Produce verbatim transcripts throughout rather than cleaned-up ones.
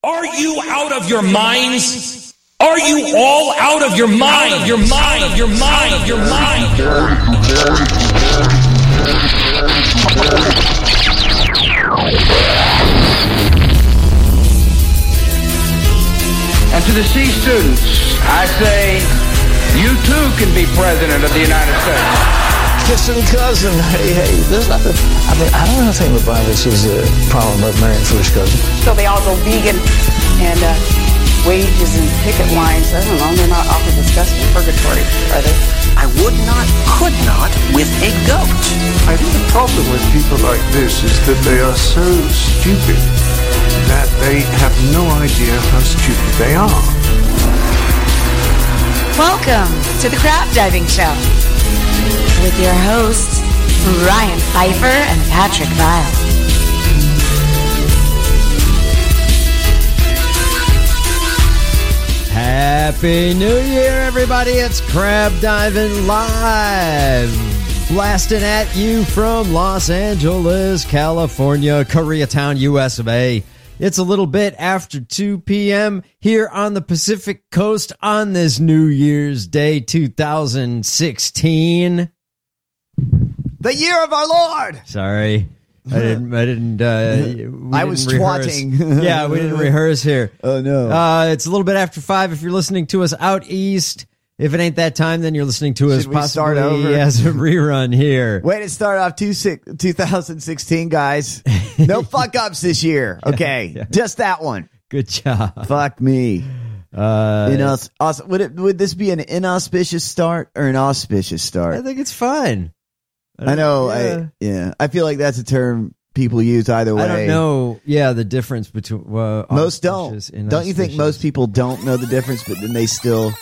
Are you out of your minds? Are you all out of your mind? Out of your mind, of your mind, of your mind. And to the C students, I say, you too can be president of the United States. Kissing cousin, hey, hey, there's nothing. I mean, I don't know anything about violence is a problem of marrying first cousin. So they all go vegan and uh, wages and picket lines. I don't know, they're not awfully discussed in purgatory, are they? I would not, could not with a goat. I think the problem with people like this is that they are so stupid that they have no idea how stupid they are. Welcome to the Crab Diving Show with your hosts, Ryan Pfeiffer and Patrick Vile. Happy New Year, everybody. It's Crab Diving Live. Blasting at you from Los Angeles, California, Koreatown, U S of A. It's a little bit after two p.m. here on the Pacific Coast on this New Year's Day two thousand sixteen. The year of our Lord. Sorry. I didn't, I didn't, uh, I was rehearse. twatting. Yeah, we didn't rehearse here. Oh, no. Uh, it's a little bit after five if you're listening to us out east. If it ain't that time, then you're listening to us Should we start possibly over? as a rerun here. Way to start off two, six, two thousand sixteen, guys. No fuck ups this year. Okay. Yeah. Just that one. Good job. Fuck me. Uh, Inaus- aus- would it? Would this be an inauspicious start or an auspicious start? I think it's fine. I know. Yeah. I yeah. I feel like that's a term people use either way. I don't know. Yeah, the difference between uh, Most don't. auspicious and Don't you think auspicious. most people don't know the difference, but then they still.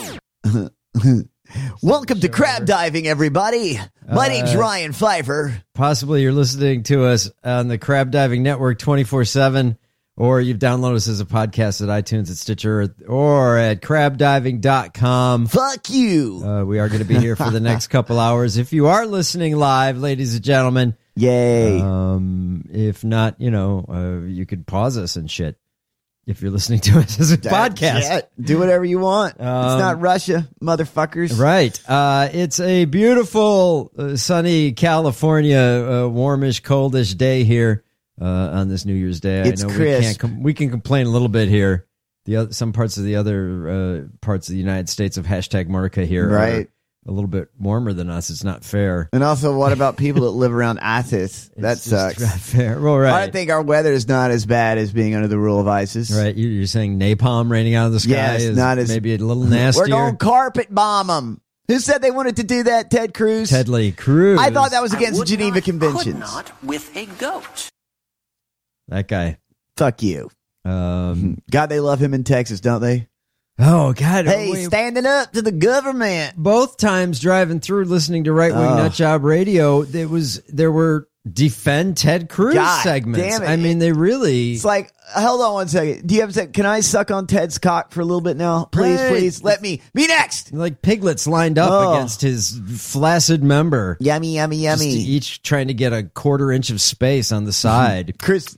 Welcome to crab diving, everybody. My Uh, name's Ryan Pfeiffer. Possibly you're listening to us on the Crab Diving Network twenty-four seven, or you've downloaded us as a podcast at iTunes, at Stitcher, or at crab diving dot com. Fuck you. Uh, we are going to be here for the next couple hours. If you are listening live, ladies and gentlemen, Yay. um, if not, you know, uh, you could pause us and shit. If you're listening to us as a podcast. Yeah, do whatever you want. Um, it's not Russia, motherfuckers. Right. Uh, it's a beautiful, uh, sunny California, uh, warmish, coldish day here uh, on this New Year's Day. It's I know crisp. we can't com- we can complain a little bit here. The other, some parts of the other uh, parts of the United States of hashtag Marca here Right. are a little bit warmer than us. It's not fair. And also, what about people that live around ISIS? That It's just sucks. not fair. Well, right. I think our weather is not as bad as being under the rule of ISIS. Right. You- You're saying napalm raining out of the sky Yes, is not as- maybe a little nastier. We're going to carpet bomb them. Who said they wanted to do that? Ted Cruz? Ted Lee Cruz. I thought that was I against the would Geneva not, Conventions. Could not with a goat. That guy. Fuck you. Um, God, they love him in Texas, don't they? oh, God. Hey, we- standing up to the government. both times driving through listening to Right Wing Oh. Nut Job Radio, there was there were defend Ted Cruz God segments. damn it. I mean, they really. It's like, hold on one second. Do you have a second? Can I suck on Ted's cock for a little bit now? Please, Right. please. Let me be next. like piglets lined up Oh. against his flaccid member, Yummy, yummy, just yummy. each trying to get a quarter inch of space on the side. Chris,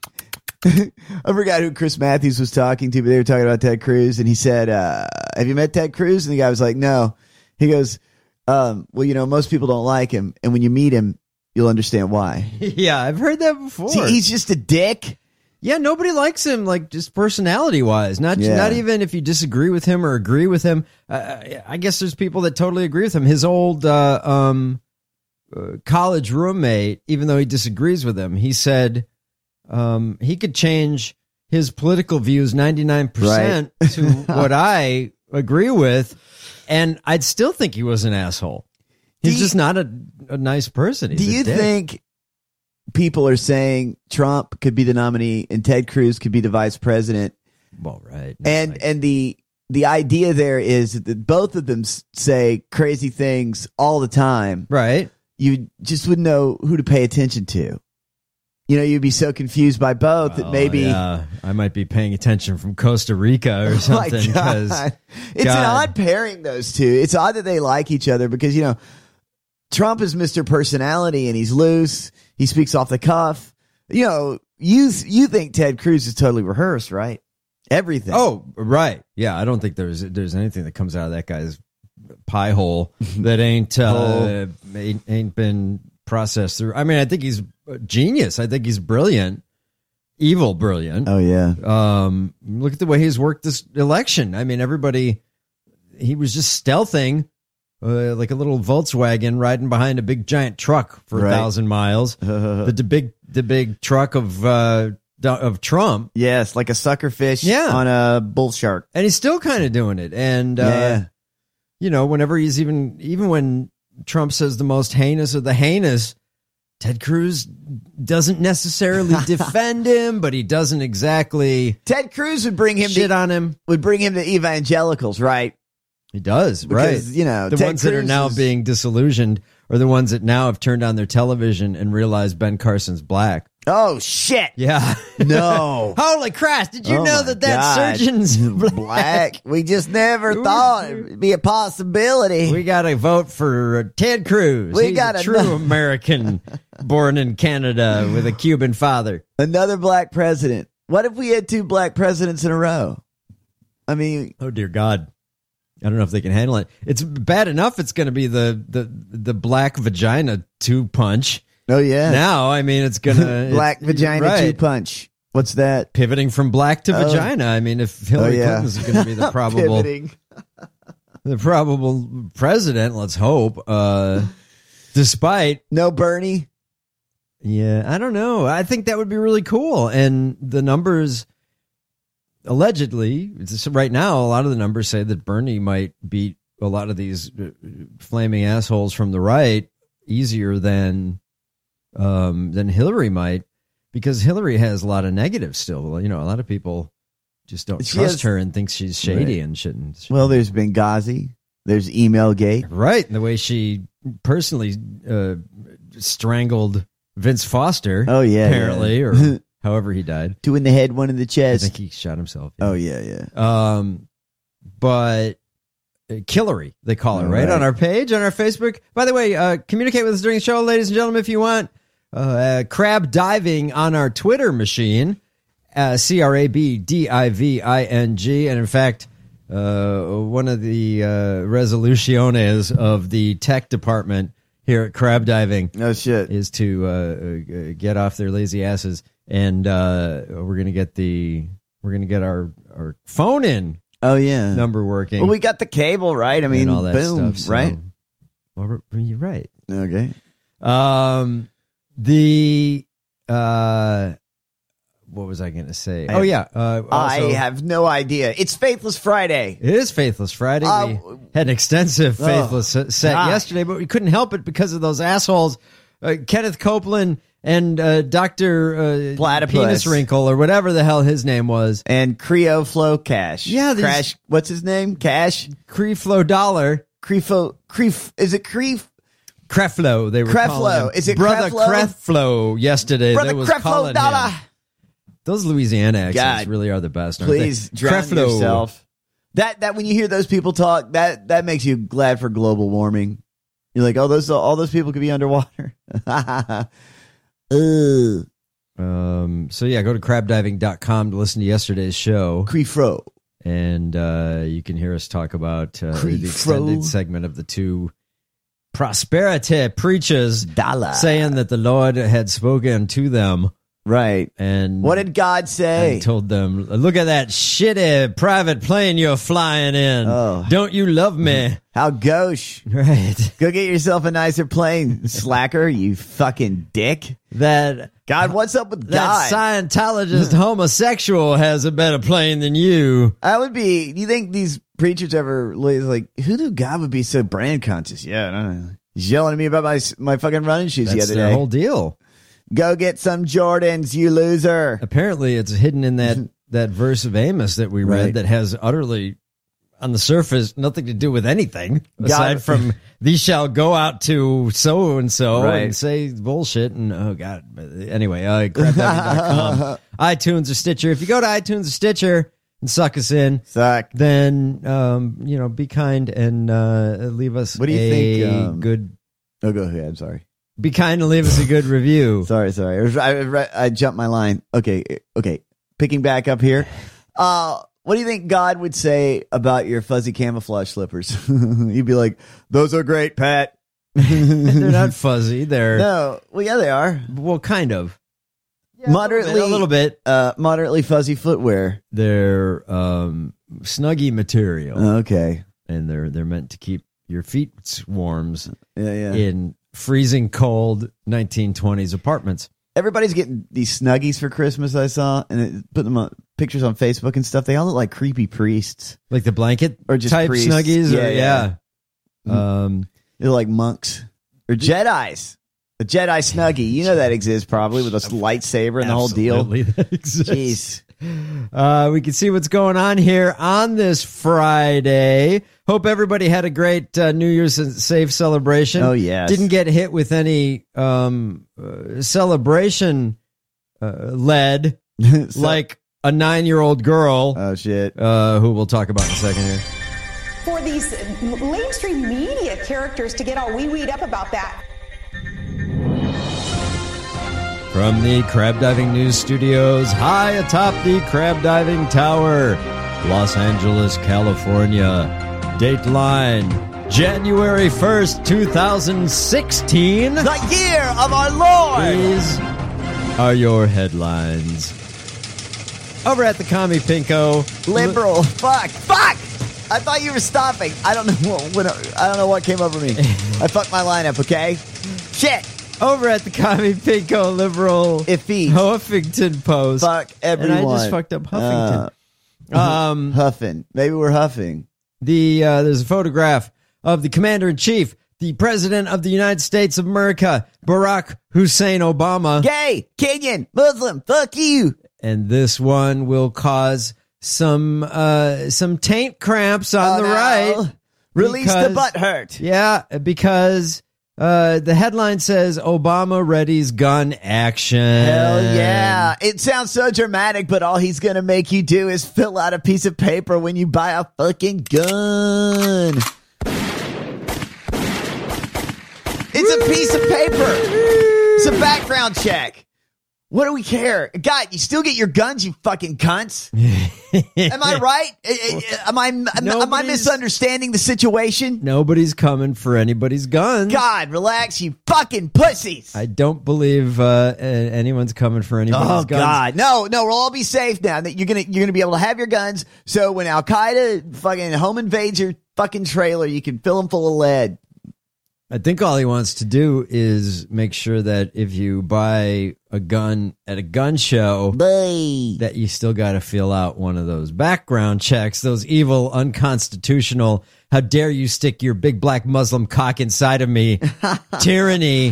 I forgot who Chris Matthews was talking to, but they were talking about Ted Cruz, and he said, uh, have you met Ted Cruz? And the guy was like, no. He goes, um, well, you know, most people don't like him, and when you meet him, you'll understand why. Yeah, I've heard that before. See, he's just a dick. Yeah, nobody likes him, like just personality wise. Not Yeah. not even if you disagree with him or agree with him. Uh, I guess there's people that totally agree with him. His old uh, um, uh, college roommate, even though he disagrees with him, he said um, he could change his political views ninety-nine percent to what I agree with, and I'd still think he was an asshole. He's Do you- just not a, a nice person. He's Do a you dick. think people are saying Trump could be the nominee and Ted Cruz could be the vice president? Well, right. And Like- and the the idea there is that both of them s- say crazy things all the time. right. You just wouldn't know who to pay attention to. You know, you'd be so confused by both that Oh, maybe. yeah. I might be paying attention from Costa Rica or Oh my something. God. 'Cause It's an God. odd pairing, those two. It's odd that they like each other because, you know, Trump is Mister Personality and he's loose. He speaks off the cuff. You know, you you think Ted Cruz is totally rehearsed, right? Everything. Oh, right. Yeah, I don't think there's there's anything that comes out of that guy's pie hole that ain't uh, ain't, ain't been processed through. I mean, I think he's a genius. I think he's brilliant, evil brilliant. Oh yeah. Um, look at the way he's worked this election. I mean, everybody. He was just stealthing, uh, like a little Volkswagen riding behind a big giant truck for Right. a thousand miles. the, the big the big truck of uh, of Trump. Yes, like a sucker fish Yeah. on a bull shark. And he's still kind of doing it. And, uh, Yeah. you know, whenever he's even, even when Trump says the most heinous of the heinous, Ted Cruz doesn't necessarily defend him, but he doesn't exactly Ted Cruz would bring him shit to, on him. would bring him to evangelicals, right? He does, Because, right? you know, the Ted ones that are Cruz now is- being disillusioned are the ones that now have turned on their television and realized Ben Carson's black. Oh shit. Yeah. No. Holy Christ. Did you Oh, know my that that God. surgeon's black? Black. We just never thought it'd be a possibility. We got to vote for uh, Ted Cruz. We He's got a to true know- American born in Canada with a Cuban father. Another black president. What if we had two black presidents in a row? I mean, Oh, dear God. I don't know if they can handle it. It's bad enough it's going to be the, the, the black vagina two punch. oh yeah. Now, I mean, it's going to... Black vagina right. two punch. What's that? Pivoting from black to Oh. vagina. I mean, if Hillary Oh, yeah. Clinton's going to be the probable... Pivoting. the probable president, let's hope, uh, despite... No Bernie. Yeah, I don't know. I think that would be really cool. And the numbers, allegedly, it's- right now, a lot of the numbers say that Bernie might beat a lot of these uh, flaming assholes from the right easier than um, than Hillary might, because Hillary has a lot of negatives still. You know, a lot of people just don't She trust has- her and think she's shady Right. and shouldn't. Well, there's Benghazi. There's Email Gate. Right, and the way she personally uh, strangled Vince Foster. Oh, yeah, apparently, yeah. or however he died. Two in the head, one in the I chest. think he shot himself. Oh yeah, yeah. Um, but uh, Killary, they call her, All right? right. On our page, on our Facebook. By the way, uh, communicate with us during the show, ladies and gentlemen, if you want. Uh, uh, crab diving on our Twitter machine, uh, C R A B D I V I N G. And in fact, uh, one of the uh, resoluciones of the tech department here at Crab Diving No shit. is to uh, uh, get off their lazy asses, and uh, we're gonna get the we're gonna get our our phone in Oh yeah. number working. Well, we got the cable, right? I mean, and all that boom, stuff, so- right? Well, we're- you're right. Okay. Um, the uh, what was I gonna say? I oh have- yeah, uh, also, I have no idea. It's Faithless Friday. It is Faithless Friday. Uh, we had an extensive oh, Faithless set God. yesterday, but we couldn't help it because of those assholes, uh, Kenneth Copeland and uh, Doctor uh, Platypus. Penis Wrinkle or whatever the hell his name was. And Creo Flow Cash. Yeah, these- Crash. What's his name? Cash. Creflo Dollar. Creflo. Cref. Is it Cref? Creflo, they were Creflo. calling him. Is it Brother Creflo? Creflo yesterday. Brother they was Creflo calling Dollar. him. Those Louisiana accents God. really are the best, aren't Please they? drown Creflo. yourself. That that when you hear those people talk, that that makes you glad for global warming. You're like, oh, those all those people could be underwater. Ugh. Um, so yeah, go to crab diving dot com to listen to yesterday's show. Crefro. And uh, you can hear us talk about uh, the Crefro. extended segment of the two prosperity preachers Dollar. saying that the Lord had spoken to them. Right. And What did God say? and told them, look at that shitty private plane you're flying in. Oh. Don't you love me? How gauche. Right. Go get yourself a nicer plane, slacker, you fucking dick. That God, what's up with that God? Scientologist homosexual has a better plane than you. I would be, do you think these preachers ever, like, who knew God would be so brand conscious? Yeah, I don't know. He's yelling at me about my my fucking running shoes the That's other their day. whole deal. Go get some Jordans, you loser. Apparently, it's hidden in that, that verse of Amos that we read Right. that has utterly, on the surface, nothing to do with anything aside God- from these shall go out to so and so Right. and say bullshit and oh god. But anyway, uh, crab diving dot com, iTunes or Stitcher. If you go to iTunes or Stitcher and suck us in, Suck. then um, you know, be kind and uh, leave us What do you a think, um, good. Oh, go ahead. I'm sorry. Be kind and leave us a good review. Sorry, sorry. I, was, I, I jumped my line. Okay, okay. Picking back up here. Uh, what do you think God would say about your fuzzy camouflage slippers? He'd be like, "Those are great, Pat." They're not fuzzy. They're no. Well, yeah, they are. Well, kind of. Yeah, moderately, a little bit. Uh, moderately fuzzy footwear. They're um, snuggy material. Okay, and they're they're meant to keep your feet warm. Yeah, yeah. In freezing cold nineteen twenties apartments. Everybody's getting these Snuggies for Christmas. I saw and it, put them on pictures on Facebook and stuff. They all look like creepy priests, like the blanket or just type priests. Snuggies. Yeah, or, yeah. yeah. Um, they're like monks or Jedis. A Jedi Snuggie, you know that exists probably with a lightsaber and the whole deal. Absolutely, that exists. Jeez. Uh, we can see what's going on here on this Friday. Hope everybody had a great uh, New Year's safe celebration. Oh, yes. Didn't get hit with any um, uh, celebration uh, lead so, like a nine-year-old girl. Oh, shit. Uh, who we'll talk about in a second here. For these mainstream media characters to get all wee-weed up about that. From the Crab Diving News Studios, high atop the Crab Diving Tower, Los Angeles, California. Dateline, January first, twenty sixteen. The year of our Lord! These are your headlines. Over at the Commie Pinko. Liberal. Fuck. Fuck! I thought you were stopping. I don't know what, what I don't know what came over me. I fucked my lineup, okay? Shit! Over at the Commie Pinko Liberal Iffy Huffington Post. Fuck everyone. And I just fucked up Huffington. Uh, um, huffing. Maybe we're huffing. The uh, there's a photograph of the Commander-in-Chief, the President of the United States of America, Barack Hussein Obama. Gay, Kenyan, Muslim, fuck you. And this one will cause some uh, some taint cramps on oh, the no. right. Release because, the butt hurt. Yeah, because... Uh, the headline says Obama readies gun action. Hell yeah. It sounds so dramatic, but all he's going to make you do is fill out a piece of paper when you buy a fucking gun. It's a piece of paper. It's a background check. What do we care? God, you still get your guns, you fucking cunts. Am I right? Am I am, am I misunderstanding the situation? Nobody's coming for anybody's guns. God, relax, you fucking pussies. I don't believe uh, anyone's coming for anybody's oh, guns. Oh God, no, no, we'll all be safe now. That you're gonna you're gonna be able to have your guns. So when Al Qaeda fucking home invades your fucking trailer, you can fill them full of lead. I think all he wants to do is make sure that if you buy a gun at a gun show, Bye. that you still got to fill out one of those background checks, those evil, unconstitutional, how dare you stick your big black Muslim cock inside of me, tyranny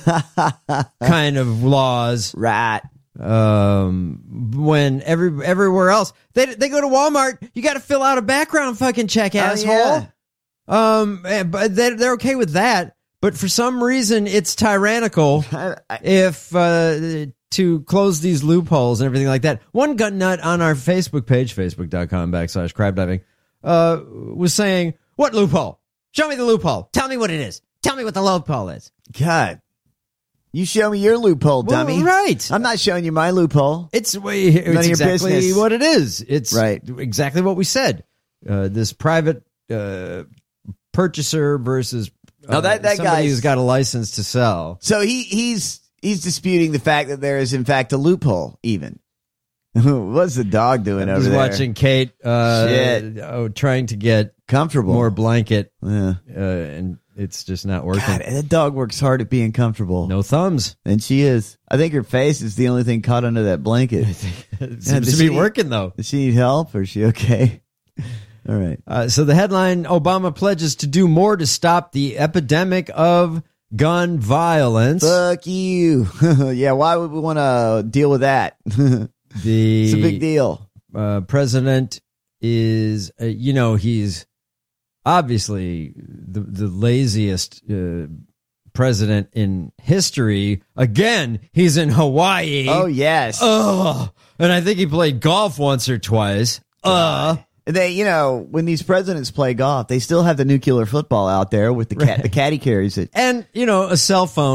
kind of laws. Right. Um, when every everywhere else, they they go to Walmart, you got to fill out a background fucking check, asshole. Oh, yeah. Um, but they're, they're okay with that. But for some reason, it's tyrannical if uh, to close these loopholes and everything like that. One gun nut on our Facebook page, facebook.com backslash crab diving, uh, was saying, what loophole? Show me the loophole. Tell me what it is. Tell me what the loophole is. God. You show me your loophole, Well, dummy. right. I'm not showing you my loophole. It's, it's None of your exactly business. what it is. It's right. exactly what we said. Uh, this private uh, purchaser versus uh, no, that, that somebody guy's- who's got a license to sell. So he he's he's disputing the fact that there is in fact a loophole. Even what's the dog doing I over was there? watching Kate uh, Shit. Oh, trying to get comfortable, more blanket, yeah, uh, and it's just not working. God, that dog works hard at being comfortable. No thumbs, and she is. I think her face is the only thing caught under that blanket. It seems to be working though. Does she need help, or is she okay? All right. Uh, so the headline: Obama pledges to do more to stop the epidemic of gun violence. Fuck you. Yeah, why would we want to deal with that? The it's a big deal. Uh, president is, uh, you know, he's obviously the the laziest uh, president in history. Again, he's in Hawaii. Oh yes. Oh, and I think he played golf once or twice. Uh. They, you know, when these presidents play golf, they still have the nuclear football out there with the cat. Right. The caddy carries it. And, you know, a cell phone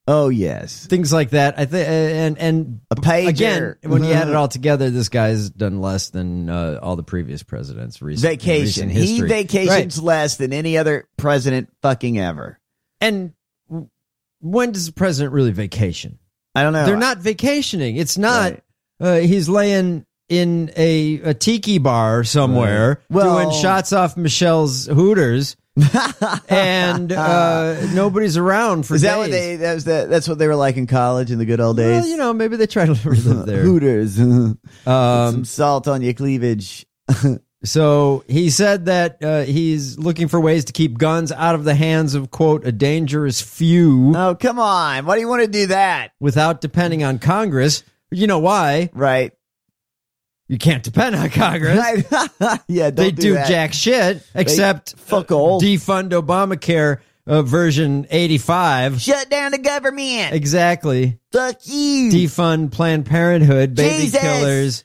Oh yes, things like that. I think, and and a pager. Again, when you add it all together, this guy's done less than uh, all the previous presidents. Recent, Vacation. Recent he history. vacations right. less than any other president fucking ever. And when does the president really vacation? I don't know. They're not vacationing. It's not. Right. Uh, he's laying in a, a tiki bar somewhere, right. well, doing shots off Michelle's Hooters. and uh, nobody's around for Is days. that what they? That was that. That's what they were like in college in the good old days. Well, you know, maybe they try to relive there. Hooters, um, some salt on your cleavage. So he said that uh, he's looking for ways to keep guns out of the hands of, quote, a dangerous few. Oh, come on! Why do you want to do that? Without depending on Congress. You know why? Right. You can't depend on Congress. yeah, don't they do, do that. jack shit except they fuck all. defund Obamacare uh, version eighty-five. Shut down the government. Exactly. Fuck you. Defund Planned Parenthood, baby Jesus. killers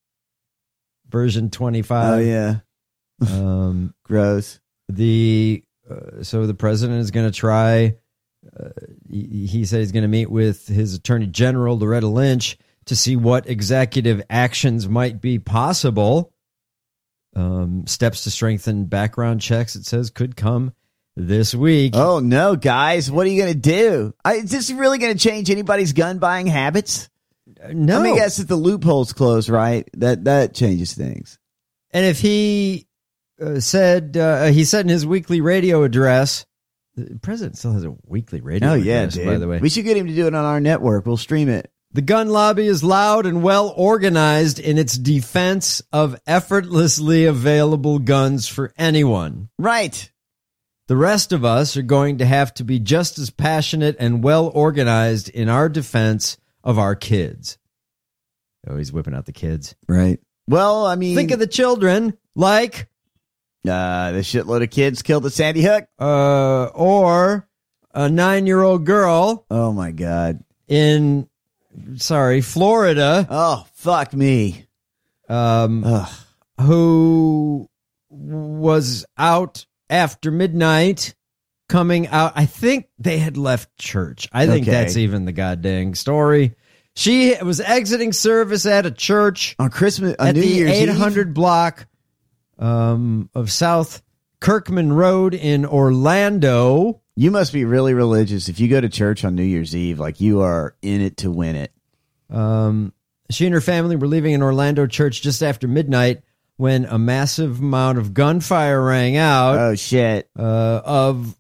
version twenty-five. Oh yeah. Um, gross. The uh, so the president is going to try. Uh, he, he said he's going to meet with his attorney general Loretta Lynch to see what executive actions might be possible. Um, steps to strengthen background checks, it says, could come this week. Oh, no, guys. What are you going to do? I, is this really going to change anybody's gun buying habits? No. I mean, I guess if the loophole's closed, right? That that changes things. And if he uh, said, uh, he said in his weekly radio address, the president still has a weekly radio oh, address, yeah, dude. by the way. We should get him to do it on our network. We'll stream it. The gun lobby is loud and well organized in its defense of effortlessly available guns for anyone. Right. The rest of us are going to have to be just as passionate and well organized in our defense of our kids. Oh, he's whipping out the kids. Right. Well, I mean, think of the children, like uh, the shitload of kids killed at Sandy Hook, uh, or a nine-year-old girl. Oh my God. In sorry, Florida. Oh, fuck me. Um, Ugh. Who was out after midnight, coming out. I think they had left church. I think Okay. that's even the goddamn story. She was exiting service at a church on Christmas, on at New the Year's eight hundred Eve? block um, of South Kirkman Road in Orlando. You must be really religious if you go to church on New Year's Eve. Like you are in it to win it. Um, she and her family were leaving an Orlando church just after midnight when a massive amount of gunfire rang out. Oh shit! Uh, of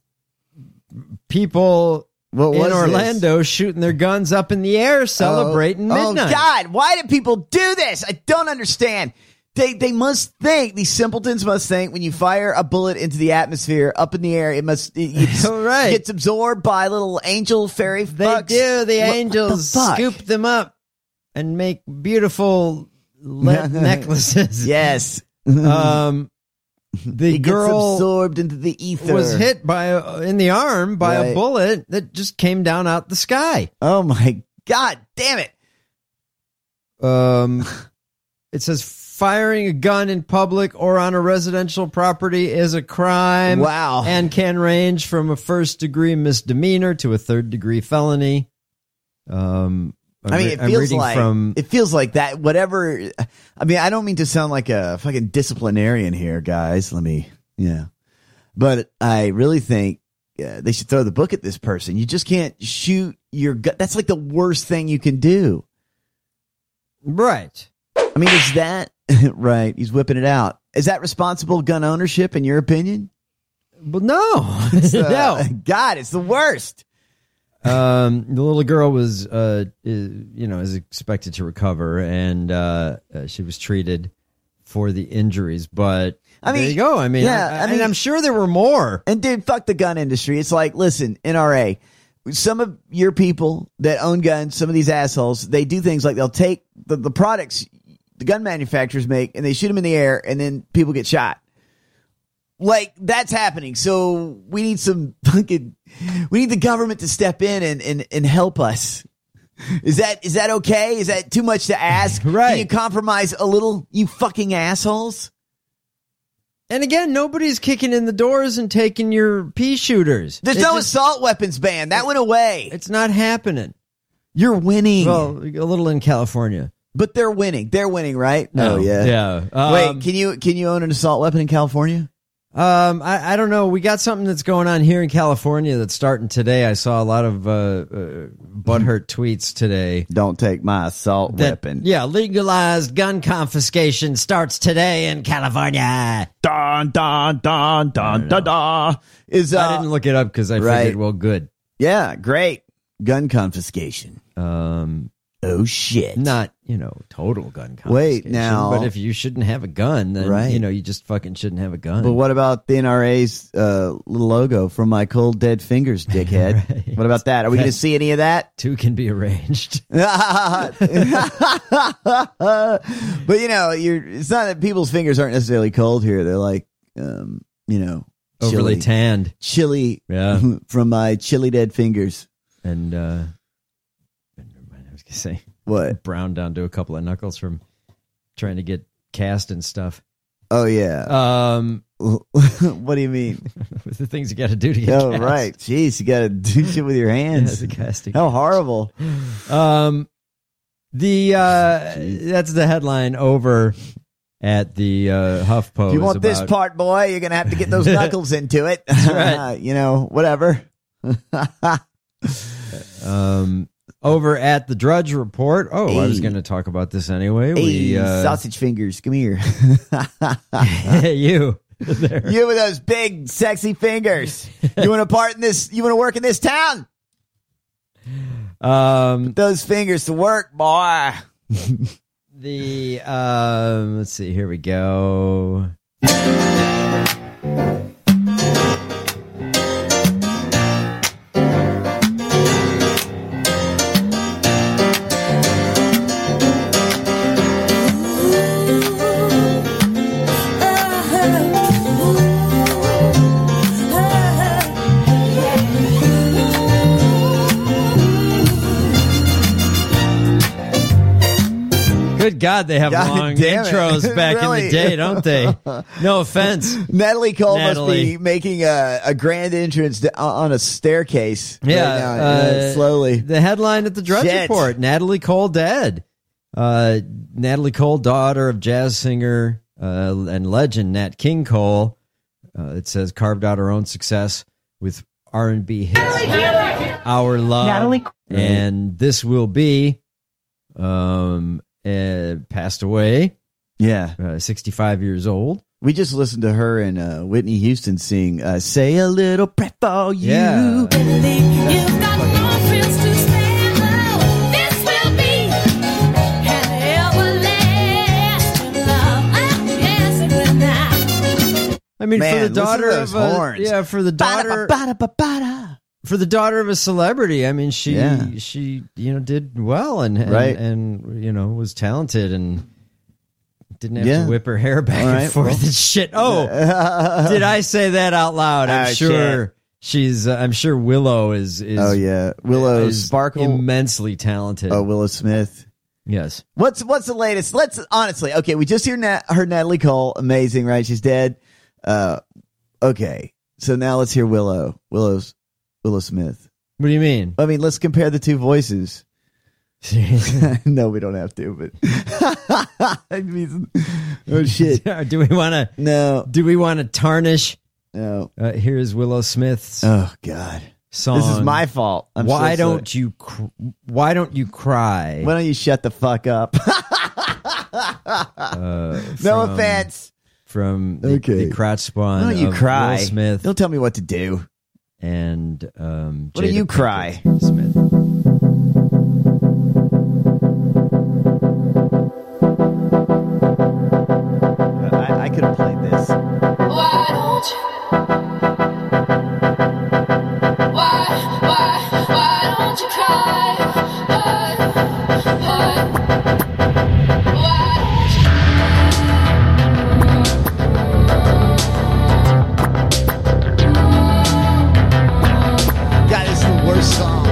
people what was in Orlando this? shooting their guns up in the air, celebrating oh, midnight. Oh God! Why do people do this? I don't understand. They they must think, these simpletons must think, when you fire a bullet into the atmosphere up in the air, it must it gets, right. gets absorbed by little angel fairy They fucks. do. The What angels the fuck? scoop them up and make beautiful lead necklaces. Yes. Um, the it girl gets absorbed into the ether. was hit by a, in the arm by Right. a bullet that just came down out the sky. Oh my God! Damn it! Um, it says firing a gun in public or on a residential property is a crime. Wow. And can range from a first degree misdemeanor to a third degree felony. Um, I'm I mean, re- it I'm feels reading like from it feels like that. Whatever. I mean, I don't mean to sound like a fucking disciplinarian here, guys. Let me, yeah. But I really think uh, they should throw the book at this person. You just can't shoot your gun. That's like the worst thing you can do. right. I mean, is that right? He's whipping it out. Is that responsible gun ownership, in your opinion? Well, no, It's, uh, no. God, it's the worst. Um, the little girl was, uh, is, you know, is expected to recover, and uh, uh, she was treated for the injuries. But I mean, there you go. I mean, yeah, I, I I mean- mean, I'm sure there were more. And dude, fuck the gun industry. It's like, listen, N R A, some of your people that own guns, some of these assholes, they do things like they'll take the, the products the gun manufacturers make and they shoot them in the air and then people get shot. Like, that's happening. So we need some fucking, we need the government to step in and, and, and help us. Is that, is that okay? Is that too much to ask? Right. Can you compromise a little, you fucking assholes? And again, nobody's kicking in the doors and taking your pea shooters. There's It no just- assault weapons ban. That went away. It's not happening. You're winning. Well, a little in California. But they're winning. They're winning, right? No. Oh, yeah. Yeah. Um, Wait, can you can you own an assault weapon in California? Um, I, I don't know. We got something that's going on here in California that's starting today. I saw a lot of uh, uh, butthurt tweets today. Don't take my assault That, weapon. Yeah, legalized gun confiscation starts today in California. Dun, dun, dun, dun, dun, dun. Is, uh, I didn't look it up because I right. figured, well, good. Yeah, great. Gun confiscation. Um, oh, shit. Not, you know, total gun confiscation. Wait, now. But if you shouldn't have a gun, then, Right. you know, you just fucking shouldn't have a gun. But what about the N R A's uh, little logo from my cold dead fingers, dickhead? Right. What about that? Are we going to see any of that? Two can be arranged. But you know, you're it's not that people's fingers aren't necessarily cold here. They're like, um, you know, Overly chilly. tanned. Chili Yeah. from my chilly dead fingers. And, uh, never mind, I was going to say. What? Brown down to a couple of knuckles from trying to get cast and stuff. Oh yeah. Um, what do you mean? the things you got to do to get Oh cast. right. Jeez, you got to do shit with your hands. Yeah, the casting. How horrible. Um, the uh, that's the headline over at the uh, HuffPo. If you want about, this part, boy, you're gonna have to get those knuckles into it. right. You know, whatever. um, over at the Drudge Report. Oh, I was Hey. going to talk about this anyway. Hey, we uh, sausage fingers, come here. you. There. You with those big, sexy fingers. You want to part in this? You want to work in this town? Um, Put those fingers to work, boy. the um, let's see. Here we go. Good God, they have God long damn it. intros back in Really? the day, don't they? No offense. Natalie Cole must Natalie. be making a, a grand entrance to, on a staircase. Yeah, right now, uh, uh, slowly. The headline at the Drudge Shit. Report: Natalie Cole dead. Uh, Natalie Cole, daughter of jazz singer uh, and legend Nat King Cole. Uh, it says carved out her own success with R and B hits, "Our Love," Natalie- and "This Will Be." Um, uh, passed away. Yeah, uh, sixty-five years old. We just listened to her and uh, Whitney Houston sing uh, "Say a Little Prayer for You." Yeah. I mean, Man, for the listen to daughter those of a, horns. yeah, for the daughter, Ba-da-ba-ba-da-ba-da. for the daughter of a celebrity. I mean, she Yeah. she you know did well and and, Right. and you know was talented and didn't have Yeah. to whip her hair back All and right, forth well. and shit. Oh, did I say that out loud? I'm Ah, sure shit. she's. Uh, I'm sure Willow is. is Oh yeah, Willow is Sparkle. immensely talented. Oh, Willow Smith. Yes. What's what's the latest? Let's honestly. Okay, we just hear Nat, heard Natalie Cole. Amazing, right? She's dead. Uh, okay, so now let's hear Willow. Willow's Willow Smith. What do you mean? I mean, let's compare the two voices. No, we don't have to. But I mean, oh shit. Do we want to? No, Do we want to tarnish? no. Uh, here's Willow Smith's Oh god, song. this is my fault. I'm why so don't you? Cr- why don't you cry? sorry. Why don't you shut the fuck up? uh, No from- offense. From the, Okay. the crotch spawn. Why don't you of cry? Will Smith Don't tell me what to do. and um. Why don't Jada you Pinkett cry? Smith. I, I could have played this. Why don't you? Why, why, why don't you cry? Why, why, why don't you? God, this is the worst song.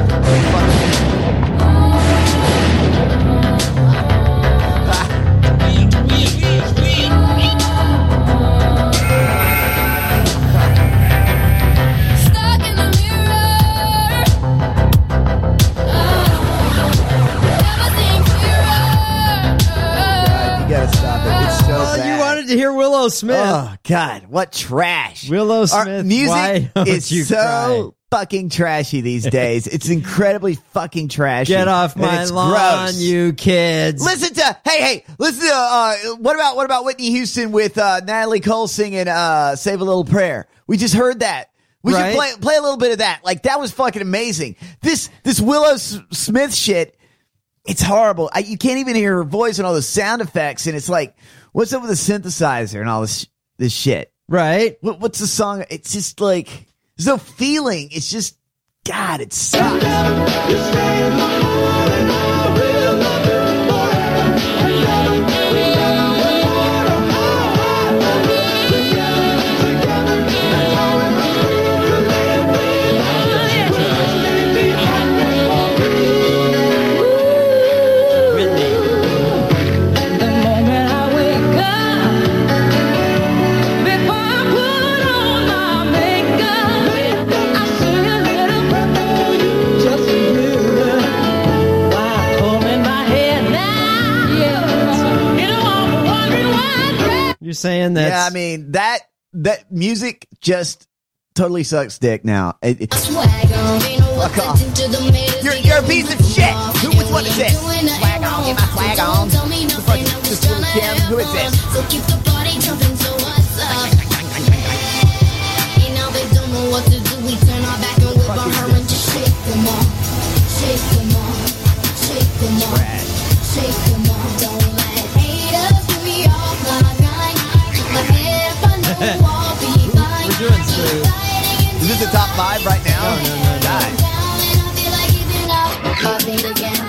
Willow Smith. Oh God, what trash! Willow Our Smith. music why don't is you so cry? fucking trashy these days. It's incredibly fucking trashy. Get off and my it's lawn, gross. you kids. Listen to hey hey listen to uh what about what about Whitney Houston with uh Natalie Cole singing uh Save a Little Prayer? We just heard that. We Right. should play play a little bit of that. Like that was fucking amazing. This this Willow S- Smith shit, it's horrible. I, you can't even hear her voice and all the sound effects, and it's like, what's up with the synthesizer and all this this shit? Right? What, what's the song? It's just like there's no feeling. It's just God. It sucks. You're saying that? Yeah, I mean that that music just totally sucks dick now. It, it, fuck off. You're, you're a piece of shit. Who? Which one is this? Swag on, get my swag on. The fuck is this little Kim? Who is this? So keep the party jumping, so what's up? And now they don't know what to do. We turn our back and whip our her and just shake them off. Shake them off. Shake them off. Shake them off. Don't let haters give me off my grind. Keep my head up on the wall. Be fine. We're doing so. Is this the top five right now? No, no, no, no. God. And I feel like giving up. Nothing again.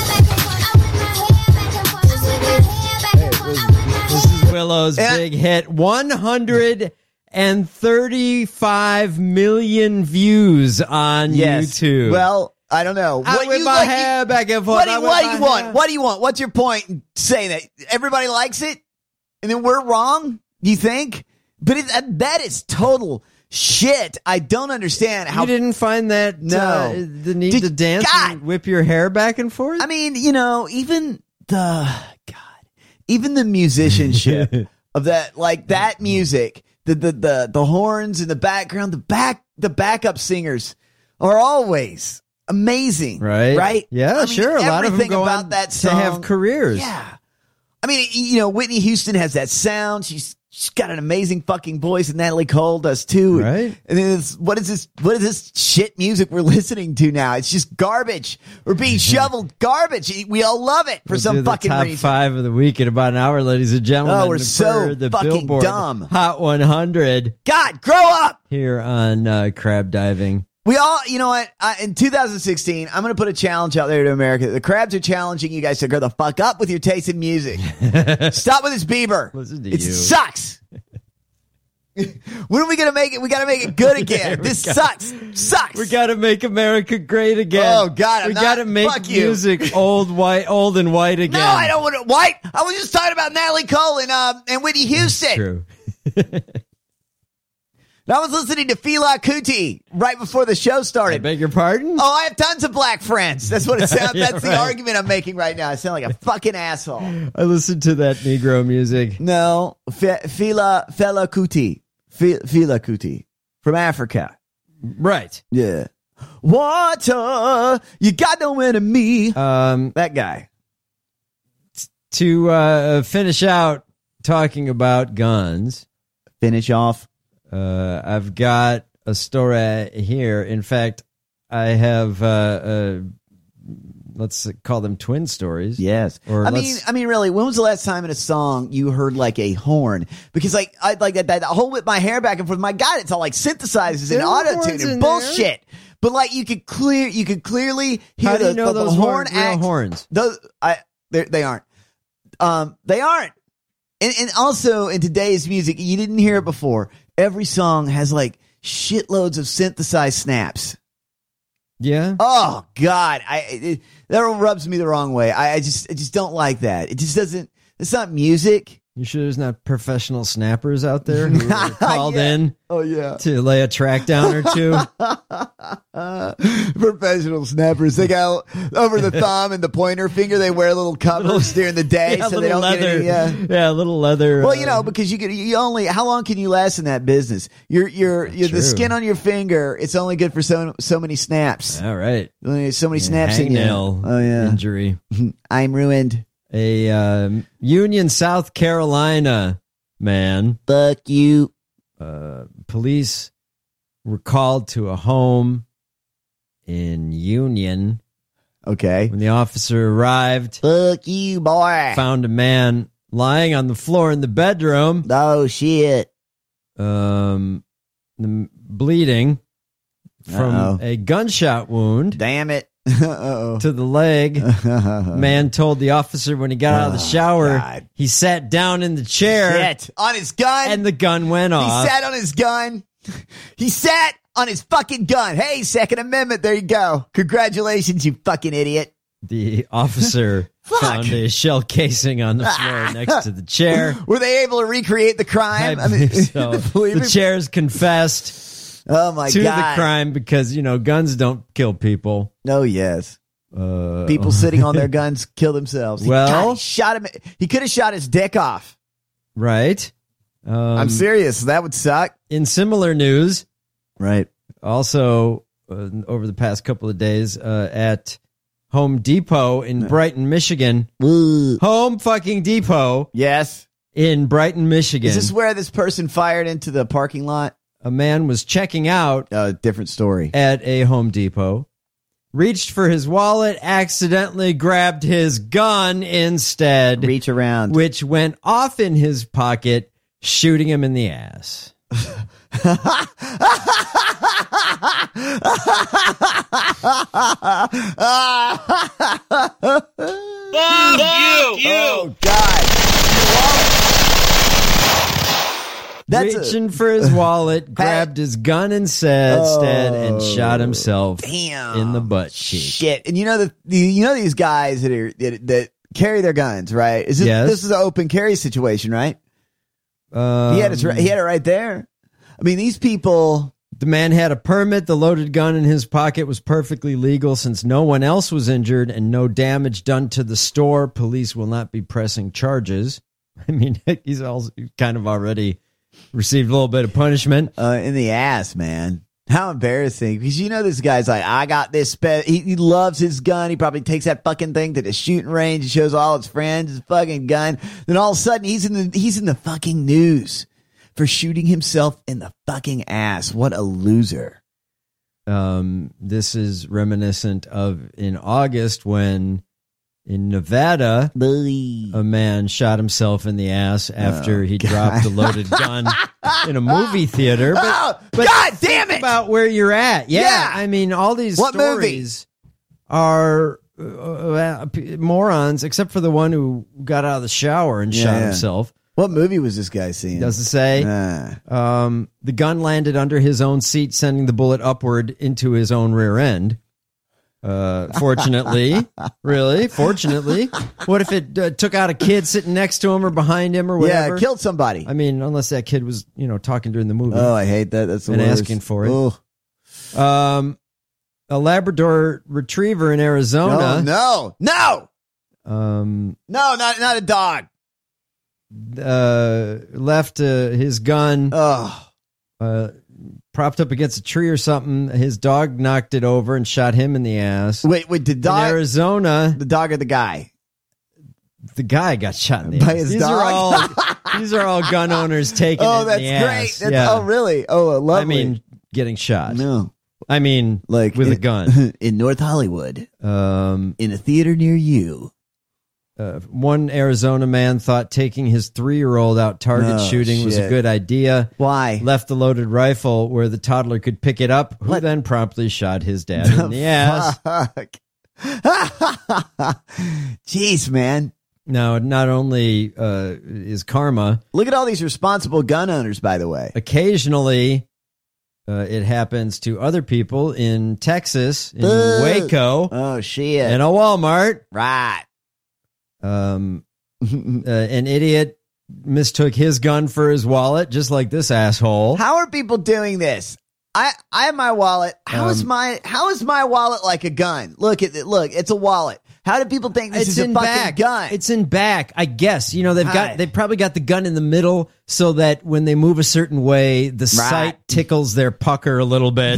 This is Willow's And I- big hit. one hundred thirty-five million views on Yes. YouTube. Well, I don't know. I whip you my like- hair back and forth. What do I you, whip what do my you want? hair. What do you want? What's your point in saying that? Everybody likes it? And then we're wrong? You think? But it, that- that is total shit. I don't understand how. You didn't find that No. uh, the need Did- to dance God. and whip your hair back and forth? I mean, you know, even the God, even the musicianship of that, like that music, the the the the horns in the background, the back the backup singers are always amazing, right? Right? Yeah, I mean, sure. A lot of them everything go about on that to song, have careers. Yeah. I mean, you know, Whitney Houston has that sound. She's she's got an amazing fucking voice, and Natalie Cole does too. Right. And then it's, what is this? What is this shit music we're listening to now? It's just garbage. We're being shoveled garbage. We all love it for We'll some do the fucking top reason. five of the week in about an hour, ladies and gentlemen. Oh, we're for so the fucking Billboard dumb. Hot one hundred God, grow up. here on uh, Crab Diving. We all, you know what? I, in two thousand sixteen, I'm going to put a challenge out there to America. The Crabs are challenging you guys to grow the fuck up with your taste in music. Stop with this Bieber. Listen to it you. sucks. When are we going to make it? We got to make it good again. we This go. sucks. Sucks. We got to make America great again. Oh, God, I'm we not- got to make fuck you. music old, white, old and white again. No, I don't want to. White. I was just talking about Natalie Cole and um and Whitney Houston. True. And I was listening to Fela Kuti right before the show I started. beg your pardon? Oh, I have tons of black friends. That's what it sounds. Yeah, that's the right. argument I'm making right now. I sound like a fucking asshole. I listened to that Negro music. No, Fe- Fela Fela Kuti, Fe- Fela Kuti from Africa. Right. Yeah. Water, you got no enemy. Um, That guy. to uh, finish out talking about guns, Finish off. uh, I've got a story here. In fact, I have, uh, uh, let's call them twin stories. Yes. Or I let's- mean, I mean, really, when was the last time in a song you heard like a horn? Because like, I like that, that whole whip my hair back and forth. My God, it's all like synthesizers and There are auto tune horns in and there. bullshit. But like, you could clear, you could clearly hear How do the, you know the, the those horn horn, real act. horns? Those, I, they're- they aren't. Um, they aren't. And, and also in today's music, you didn't hear it before. Every song has like shitloads of synthesized snaps. Yeah. Oh God, I it, that rubs me the wrong way. I, I just I just don't like that. It just doesn't. It's not music. You sure there's not professional snappers out there who are called Yeah. in Oh, yeah. to lay a track down or two? Professional snappers. They got over the thumb and the pointer finger. They wear little covers during the day Yeah, so they little don't leather. get any. Uh, Yeah, a little leather. well, uh, you know, because you could, you only, how long can you last in that business? You're, you're, you're the True. skin on your finger. It's only good for so, so many snaps. All right. Only so many snaps in you. Hangnail Oh, yeah. injury. I'm ruined. A um, Union, South Carolina man. Fuck you. Uh, police were called to a home in Union. Okay. When the officer arrived, Fuck you, boy. found a man lying on the floor in the bedroom, Oh, shit. um, the- bleeding from Uh-oh. a gunshot wound Damn it. Uh-oh. to the leg. Man told the officer when he got out of the shower, God. he sat down in the chair Shit. On his gun. and the gun went He off. sat on his gun. He sat on his fucking gun. Hey, Second Amendment. There you go. Congratulations, you fucking idiot. The officer Fuck. found a shell casing on the floor next to the chair. Were they able to recreate the crime? I believe so. believe The it? chair's confessed Oh my to god. the crime because, you know, guns don't kill people. Oh yes. Uh, People sitting on their guns kill themselves. He- Well- God, he shot him. He could have shot his dick off. right. Um, I'm serious. That would suck. In similar news, Right. also uh, over the past couple of days uh, at Home Depot in Brighton, Michigan. Home fucking Depot Yes. in Brighton, Michigan. Is this where this person fired into the parking lot? A man was checking out A uh, different story. at a Home Depot, reached for his wallet, accidentally grabbed his gun instead, Reach around. which went off in his pocket, shooting him in the ass. Oh God. That's a- Reaching for his wallet, grabbed his gun instead, instead and shot himself Damn. in the butt cheek. Shit. And you know the, the you know these guys that are that, that carry their guns, right? Is this Yes. this is an open carry situation, right? Um, he had it he had it right there. I mean, these people. The man had a permit. The loaded gun in his pocket was perfectly legal since no one else was injured and no damage done to the store. Police will not be pressing charges. I mean, he's also kind of already received a little bit of punishment. Uh, in the ass, man. How embarrassing. Because you know this guy's like, I got this. Spe- he, he loves his gun. He probably takes that fucking thing to the shooting range and shows all his friends his fucking gun. Then all of a sudden he's in the he's in the fucking news for shooting himself in the fucking ass. What a loser. Um, this is reminiscent of in August when in Nevada, a man shot himself in the ass after Oh, he God. dropped a loaded gun in a movie theater. But, Oh, but God damn think it! about where you're at. Yeah, Yeah. I mean, all these What stories are uh, uh, p- morons, except for the one who got out of the shower and Yeah, shot yeah. himself. What movie was this guy seeing? Does it say? Ah. Um, the gun landed under his own seat, sending the bullet upward into his own rear end. Uh, fortunately, really, fortunately, what if it uh, took out a kid sitting next to him or behind him or whatever? Yeah, killed somebody. I mean, unless that kid was, you know, talking during the movie. Oh, I hate that. That's the and worst. asking for it. Ugh. Um, a Labrador Retriever in Arizona. No, no, no, Um, no, not not a dog. uh, left uh, his gun Oh, uh, propped up against a tree or something. His dog knocked it over and shot him in the ass. wait, wait, the In dog, Arizona, the dog or the guy? the guy got shot in the By ass. his these dog? are all these are all gun owners taking. Oh, it that's in the great. ass. That's, yeah. Oh, really? Oh, lovely. I mean, getting shot. no, I mean, like with in, a gun. in North Hollywood, Um, in a theater near you. uh, one Arizona man thought taking his three-year-old out target Oh, shooting was a shit. good idea. Why? Left the loaded rifle where the toddler could pick it up, who What? then promptly shot his dad in the ass. Fuck. Jeez, man. Now, not only uh, is karma, Look at all these responsible gun owners, by the way. occasionally uh, it happens to other people in Texas, in Boo. Waco, Oh, shit. in a Walmart. Right. Um, uh, an idiot mistook his gun for his wallet, just like this asshole. How are people doing this? I, I have my wallet. How is Um, my how is my wallet like a gun? Look at it. Look, it's a wallet. How do people think this It's is a in fucking back. gun? It's in back, I guess. You know, they've Right. got they probably got the gun in the middle so that when they move a certain way, the sight tickles their pucker a little bit.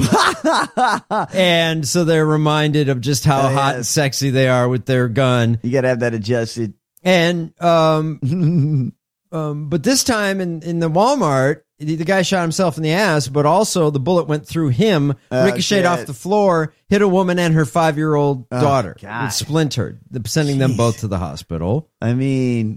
And so they're reminded of just how Oh, hot yes. and sexy they are with their gun. You got to have that adjusted. And um um but this time in in the Walmart, the, the guy shot himself in the ass, but also the bullet went through him, Oh, ricocheted shit. off the floor, hit a woman and her five-year-old Oh, daughter. God. It splintered, sending them both to the hospital. I mean,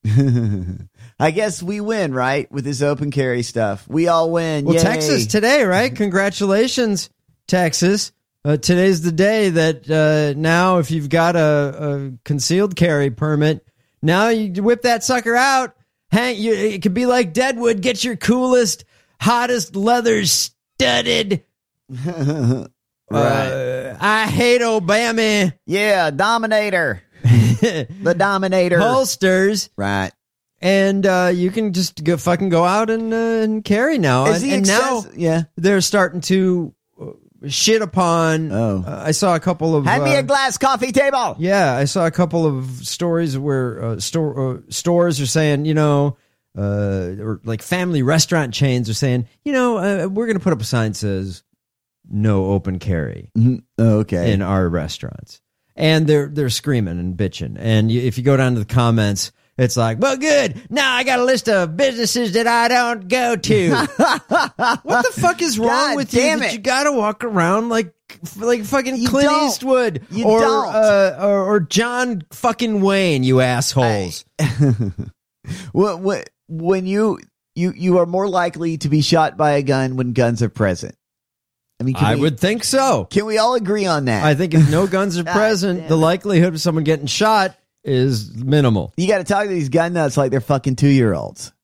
I guess we win, right? With this open carry stuff. We all win. Well, Yay. Texas today, right? Congratulations, Texas. Uh, today's the day that uh, now if you've got a, a concealed carry permit, now you whip that sucker out. Hang, you, it could be like Deadwood. Get your coolest, hottest leather studded. Right. Uh, I hate Obama. Yeah, Dominator. The Dominator. Holsters. Right. And uh, you can just go fucking go out and, uh, and carry now. Is and the and now excess- yeah. they're starting to uh, shit upon. Oh. Uh, I saw a couple of. Hand me uh, a glass coffee table. Yeah, I saw a couple of stories where uh, store uh, stores are saying, you know, uh, or like family restaurant chains are saying, you know, uh, we're going to put up a sign that says no open carry Mhm. Oh, okay. in our restaurants, and they're they're screaming and bitching. And you, if you go down to the comments, it's like, well, good. Now I got a list of businesses that I don't go to. What the fuck is wrong God with damn you? it. That you got to walk around like like fucking You Clint don't. Eastwood You or, don't. Uh, or or John fucking Wayne, you assholes. What, what, when you, you, you are more likely to be shot by a gun when guns are present. I mean, can I we, would think so. Can we all agree on that? I think if no guns are God present, damn the it. likelihood of someone getting shot is minimal. You got to talk to these gun nuts like they're fucking two year olds.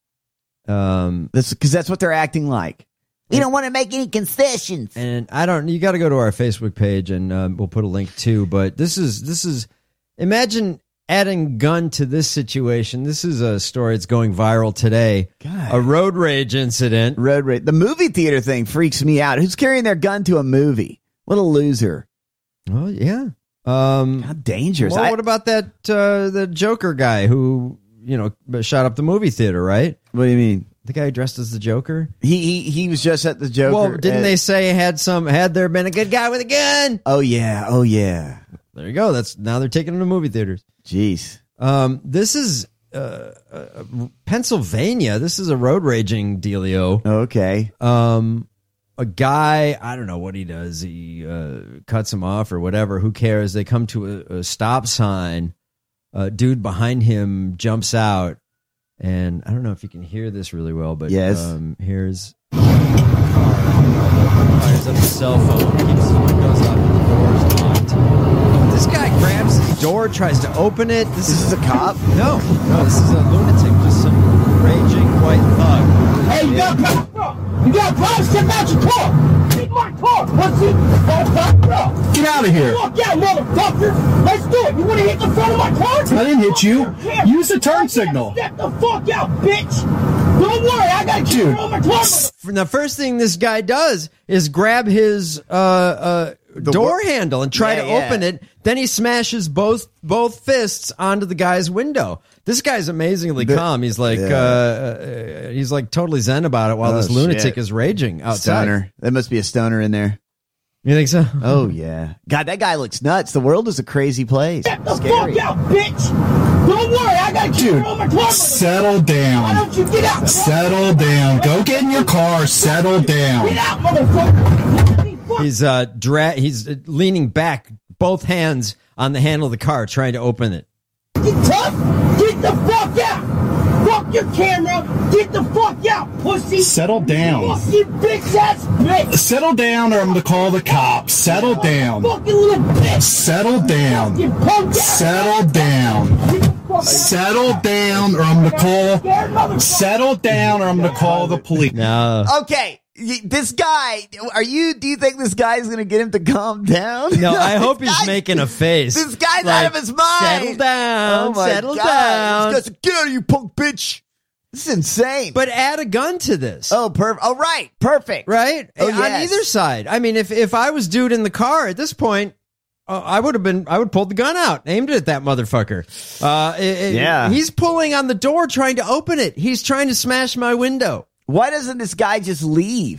Um, That's because that's what they're acting like. We don't want to make any concessions. and I don't. You got to go to our Facebook page, and um, we'll put a link too. But this is this is. Imagine adding gun to this situation. This is a story that's going viral today. God. A road rage incident. Road rage. The movie theater thing freaks me out. Who's carrying their gun to a movie? What a loser. Oh yeah. Um, How dangerous. well, I- what about that uh, the Joker guy who you know shot up the movie theater? Right. what do you mean? The guy dressed as the Joker. He, he, he was just at the Joker. Well, didn't at- they say had some? Had there been a good guy with a gun? Oh, yeah. Oh, yeah. There you go. That's now they're taking them to movie theaters. Jeez. Um, this is uh, uh, Pennsylvania. This is a road raging dealio. Okay. Um, a guy, I don't know what he does. He uh, cuts him off or whatever. Who cares? They come to a, a stop sign. A dude behind him jumps out, and I don't know if you can hear this really well, but Yes. um, here's fires up the cell phone, keeps the windows up, and the door's locked. This guy grabs his door, tries to open it. This, This is a cop? No, no, this is a lunatic, just some raging white thug. Hey, you got a problem? You got a problem? Step out your car. Take my car, pussy. Get out of here. Fuck out, motherfucker. Let's do it. You want to hit the front of my car? I didn't hit you. Use the turn signal. Step the fuck out, bitch. Don't worry, I got to keep Dude. on my car. The first thing this guy does is grab his uh, uh, door wo- handle and try Yeah, to yeah. open it. Then he smashes both both fists onto the guy's window. This guy's amazingly The- calm. He's like Yeah. uh, uh, he's like totally zen about it while Oh, this lunatic shit. is raging outside. Stoner. There must be a stoner in there. You think so? Oh, yeah. God, that guy looks nuts. The world is a crazy place. Step the Scary. fuck out, bitch. Don't worry, I got to keep Dude, on my car. settle Why down. don't you get out? Settle down. Go get in your car. Settle Get down. out, motherfucker. He's uh dra- he's uh, leaning back, both hands on the handle of the car, trying to open it. Get tough. Get the fuck out. Fuck your camera. Get the fuck out, pussy. Settle down. Fuck you, bitch ass bitch. Settle down or I'm going to call the cops. Settle down. Fucking little bitch. Settle down. You punk ass. Settle down. Get the fuck out. Settle down or I'm going to call. Settle down or I'm going to call the police. No. Okay. y- this guy, are you, do you think this guy is going to get him to calm down? No, I hope This he's guy- making a face. This guy's Like, out of his mind. Settle down. Oh my settle God. down. This guy's like, get out of you, punk bitch. This is insane. But add a gun to this. Oh, perfect. Oh, right. Perfect. Right? Oh, On yes. either side. I mean, if, if I was dude in the car at this point, uh, I would have been, I would pull the gun out, aimed it at that motherfucker. Uh, it- it- Yeah. He's pulling on the door trying to open it. He's trying to smash my window. Why doesn't this guy just leave?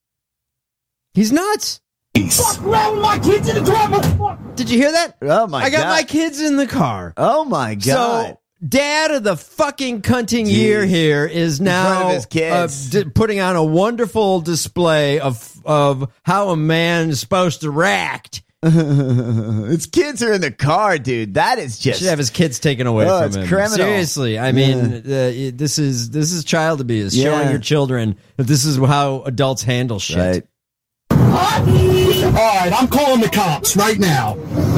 He's nuts. Fuck around with my kids in the car, motherfucker. Did you hear that? Oh my I got God. my kids in the car. Oh my God. So, dad of the fucking cunting year here is front now of his kids. uh, d- putting on a wonderful display of of how a man is supposed to act. His kids are in the car, dude. That is just Should have his kids taken away Oh, from it's him. criminal. Seriously, I mean, uh, this is this is child abuse. Yeah. Showing your children that this is how adults handle shit. right. All right, I'm calling the cops right now.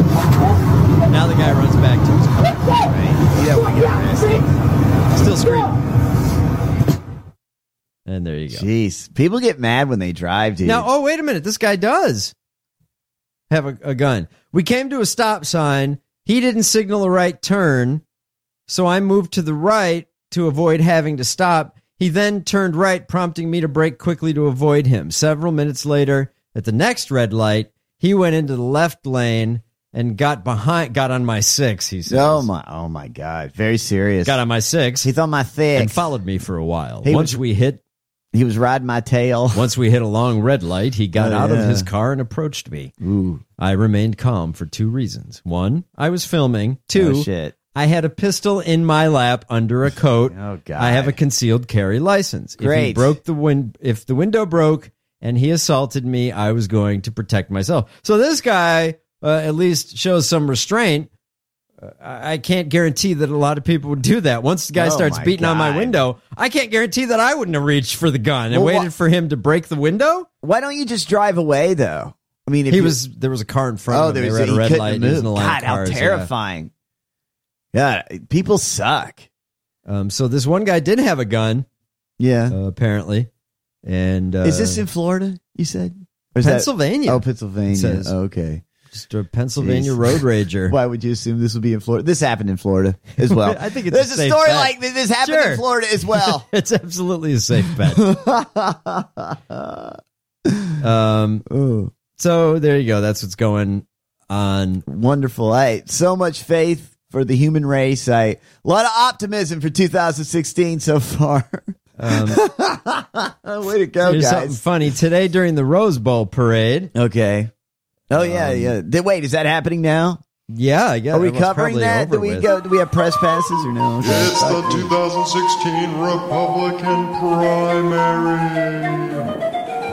Now the guy runs back to his car, Yeah, we get arrested. still screaming, and there you go. Jeez, people get mad when they drive, dude. Now, oh, wait a minute. This guy does have a, a gun. We came to a stop sign. He didn't signal a right turn, so I moved to the right to avoid having to stop. He then turned right, prompting me to brake quickly to avoid him. Several minutes later, at the next red light, he went into the left lane and got behind, got on my six, he says. Oh my, oh my God, very serious. Got on my six He's on my thick. and followed me for a while. He Once was- we hit He was riding my tail. Once we hit a long red light, he got Oh, out of yeah. his car and approached me. Ooh. I remained calm for two reasons. One, I was filming. Two, Oh, shit. I had a pistol in my lap under a coat. Oh, God. I have a concealed carry license. If he Great. broke the win- if the window broke and he assaulted me, I was going to protect myself. So this guy uh, at least shows some restraint. Uh, I I can't guarantee that a lot of people would do that. Once the guy Oh, starts my beating on my God. window, I can't guarantee that I wouldn't have reached for the gun and Well, waited wha- for him to break the window. Why don't you just drive away, though? I mean, if He you- was there was a car in front Oh, of him. there They was were at he a red couldn't light. have He was in moved. the line God, of how cars, yeah. terrifying! Yeah, people suck. Um, so this one guy did have a gun, Yeah. uh, apparently, and uh, Is this in Florida? You said Or is that- Pennsylvania? oh, Pennsylvania. It says. Oh, okay. Just a Pennsylvania Jeez. road rager. Why would you assume this would be in Florida? This happened in Florida as well. I think it's There's a a, safe story bet. like this. This happened Sure. in Florida as well. It's absolutely a safe bet. um, Oh, so there you go. That's what's going on. wonderful. I so much faith for the human race. I a lot of optimism for two thousand sixteen so far. Um, Way to go, Here's something guys. funny. Today during the Rose Bowl parade. Okay. Oh yeah, Um, yeah. Did, wait, is that happening now? Yeah, I guess. Are we it was covering probably that? over Do we with. go? Do we have press passes or no? Okay. It's the two thousand sixteen Republican primary.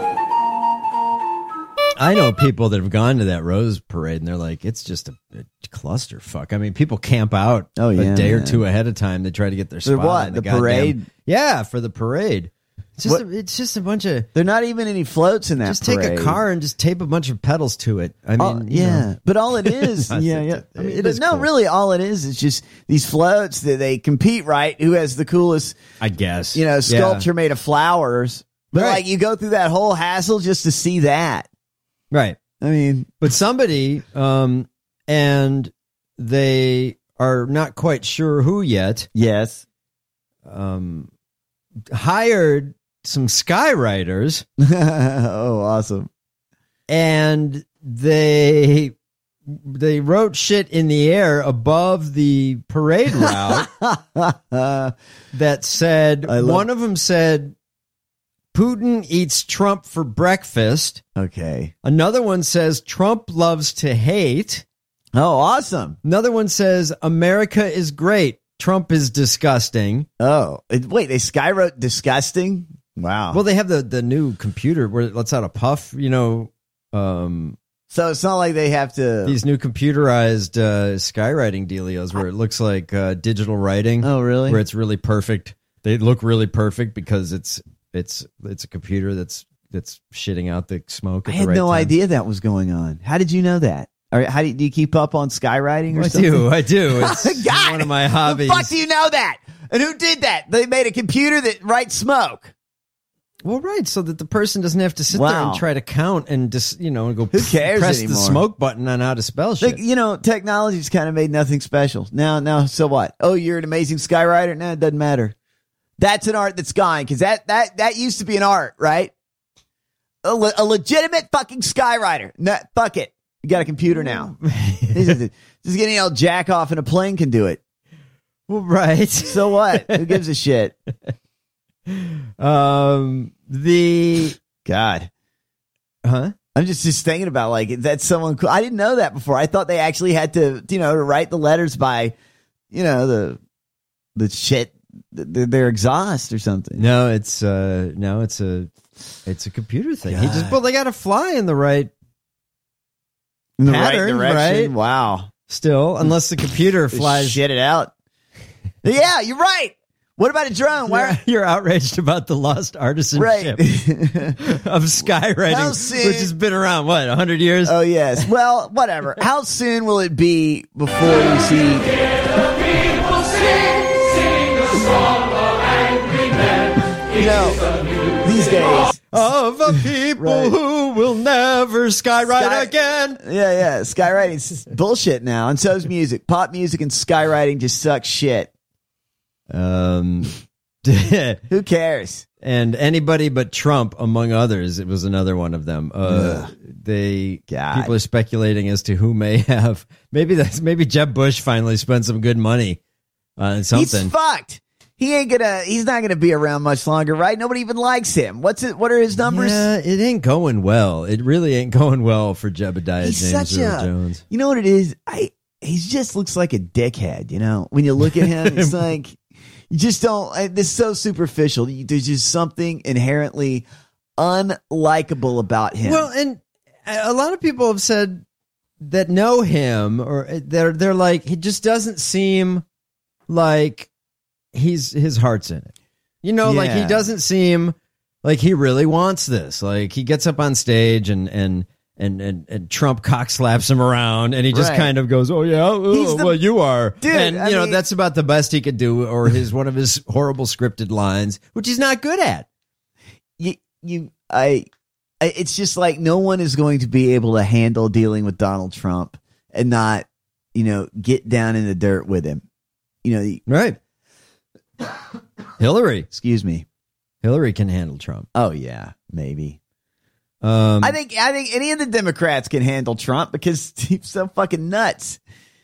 I know people that have gone to that Rose Parade and they're like, it's just a, a clusterfuck. I mean, people camp out Oh, yeah, a day or man. two ahead of time. They try to get their For spot. what? on The goddamn- parade? Yeah, for the parade. It's just, What? a, it's just a bunch of. There are not even any floats in that. Just parade. take a car and just tape a bunch of pedals to it. I mean, Oh, you yeah, know. but all it is, I yeah, think yeah. it- I mean, it but is no, cool. really, all it is is just these floats that they compete. Right? Who has the coolest, I guess. you know, Yeah. sculpture made of flowers? But Right. like, you go through that whole hassle just to see that. Right. I mean, But somebody, um, and they are not quite sure who yet, yes. um, hired some skywriters. Oh, awesome. And they they wrote shit in the air above the parade route that said I love- one of them said Putin eats Trump for breakfast. Okay. Another one says Trump loves to hate. Oh, awesome. Another one says America is great. Trump is disgusting. Oh, it- wait, they skywrote disgusting. Wow. Well, they have the the new computer where it lets out a puff, you know, um so it's not like they have to. these new computerized uh, skywriting dealios where it looks like uh, digital writing. Oh, really? Where it's really perfect. They look really perfect because it's it's it's a computer that's that's shitting out the smoke. At I the had right no time. idea that was going on. How did you know that? Or how do you, do you keep up on skywriting or I something? do. I do. It's God, one of my the hobbies. fuck do you know that? And who did that? They made a computer that writes smoke. Well, right, so that the person doesn't have to sit there Wow. and try to count and just, you know, go Who cares press anymore? the smoke button on how to spell shit. Like, you know, technology's kind of made nothing special. Now, now, so what? Oh, you're an amazing skywriter? No, it doesn't matter. That's an art that's gone because that, that, that used to be an art, right? A, le- a legitimate fucking skywriter. No, fuck it. You got a computer now. Just getting old jack off in a plane can do it. Well, right. So what? Who gives a shit? Um, the God, huh? I'm just just thinking about like that's someone cool. I didn't know that before. I thought they actually had to, you know, to write the letters by, you know, the the shit, the, their exhaust or something. No, it's uh, no, it's a, it's a computer thing. He just, God. well, they got to fly in the right In the pattern, right direction. right? Wow. Still, unless the computer flies. Shit it out. Yeah, you're right. What about a drone? Why? You're, you're outraged about the lost artisanship of skywriting, How soon- which has been around, what, one hundred years? Oh, yes. Well, whatever. How soon will it be before we see... You know, these days... Of a people Right. who will never skywrite Sky- again. Yeah, yeah. Skywriting's bullshit now. And so's music. Pop music and skywriting just suck shit. Um, Who cares? And anybody but Trump, among others, it was another one of them. Uh, Ugh. they God. people are speculating as to who may have. Maybe that's maybe Jeb Bush finally spent some good money on something. He's fucked. He ain't gonna. He's not gonna be around much longer, right? Nobody even likes him. What's it? What are his numbers? Yeah, it ain't going well. It really ain't going well for Jebediah He's James such Earl a. Jones. You know what it is? I. He just looks like a dickhead. You know, when you look at him, it's like you just don't. I- This is so superficial. You- There's just something inherently unlikable about him. Well, and a lot of people have said that know him, or they're they're like he just doesn't seem like he's his heart's in it. You know, like he Yeah. doesn't seem like he really wants this. Like he gets up on stage and and and and, and Trump cock slaps him around, and he just Right. kind of goes, "Oh yeah, oh, He's the- well you are," Dude, and I you know mean- that's about the best he could do, or his one of his horrible scripted lines, which he's not good at. you, you, I, I, it's just like no one is going to be able to handle dealing with Donald Trump and not, you know, get down in the dirt with him. You know, the- Right? Hillary, excuse me. Hillary can handle Trump. Oh yeah, maybe. Um, I think I think any of the Democrats can handle Trump because he's so fucking nuts.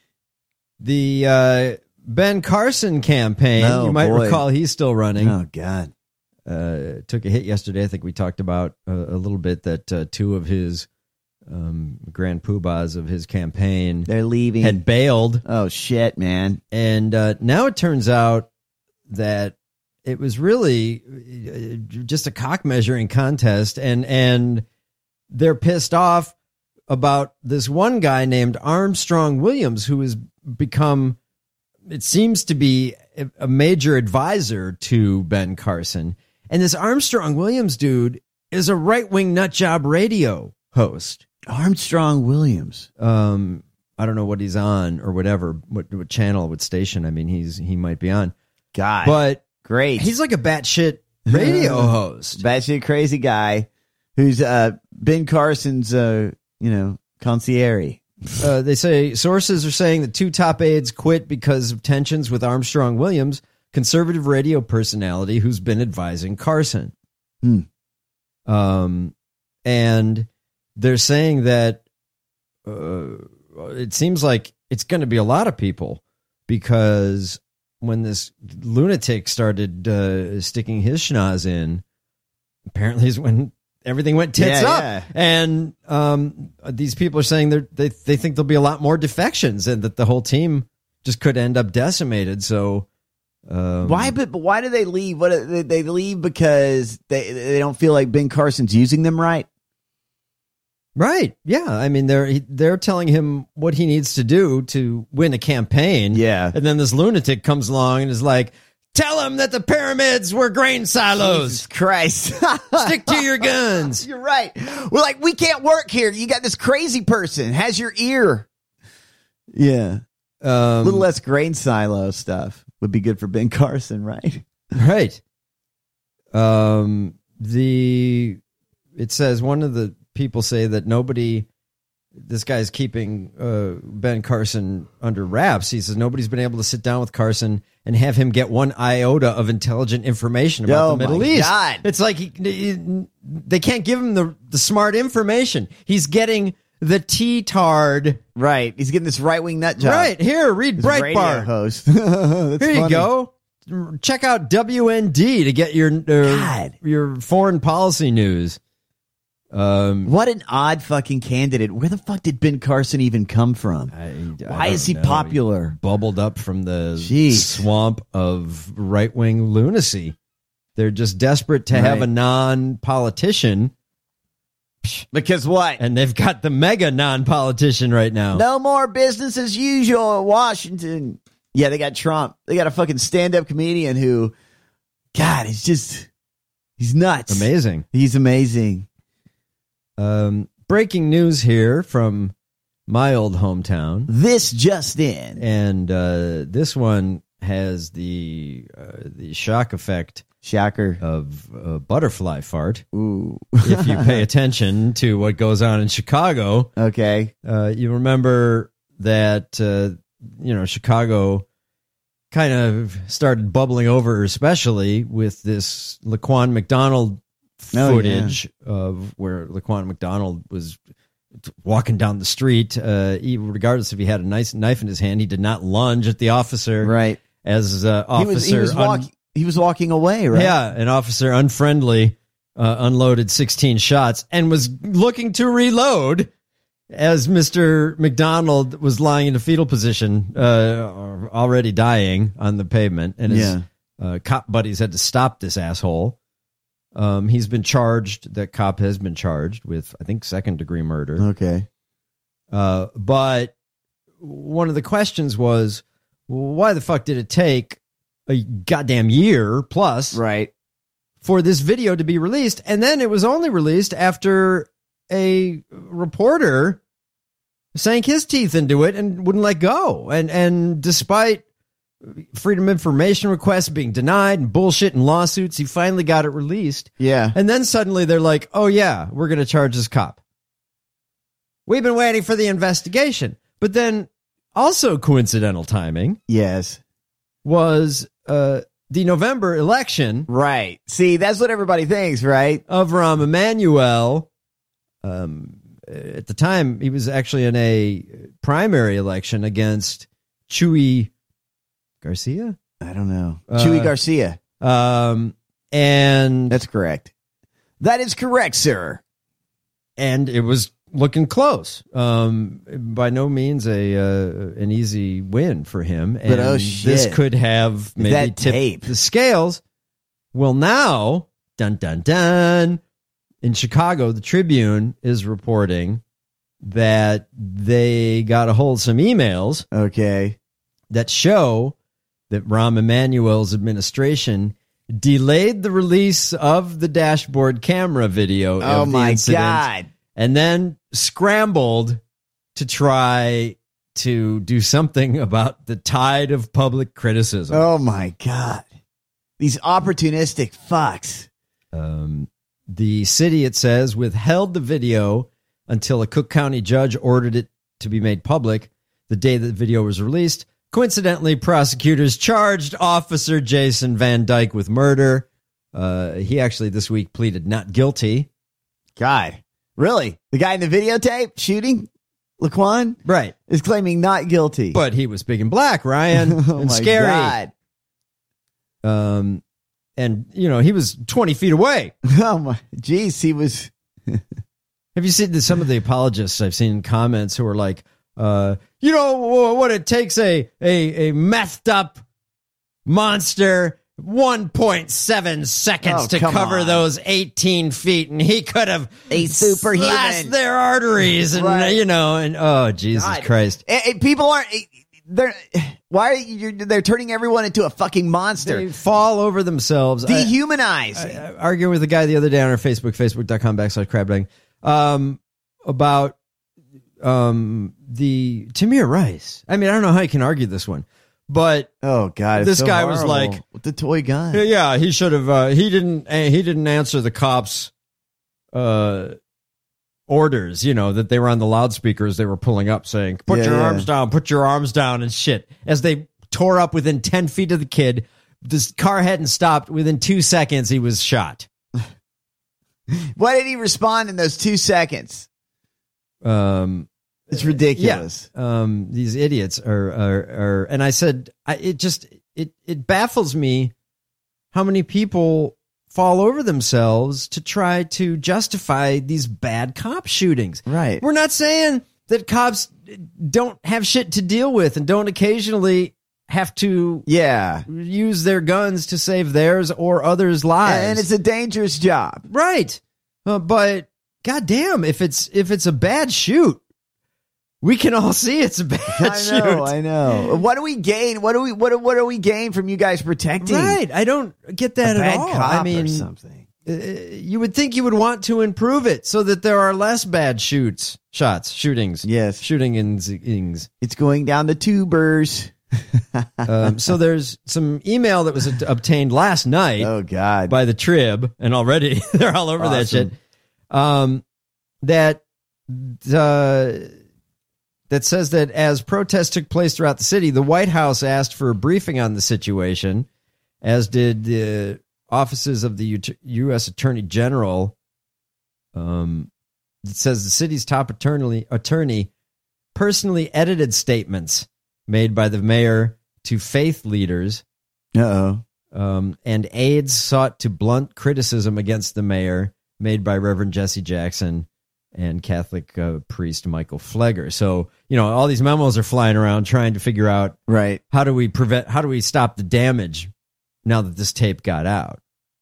The uh, Ben Carson campaign, Oh, you might boy. recall he's still running. Oh God. Uh, took a hit yesterday. I think we talked about uh, a little bit that uh, two of his um, grand poobahs of his campaign They're leaving. had bailed. Oh shit, man. And uh, now it turns out that it was really uh, just a cock measuring contest, and and they're pissed off about this one guy named Armstrong Williams, who has become, it seems to be a- a major advisor to Ben Carson. And this Armstrong Williams dude is a right wing nutjob radio host. Armstrong Williams. Um, I don't know what he's on or whatever, what, what channel, what station. I mean, he's he might be on. God. But great. he's like a batshit radio host. Batshit crazy guy who's uh, Ben Carson's, uh, you know, concierge. Uh, they say sources are saying that two top aides quit because of tensions with Armstrong Williams, conservative radio personality who's been advising Carson. Hmm. Um, and they're saying that uh, it seems like it's going to be a lot of people because when this lunatic started uh, sticking his schnoz in, apparently is when everything went tits Yeah, up. yeah. And um, these people are saying they're, they they think there'll be a lot more defections and that the whole team just could end up decimated. So um, Why? But, but why do they leave? What they, they leave because they they don't feel like Ben Carson's using them right. Right. Yeah. I mean, they're they're telling him what he needs to do to win a campaign. Yeah. And then this lunatic comes along and is like, tell him that the pyramids were grain silos. Jesus Christ. Stick to your guns. You're right. We're like, we can't work here. You got this crazy person has your ear. Yeah. Um, A little less grain silo stuff would be good for Ben Carson, right? Right. Um, the it says one of the people say that nobody, this guy's keeping uh, Ben Carson under wraps. He says nobody's been able to sit down with Carson and have him get one iota of intelligent information about Oh, the Middle my East. God. It's like he, he- they can't give him the, the smart information. He's getting the T-tard. Right. He's getting this right-wing nut job. Right. Here, read His radio Breitbart. host. That's Here you funny. go. Check out W N D to get your uh, your foreign policy news. Um, What an odd fucking candidate. Where the fuck did Ben Carson even come from? I Why don't is he know. popular? He bubbled up from the Jeez. swamp of right-wing lunacy. They're just desperate to have Right. a non-politician. Because what? And they've got the mega non-politician right now. No more business as usual in Washington. Yeah, they got Trump. They got a fucking stand-up comedian who, God, he's just, he's nuts. Amazing. He's amazing. Um, breaking news here from my old hometown. This just in. And uh, this one has the uh, the shock effect Shocker. of uh, butterfly fart. Ooh. If you pay attention to what goes on in Chicago. Okay. Uh, you remember that, uh, you know, Chicago kind of started bubbling over, especially with this Laquan McDonald Oh, footage of where Laquan McDonald was walking down the street. Uh, he, regardless if he had a nice knife in his hand, he did not lunge at the officer. Right. As uh, officer, He was, he was, un- walk, he was walking away, right? yeah, an officer unfriendly uh, unloaded sixteen shots and was looking to reload as Mister McDonald was lying in a fetal position, uh, already dying on the pavement, and his Yeah. uh, cop buddies had to stop this asshole. Um, he's been charged. That cop has been charged with, I think, second degree murder. Okay. Uh, but one of the questions was, why the fuck did it take a goddamn year plus Right. for this video to be released? And then it was only released after a reporter sank his teeth into it and wouldn't let go. And and despite freedom of information requests being denied and bullshit and lawsuits, he finally got it released. Yeah. And then suddenly they're like, oh yeah, we're going to charge this cop. We've been waiting for the investigation. But then also coincidental timing Yes. was uh, the November election Right. See, that's what everybody thinks, right? of Rahm Emanuel. Um, at the time, he was actually in a primary election against Chuy Garcia. I don't know. Uh, Chuy Garcia. Um, and That's correct. That is correct, sir. and it was looking close. Um, by no means a uh, an easy win for him. And But, oh, this shit. could have maybe That tipped tape. the scales. Well, now, dun dun dun, in Chicago, the Tribune is reporting that they got a hold of some emails Okay. that show that Rahm Emanuel's administration delayed the release of the dashboard camera video. Oh, of the my incident, God. And then scrambled to try to do something about the tide of public criticism. Oh, my God. These opportunistic fucks. Um, the city, it says, withheld the video until a Cook County judge ordered it to be made public the day that the video was released. Coincidentally, prosecutors charged Officer Jason Van Dyke with murder. Uh, he actually this week pleaded not guilty. God. Really? The guy in the videotape shooting Laquan Right. is claiming not guilty. But he was big and black, Ryan, oh, and my scary. God. Um, and, you know, he was twenty feet away. Oh, my. Jeez, he was. Have you seen the, some of the apologists I've seen in comments who are like, uh, you know what it takes a, a, a methed up monster one point seven seconds Oh, to come cover on. those eighteen feet, and he could have A superhuman. slashed their arteries and, Right. you know, and oh, Jesus God. Christ. Eh, eh, people aren't. eh, They're. Why are you? They're turning everyone into a fucking monster. They fall over themselves. I- Dehumanize. I, I, arguing with a guy the other day on our Facebook, facebook.com backslash crabdang, um, about um, the Tamir Rice. I mean, I don't know how you can argue this one, But oh god, it's this so guy was horrible. like with the toy gun. Yeah, he should have. Uh, he didn't. Uh, he didn't answer the cops' uh, orders. You know that they were on the loudspeakers. They were pulling up, saying, "Put Yeah, your yeah. arms down. Put your arms down," and shit. As they tore up within ten feet of the kid, this car hadn't stopped. Within two seconds, he was shot. Why did he respond in those two seconds? Um. It's ridiculous. Yeah. Um, these idiots are, are, are, and I said, I, it just, it, it baffles me how many people fall over themselves to try to justify these bad cop shootings. Right. We're not saying that cops don't have shit to deal with and don't occasionally have to yeah use their guns to save theirs or others' lives. And it's a dangerous job. Right. Uh, but goddamn, if it's, if it's a bad shoot, we can all see it's a bad I shoot. know, I know. What do we gain? What do we what do- what do we gain from you guys protecting? Right. I don't get that a at bad all. cop I mean, or something. Uh, you would think you would want to improve it so that there are less bad shoots, shots, shootings. Yes. Shooting ings. It's going down the tubers. um, so there's some email that was obtained last night. Oh God. By the Trib, and already they're all over that Awesome. shit. Um, that uh, that says that as protests took place throughout the city, the White House asked for a briefing on the situation, as did the offices of the U- U S Attorney General. Um, it says the city's top attorney, attorney personally edited statements made by the mayor to faith leaders. Uh-oh. Um, and aides sought to blunt criticism against the mayor made by Reverend Jesse Jackson and Catholic uh, priest Michael Flegger. So, you know, all these memos are flying around trying to figure out, right, how do we prevent, how do we stop the damage now that this tape got out?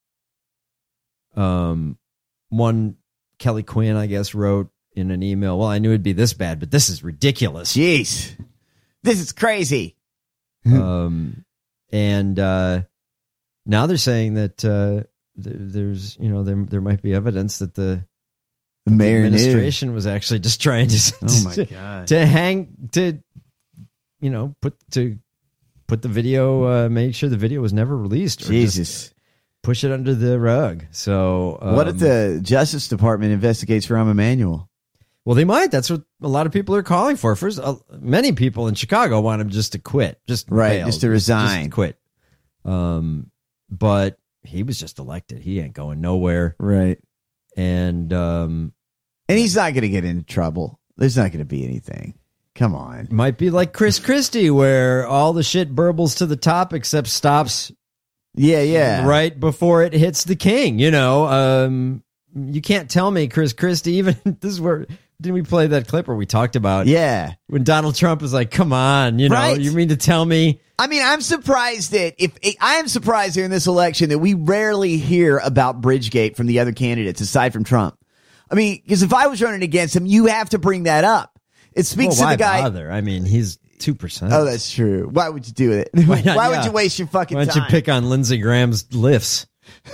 Um, one Kelly Quinn, I guess, wrote in an email, well, I knew it'd be this bad, but this is ridiculous. Jeez. This is crazy. um, and uh, now they're saying that uh, th- there's, you know, there there might be evidence that the, the mayor administration was actually just trying to, Oh my to, God. to hang to, you know, put to put the video, uh, make sure the video was never released. Or Jesus. just push it under the rug. So, um, what if the Justice Department investigates Rahm Emanuel? Well, they might. That's what a lot of people are calling for. First, uh, many people in Chicago want him just to quit, just Right, bail, just to resign. just quit. Um, but he was just elected. He ain't going nowhere. Right. And um, and he's not going to get into trouble. There's not going to be anything. Come on. Might be like Chris Christie, where all the shit burbles to the top except stops. Yeah, yeah. Right before it hits the king. You know, um, you can't tell me Chris Christie. Even this is where. Didn't we play that clip where we talked about yeah when Donald Trump was like, come on, you know, Right. you mean to tell me? I mean, I'm surprised that if I am surprised here in this election that we rarely hear about Bridgegate from the other candidates aside from Trump. I mean, because if I was running against him, you have to bring that up. It speaks Well, why to the guy. bother? I mean, he's two percent. Oh, that's true. Why would you do it? Why, not? Why Yeah. would you waste your fucking Why don't time? you pick on Lindsey Graham's lifts?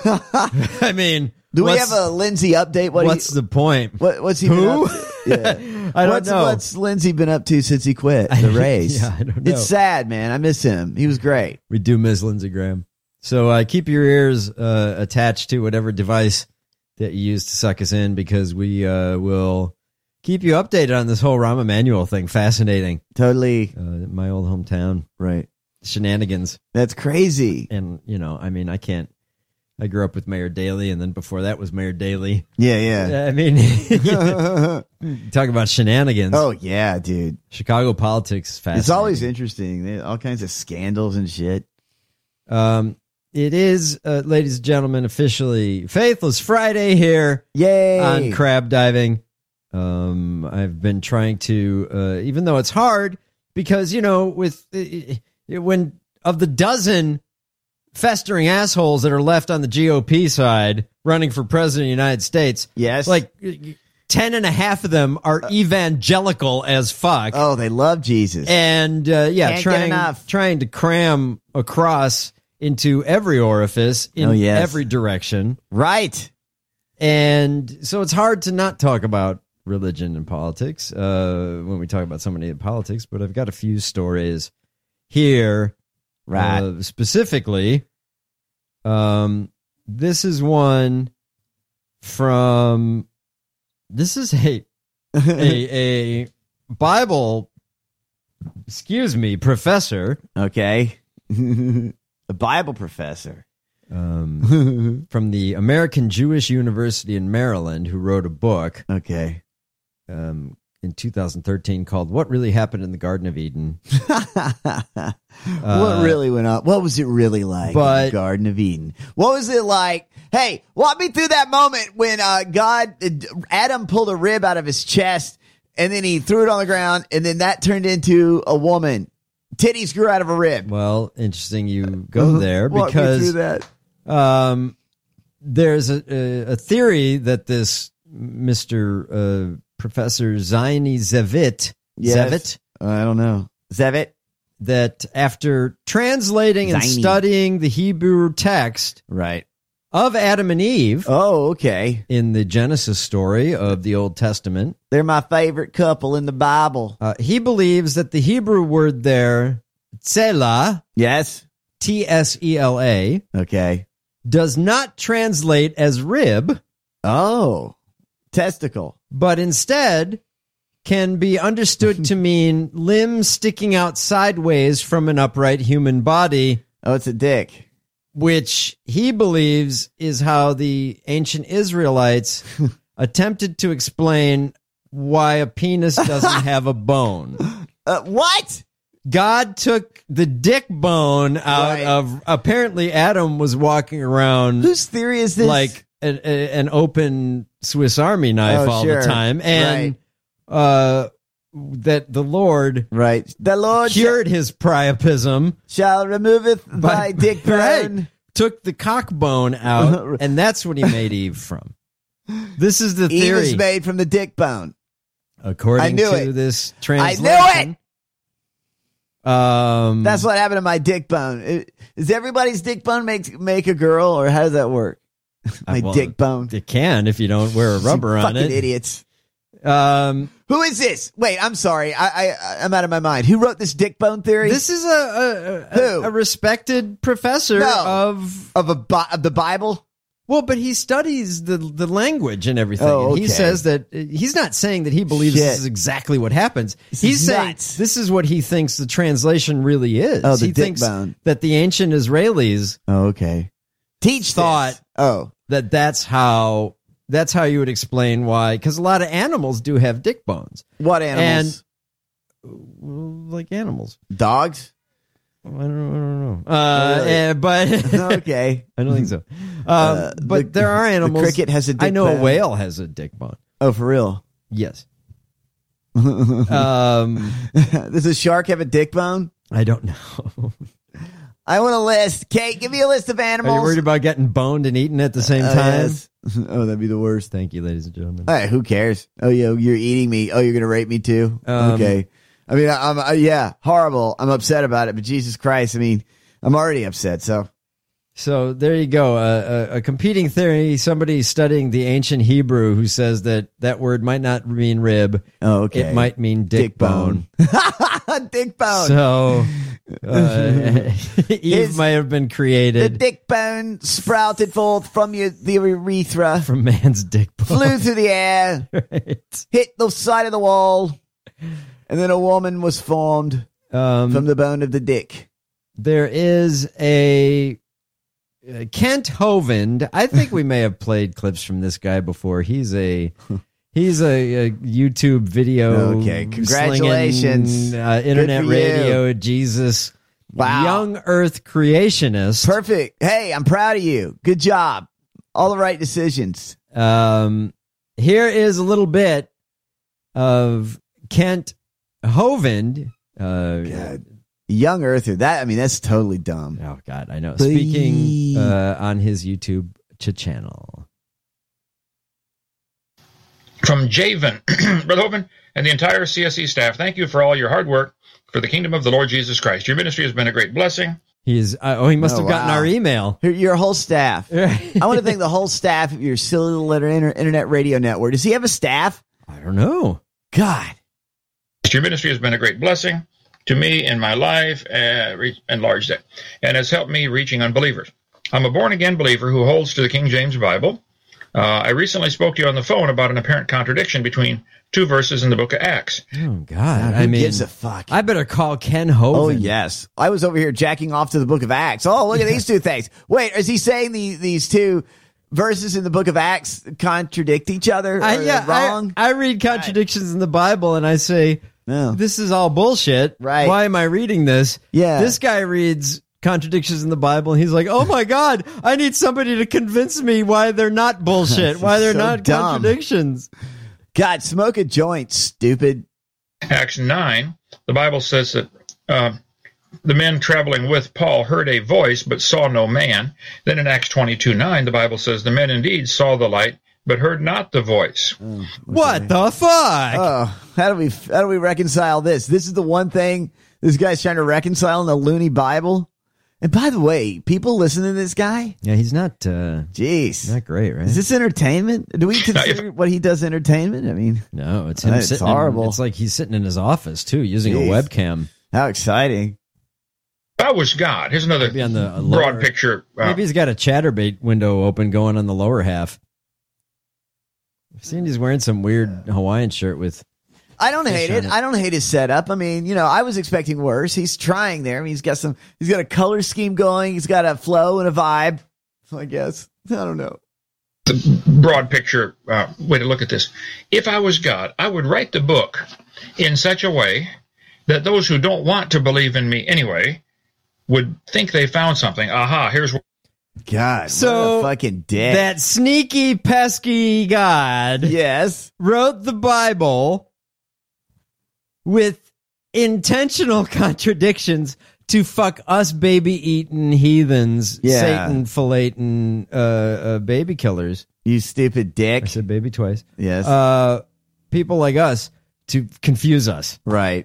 I mean, do we what's- have a Lindsay update? What what's he, the point? What, what's he Who? been up to? Yeah. I don't what's, know. What's Lindsay been up to since he quit the race? Yeah, I don't know. It's sad, man. I miss him. He was great. We do miss Lindsey Graham. So uh, keep your ears uh, attached to whatever device that you use to suck us in, because we uh, will keep you updated on this whole Rahm Emanuel thing. Fascinating. Totally. Uh, my old hometown. Right. Shenanigans. That's crazy. And, you know, I mean, I can't. I grew up with Mayor Daley, and then before that was Mayor Daley. Yeah, yeah. I mean, talk about shenanigans. Oh, yeah, dude. Chicago politics is fascinating. It's always interesting. They, all kinds of scandals and shit. Um, it is, uh, ladies and gentlemen, officially Faithless Friday here. Yay! On crab diving. Um, I've been trying to, uh, even though it's hard, because, you know, with uh, when of the dozen festering assholes that are left on the G O P side running for president of the United States. Yes. Like ten and a half of them are evangelical as fuck. Oh, they love Jesus. And, uh, yeah, Can't get trying, enough. trying to cram a cross into every orifice in Oh, yes. every direction. Right. And so it's hard to not talk about religion and politics, uh, when we talk about so many politics, but I've got a few stories here Right. Uh, specifically, um, this is one from. This is a a a Bible. Excuse me, professor. Okay, a Bible professor. Um, from the American Jewish University in Maryland, who wrote a book. Okay. Um, in two thousand thirteen called "What Really Happened in the Garden of Eden." What really went on? What was it really like but, in the Garden of Eden? What was it like? Hey, walk me through that moment when uh, God, Adam pulled a rib out of his chest and then he threw it on the ground and then that turned into a woman. Titties grew out of a rib. Well, interesting you go there Walk because me through that. Um, there's a, a, a theory that this Mister Uh, Professor Zaini Zevit, Yes. Zevit, I don't know. Zevit? that after translating and Zaini. studying the Hebrew text Right. of Adam and Eve Oh, okay. in the Genesis story of the Old Testament, They're my favorite couple in the Bible. uh, he believes that the Hebrew word there, tsela, Yes. T S E L A, Okay. does not translate as rib, Oh, testicle. but instead can be understood to mean limb sticking out sideways from an upright human body, Oh, it's a dick. which he believes is how the ancient Israelites attempted to explain why a penis doesn't have a bone. Uh, what? God took the dick bone out Right. of, apparently Adam was walking around Whose theory is this? like an, a, an open Swiss Army knife Oh, all sure. the time, and uh, that the Lord right. The Lord cured his priapism, shall removeth thy by- dick right, bone. took the cock bone out, and that's what he made Eve from. This is the Eve theory, is made from the dick bone. according I knew to it. this I translation. knew it. Um, That's what happened to my dick bone. It- Does everybody's dick bone make make a girl, or how does that work? my well, dick bone. It can if you don't wear a rubber on Fucking it. idiots. Um, Who is this? Wait, I'm sorry. I, I I'm out of my mind. Who wrote this dick bone theory? this is a a, a, Who? a respected professor No. of of a Bi- of the Bible. Well, but he studies the the language and everything. Oh, And he okay. says that uh, he's not saying that he believes Shit. this is exactly what happens. This he's is saying nuts. this is what he thinks the translation really is. Oh, the he dick thinks bone. that the ancient Israelis Oh, okay. Teach thought this. Oh, that that's how that's how you would explain why, because a lot of animals do have dick bones, what animals? well, like animals. Dogs. I don't, I don't know, uh, really? eh, but Okay. I don't think so. Um, Uh, but the- there are the animals. cricket has a dick I know bone. a whale has a dick bone. Oh, for real. Yes. Um, Does a shark have a dick bone? I don't know. I want a list. Kate, give me a list of Are animals. you worried about getting boned and eaten at the same Uh, time? yes. Oh, that'd be the worst. Thank you, ladies and gentlemen. Hey, who cares? Oh, yeah, you're eating me. Oh, you're gonna rape me too. Um, okay. I mean, I, I'm uh, yeah, horrible. I'm upset about it, but Jesus Christ, I mean, I'm already upset. So So there you go. Uh, a, a competing theory. Somebody studying the ancient Hebrew who says that that word might not mean rib. Oh, okay. It might mean dick, Dick bone. bone. dick bone. So uh, Eve His- might have been the created dick bone sprouted forth from your the urethra, from man's dick bone. flew through the air, Right. hit the side of the wall, and then a woman was formed Um, from the bone of the dick. there is a uh, Kent Hovind. I think we may have played clips from this guy before. He's a he's a, a YouTube video. Okay, congratulations. slinging, uh, internet Good for you. radio. Jesus, Wow. young Earth creationist. Perfect. Hey, I'm proud of you. Good job. All the right decisions. Um, here is a little bit of Kent Hovind. Uh, God. Young Earther. That I mean, that's totally dumb. Oh God, I know. Please. Speaking uh, on his YouTube ch- channel. From Javen, Brother Hovind and the entire C S E staff, thank you for all your hard work for the kingdom of the Lord Jesus Christ. Your ministry has been a great blessing. He's uh, oh, he must Oh, have gotten wow. our email. Your, your whole staff. I want to thank the whole staff of your silly little inter- inter- internet radio network. Does he have a staff? I don't know. God. Your ministry has been a great blessing. to me in my life, uh, re- enlarged it, and has helped me reaching unbelievers. I'm a born-again believer who holds to the King James Bible. Uh, I recently spoke to you on the phone about an apparent contradiction between two verses in the book of Acts. Oh, God. God, I who mean, gives a fuck? I better call Ken Hovind. Oh, yes. I was over here jacking off to the book of Acts. Oh, look at these two things. Wait, is he saying the, these two verses in the book of Acts contradict each other? I, Are yeah, they wrong? I, I read contradictions right. in the Bible, and I say, no. this is all bullshit. Right. Why am I reading this? Yeah. This guy reads contradictions in the Bible, and he's like, oh, my God, I need somebody to convince me why they're not bullshit, why they're so not dumb. contradictions. God, smoke a joint, stupid. Acts nine, the Bible says that uh, the men traveling with Paul heard a voice but saw no man. Then in Acts twenty-two nine, the Bible says the men indeed saw the light but heard not the voice. Oh, okay. What the fuck? Oh, how do we how do we reconcile this? This is the one thing this guy's trying to reconcile in the loony Bible. And by the way, people listen to this guy? Yeah, he's not, uh, jeez, not great, right? Is this entertainment? Do we consider what he does entertainment? I mean, no, it's him it's sitting horrible. In, it's like he's sitting in his office, too, using Jeez. a webcam. How exciting. That was God. Here's another Maybe on the broad lower, picture. Uh, maybe he's got a Chatterbait window open going on the lower half. I've seen he's wearing some weird Hawaiian shirt with... I don't hate it. it. I don't hate his setup. I mean, you know, I was expecting worse. He's trying there. I mean, he's got some, he's got a color scheme going. He's got a flow and a vibe, I guess. I don't know. The broad picture uh, way to look at this. If I was God, I would write the book in such a way that those who don't want to believe in me anyway would think they found something. Aha, here's what. God, so what a fucking dick. That sneaky, pesky God yes. wrote the Bible with intentional contradictions to fuck us baby-eating heathens, Yeah. Satan filleting uh, uh, baby killers. You stupid dick. I said baby twice. Yes. Uh, people like us to confuse us. Right.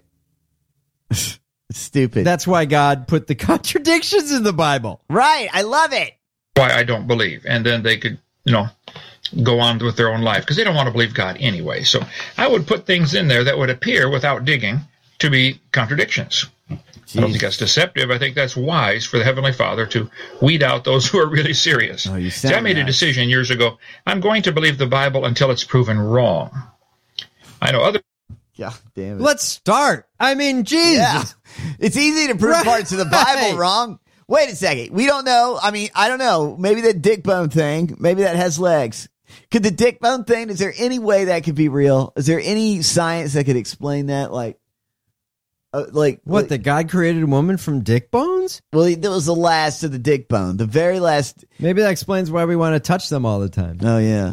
Stupid. That's why God put the contradictions in the Bible. Right. I love it. Why I don't believe. And then they could, you know, go on with their own life because they don't want to believe God anyway. So I would put things in there that would appear without digging to be contradictions. Jeez. I don't think that's deceptive. I think that's wise for the Heavenly Father to weed out those who are really serious. Oh, you See, I made nice. a decision years ago. I'm going to believe the Bible until it's proven wrong. I know other. God damn it. Let's start. I mean, Jesus. Yeah. It's easy to prove Right. parts of the Bible wrong. Wait a second. We don't know. I mean, I don't know. Maybe that dick bone thing, maybe that has legs. Could the dick bone thing, is there any way that could be real? Is there any science that could explain that? Like, uh, like What, like, that God created a woman from dick bones? well, that was the last of the dick bone. The very last. Maybe that explains why we want to touch them all the time. Oh, yeah.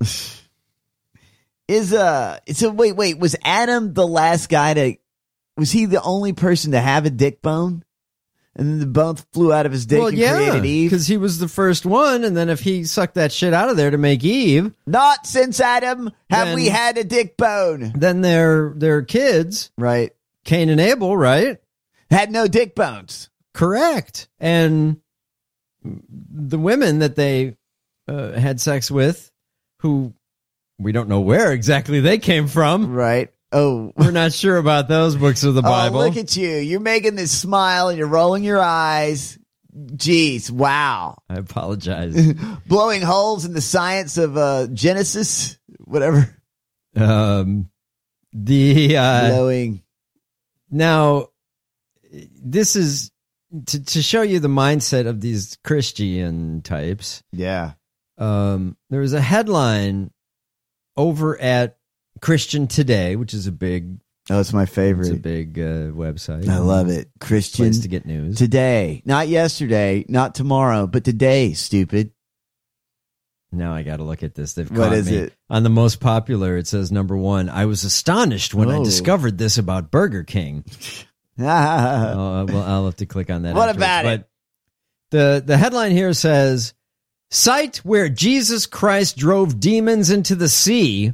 Is, uh, so wait, wait, was Adam the last guy to, was he the only person to have a dick bone? And then the bone flew out of his dick well, and yeah, created Eve? because he was the first one, and then if he sucked that shit out of there to make Eve, Not since Adam have Then- we had a dick bone. then their their kids, Right. Cain and Abel, right? Had no dick bones. Correct. And the women that they uh, had sex with, who we don't know where exactly they came from. Right. Oh, We're not sure about those books of the Bible. Oh, look at you. You're making this smile and you're rolling your eyes. Jeez. Wow. I apologize. Blowing holes in the science of uh, Genesis. Whatever. um, the uh, Blowing. Now, this is to, to show you the mindset of these Christian types. Yeah. Um, there was a headline over at Christian Today, which is a big, Oh, it's my it's favorite. a big uh, website. I love it. Christian. Place to get news. Today. Not yesterday, not tomorrow, but today, stupid. Now I got to look at this. They've What caught is me. it? On the most popular, it says number one. I was astonished when I Oh. discovered this about Burger King. Oh, uh, well, I'll have to click on that. What afterwards. about it? But the the headline here says, "Site where Jesus Christ drove demons into the sea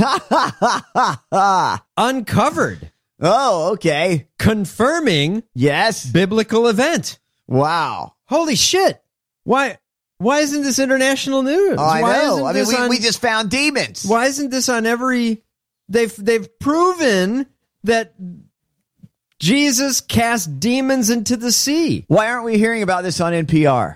uncovered, Oh, okay. confirming Yes. biblical event." Wow. Holy shit! Why why isn't this international news? Oh, I why know. isn't I mean, this we, on- we just found demons. Why isn't this on every? They've they've proven that Jesus cast demons into the sea. Why aren't we hearing about this on N P R?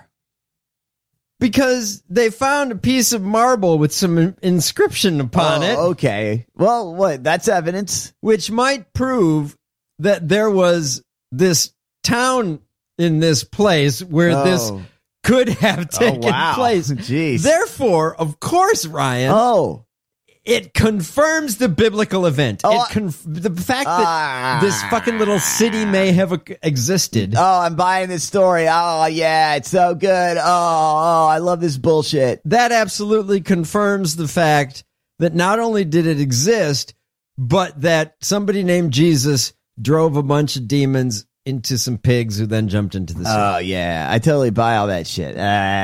Because they found a piece of marble with some inscription upon oh, it. Okay. Well, what? That's evidence. Which might prove that there was this town in this place where oh. this could have taken oh, wow. place. Jeez. Therefore, of course, Ryan. Oh. It confirms the biblical event. Oh, it conf- the fact that ah. this fucking little city may have existed. Oh, I'm buying this story. Oh, yeah, it's so good. Oh, oh, I love this bullshit. That absolutely confirms the fact that not only did it exist, but that somebody named Jesus drove a bunch of demons into some pigs who then jumped into the sea. Oh, yeah. I totally buy all that shit.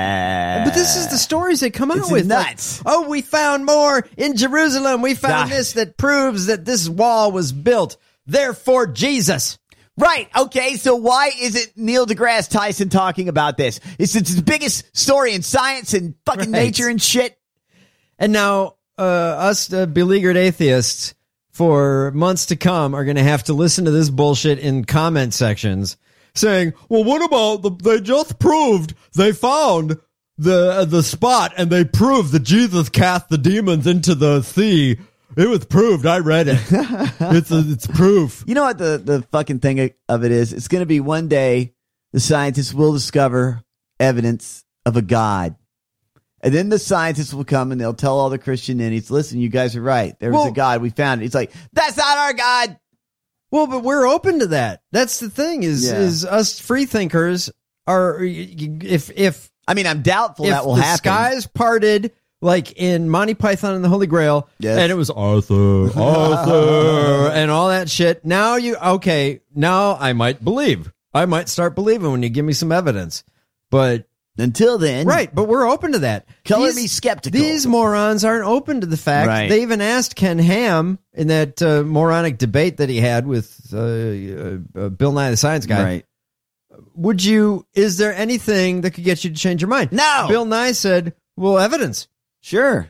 Uh, but this is the stories they come out it's with. Nuts. Like, oh, we found more in Jerusalem. We found God. this that proves that this wall was built. Therefore, Jesus. Right. Okay. So why is it Neil deGrasse Tyson talking about this? It's, it's the biggest story in science and fucking right. nature and shit. And now, uh, us uh, beleaguered atheists for months to come are going to have to listen to this bullshit in comment sections saying, well, what about the, they just proved they found the, uh, the spot and they proved that Jesus cast the demons into the sea. It was proved. I read it. it's a, it's proof. You know what the, the fucking thing of it is? It's going to be one day the scientists will discover evidence of a God. And then the scientists will come and they'll tell all the Christian ninnies, listen, you guys are right. There was well, a God. We found it. He's like, that's not our God. Well, but we're open to that. That's the thing is, yeah. is us free thinkers are, if, if, I mean, I'm doubtful if that will the happen. Skies parted like in Monty Python and the Holy Grail, yes. and it was Arthur, Arthur, and all that shit. Now you, okay, now I might believe. I might start believing when you give me some evidence. But until then, right, but we're open to that. Color these, me skeptical. These morons aren't open to the fact. Right. They even asked Ken Ham in that uh, moronic debate that he had with uh, uh, uh, Bill Nye the Science Guy. Right. Would you, is there anything that could get you to change your mind? No. Bill Nye said, well, evidence. Sure.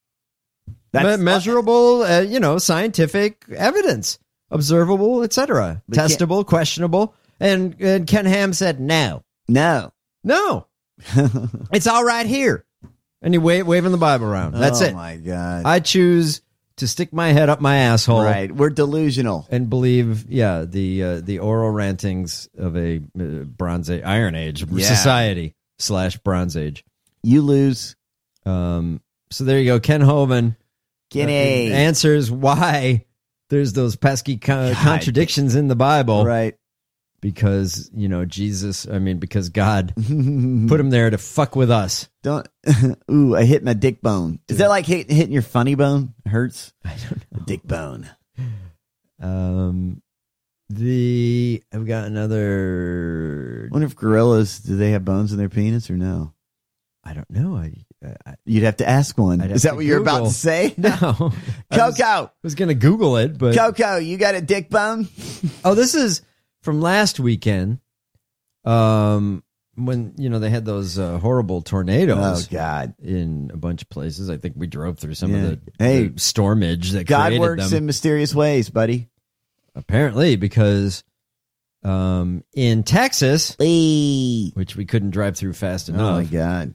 That's Me- measurable, uh, you know, scientific evidence, observable, et cetera, testable, questionable. And, and Ken Ham said, no. No. No. It's all right here. And you wave, waving the Bible around. That's oh it. Oh, my God. I choose to stick my head up my asshole. Right. We're delusional. And believe, yeah, the uh, the oral rantings of a uh, Bronze Age, Iron Age yeah. society slash Bronze Age. You lose. Um. So there you go. Ken Hovind Kenny. Uh, answers why there's those pesky co- contradictions in the Bible. Right. Because, you know, Jesus, I mean, because God put him there to fuck with us. Don't, ooh, I hit my dick bone. Is that like hit, hitting your funny bone? It hurts? I don't know. The dick bone. Um, the, I've got another. I wonder if gorillas, do they have bones in their penis or no? I don't know. I, I You'd have to ask one. Is that what you're Google. about to say? No. Coco. I was, I was going to Google it, but. Coco, you got a dick bone? Oh, this is from last weekend. Um, when, you know, they had those uh, horrible tornadoes. Oh, God. In a bunch of places. I think we drove through some yeah. of the, hey, the stormage that God created works them. in mysterious ways, buddy. Apparently, because um, in Texas, hey. which we couldn't drive through fast enough. Oh, my God.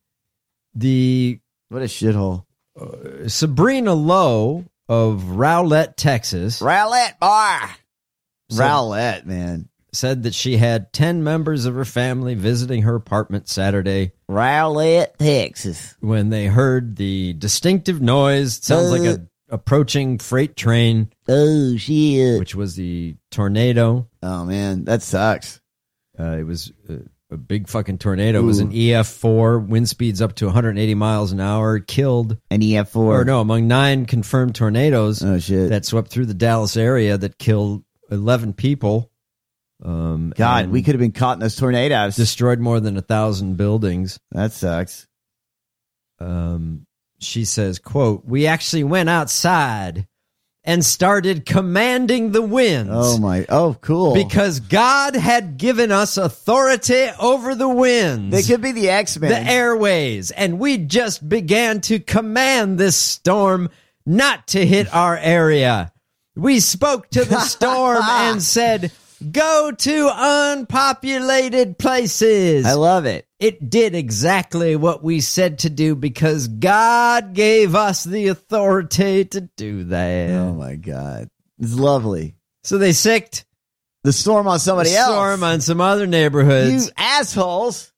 The what a shithole. Uh, Sabrina Lowe of Rowlett, Texas. Rowlett, boy. Said, Rowlett, man. Said that she had ten members of her family visiting her apartment Saturday. Rowlett, Texas. When they heard the distinctive noise. It sounds uh, like a approaching freight train. Oh, shit. Which was the tornado. Oh, man. That sucks. Uh, it was... Uh, A big fucking tornado. Ooh. It was an E F four, wind speeds up to one hundred eighty miles an hour, killed an E F four. Or no, among nine confirmed tornadoes oh, shit. that swept through the Dallas area that killed eleven people. Um, God, we could have been caught in those tornadoes. Destroyed more than a thousand buildings. That sucks. Um, she says, quote, "We actually went outside and started commanding the winds." Oh, my. Oh, cool. Because God had given us authority over the winds. They could be the X-Men. The airways. And we just began to command this storm not to hit our area. We spoke to the storm and said, Go to unpopulated places. I love it. It did exactly what we said to do because God gave us the authority to do that. Oh, my God. It's lovely. So they sicked the storm on somebody the else. Storm on some other neighborhoods. You assholes.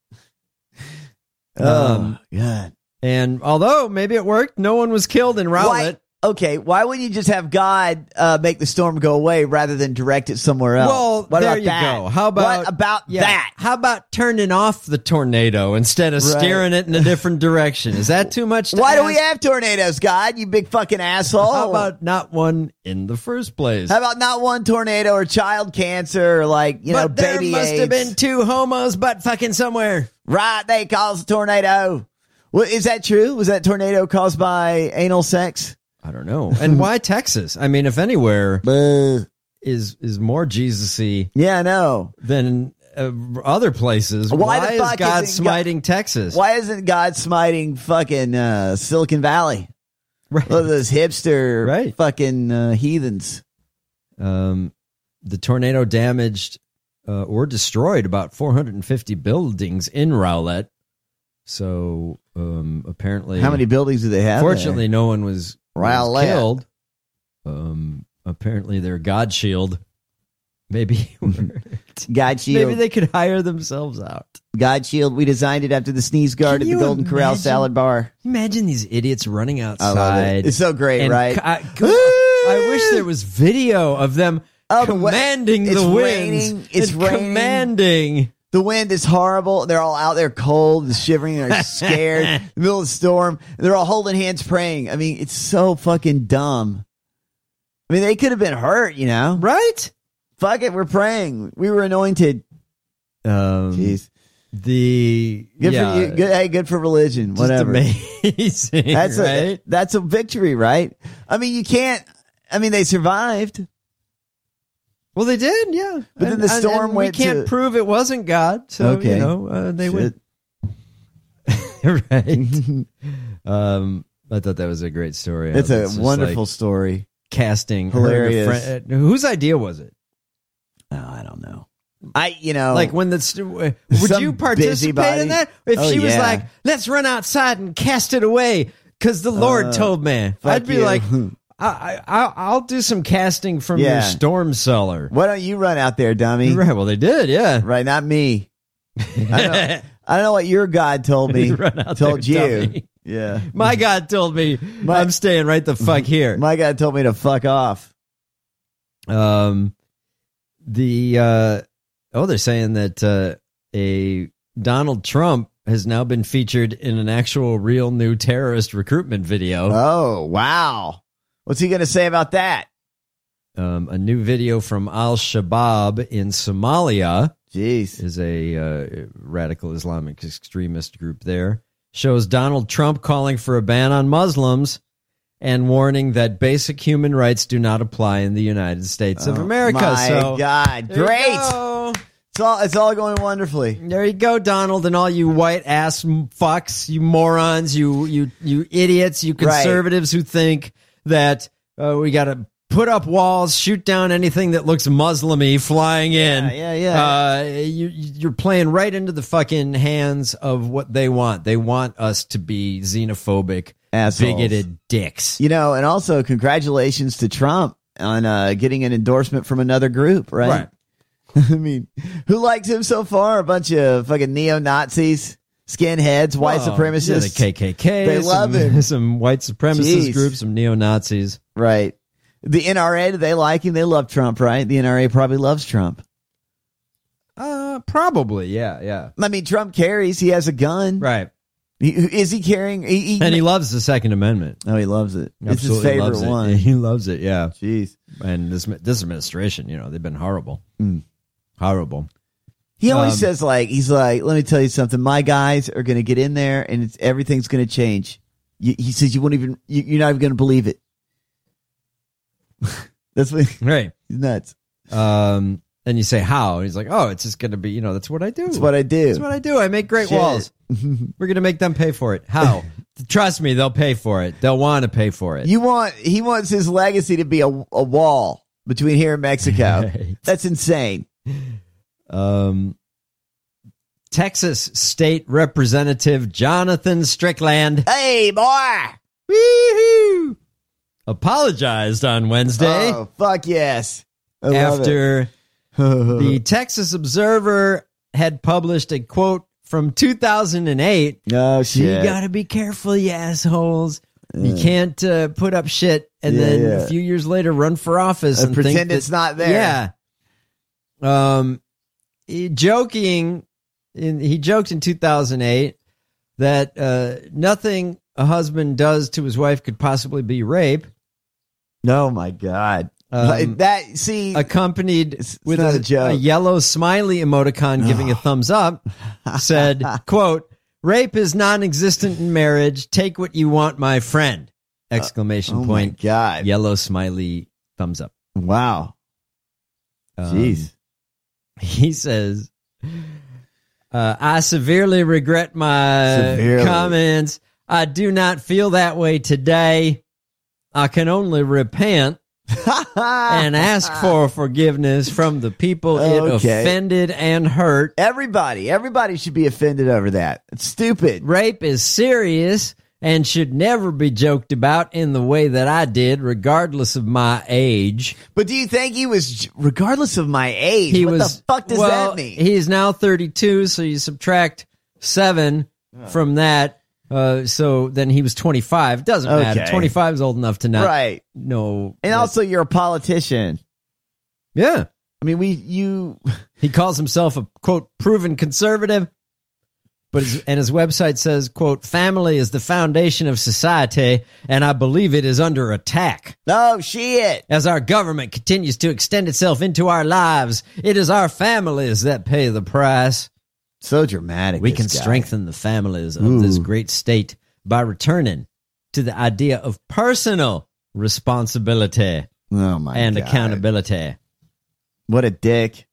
Um, oh, God. And although maybe it worked, no one was killed in Rowlett. Why, okay, why wouldn't you just have God uh, make the storm go away rather than direct it somewhere else? Well, what there about you that? go. How about what about yeah, that? How about turning off the tornado instead of Right. steering it in a different direction? Is that too much to Why ask? do we have tornadoes, God? You big fucking asshole. How about not one in the first place? How about not one tornado or child cancer or like, you know, but there baby must AIDS? have been two homos butt fucking somewhere. Right, they caused a tornado. Well, is that true? Was that tornado caused by anal sex? I don't know. And why Texas? I mean, if anywhere Buh. is is more Jesus-y Yeah, I know. than uh, other places, Why why, the is fuck God isn't smiting Texas? Why isn't God smiting fucking uh, Silicon Valley? Right. Look at those hipster Right. fucking uh, heathens. Um, the tornado damaged uh, or destroyed about four hundred fifty buildings in Rowlett. So um, apparently, How many buildings do they have? fortunately, no one was, was Rowlett. killed. Um, apparently, their God shield maybe worked. God Shield. Maybe they could hire themselves out. God Shield. We designed it after the sneeze guard Can at the you Golden Corral imagine- salad bar. Imagine these idiots running I love outside. it. It's so great, and right? c- I, I wish there was video of them Oh, the wa- commanding it's the winds. raining. It's and raining. commanding. The wind is horrible. They're all out there cold and shivering. They're scared. In the middle of the storm. They're all holding hands praying. I mean, it's so fucking dumb. I mean, they could have been hurt, you know? Right? Fuck it. We're praying. We were anointed. Um, Jeez. The Good yeah, for you. Good, hey, good for religion. just Whatever. amazing. That's right? a that's a victory, right? I mean, you can't. I mean, they survived. Well, they did, yeah. But then And- the and- storm and went We can't to- prove it wasn't God, so Okay. you know uh, they Shit. would. Right. um, I thought that was a great story. It's a just wonderful like story. casting. her Hilarious. friend- uh, whose idea was it? Oh, I don't know. I, you know, Like when the st- would Some you participate busybody. in that? If Oh, she was yeah. like, "Let's run outside and cast it away," because the Lord Uh, told me, fuck I'd be you. like, I, I, "I'll do some casting from Yeah. your storm cellar." why don't you run out there, dummy? Right. Well, they did. Yeah. Right, not me. I don't, I don't know what your God told me. Run out told there, you. dummy. Yeah. My God told me My- I'm staying right the fuck here. My God told me to fuck off. Um, the uh, oh, they're saying that uh, a Donald Trump has now been featured in an actual, real new terrorist recruitment video. Oh, wow. What's he going to say about that? Um, a new video from Al Shabaab in Somalia. Jeez. Is a uh, radical Islamic extremist group there. Shows Donald Trump calling for a ban on Muslims and warning that basic human rights do not apply in the United States of Oh, America. My so, God. there you Great. go. It's all, it's all going wonderfully. There you go, Donald, and all you white ass fucks, you morons, you you you idiots, you conservatives who think that uh, we got to put up walls, shoot down anything that looks Muslim-y flying in. Yeah, yeah, yeah. Uh, you, you're playing right into the fucking hands of what they want. They want us to be xenophobic, Assholes. bigoted dicks. You know, and also congratulations to Trump on uh, getting an endorsement from another group, right? Right. I mean, who likes him so far? A bunch of fucking neo-Nazis, skinheads, white Well, supremacists. yeah, the K K K. They love some, him. Some white supremacist Jeez. groups, some neo-Nazis. Right. The N R A, do they like him? They love Trump, right? The N R A probably loves Trump. Uh, probably, yeah, yeah. I mean, Trump carries. He has a gun. Right. He, is he carrying? He, he, And he loves the Second Amendment. oh, he loves it. It's his Absolutely favorite loves it. one. He loves it, yeah. Jeez. And this this administration, you know, they've been horrible. Mm. Horrible. He always Um, says, like, he's like, let me tell you something. My guys are going to get in there and it's, everything's going to change. You, he says, you won't even, you, you're not even going to believe it. That's what Right. he's nuts. Um, and you say, how? And he's like, oh, it's just going to be, you know, that's what I do. That's what I do. That's what I do. I make great Shit. walls. We're going to make them pay for it. How? Trust me, they'll pay for it. They'll want to pay for it. You want, he wants his legacy to be a, a wall. between here and Mexico. Right. That's insane. Um, Texas State Representative Jonathan Strickland. Hey, boy. Woo-hoo, apologized on Wednesday. Oh, fuck yes. I love after it. the Texas Observer had published a quote from two thousand eight. Oh, So you shit. got to be careful, you assholes. You Uh. can't uh, put up shit and Yeah, then yeah. a few years later run for office Uh, and pretend think that- it's not there. Yeah. Um, he- joking, in, he joked in two thousand eight that uh, nothing a husband does to his wife could possibly be rape. Oh, my God. Um, Like that, see, accompanied with not a, a joke. a yellow smiley emoticon giving a thumbs up, said, quote, rape is non-existent in marriage. Take what you want, my friend. Exclamation oh point. my God. Yellow smiley thumbs up. Wow. Um, Jeez. He says, uh, I severely regret my Severely. comments. I do not feel that way today. I can only repent and ask for forgiveness from the people it Okay. offended and hurt. Everybody, everybody should be offended over that. It's stupid. Rape is serious and should never be joked about in the way that I did, regardless of my age. But do you think he was, regardless of my age, He what was, the fuck does well, that mean? He's now thirty-two, so you subtract seven from that. Uh, so then he was twenty-five. Doesn't matter. Okay. twenty-five is old enough to not Right. know. And that- also, you're a politician. yeah. I mean, we, you, He calls himself a, quote, proven conservative. But his, and his website says, quote, family is the foundation of society, and I believe it is under attack. oh, shit. As our government continues to extend itself into our lives, it is our families that pay the price. So dramatic. We this can guy. strengthen the families of this Ooh. great state by returning to the idea of personal responsibility Oh, my and God. accountability. What a dick.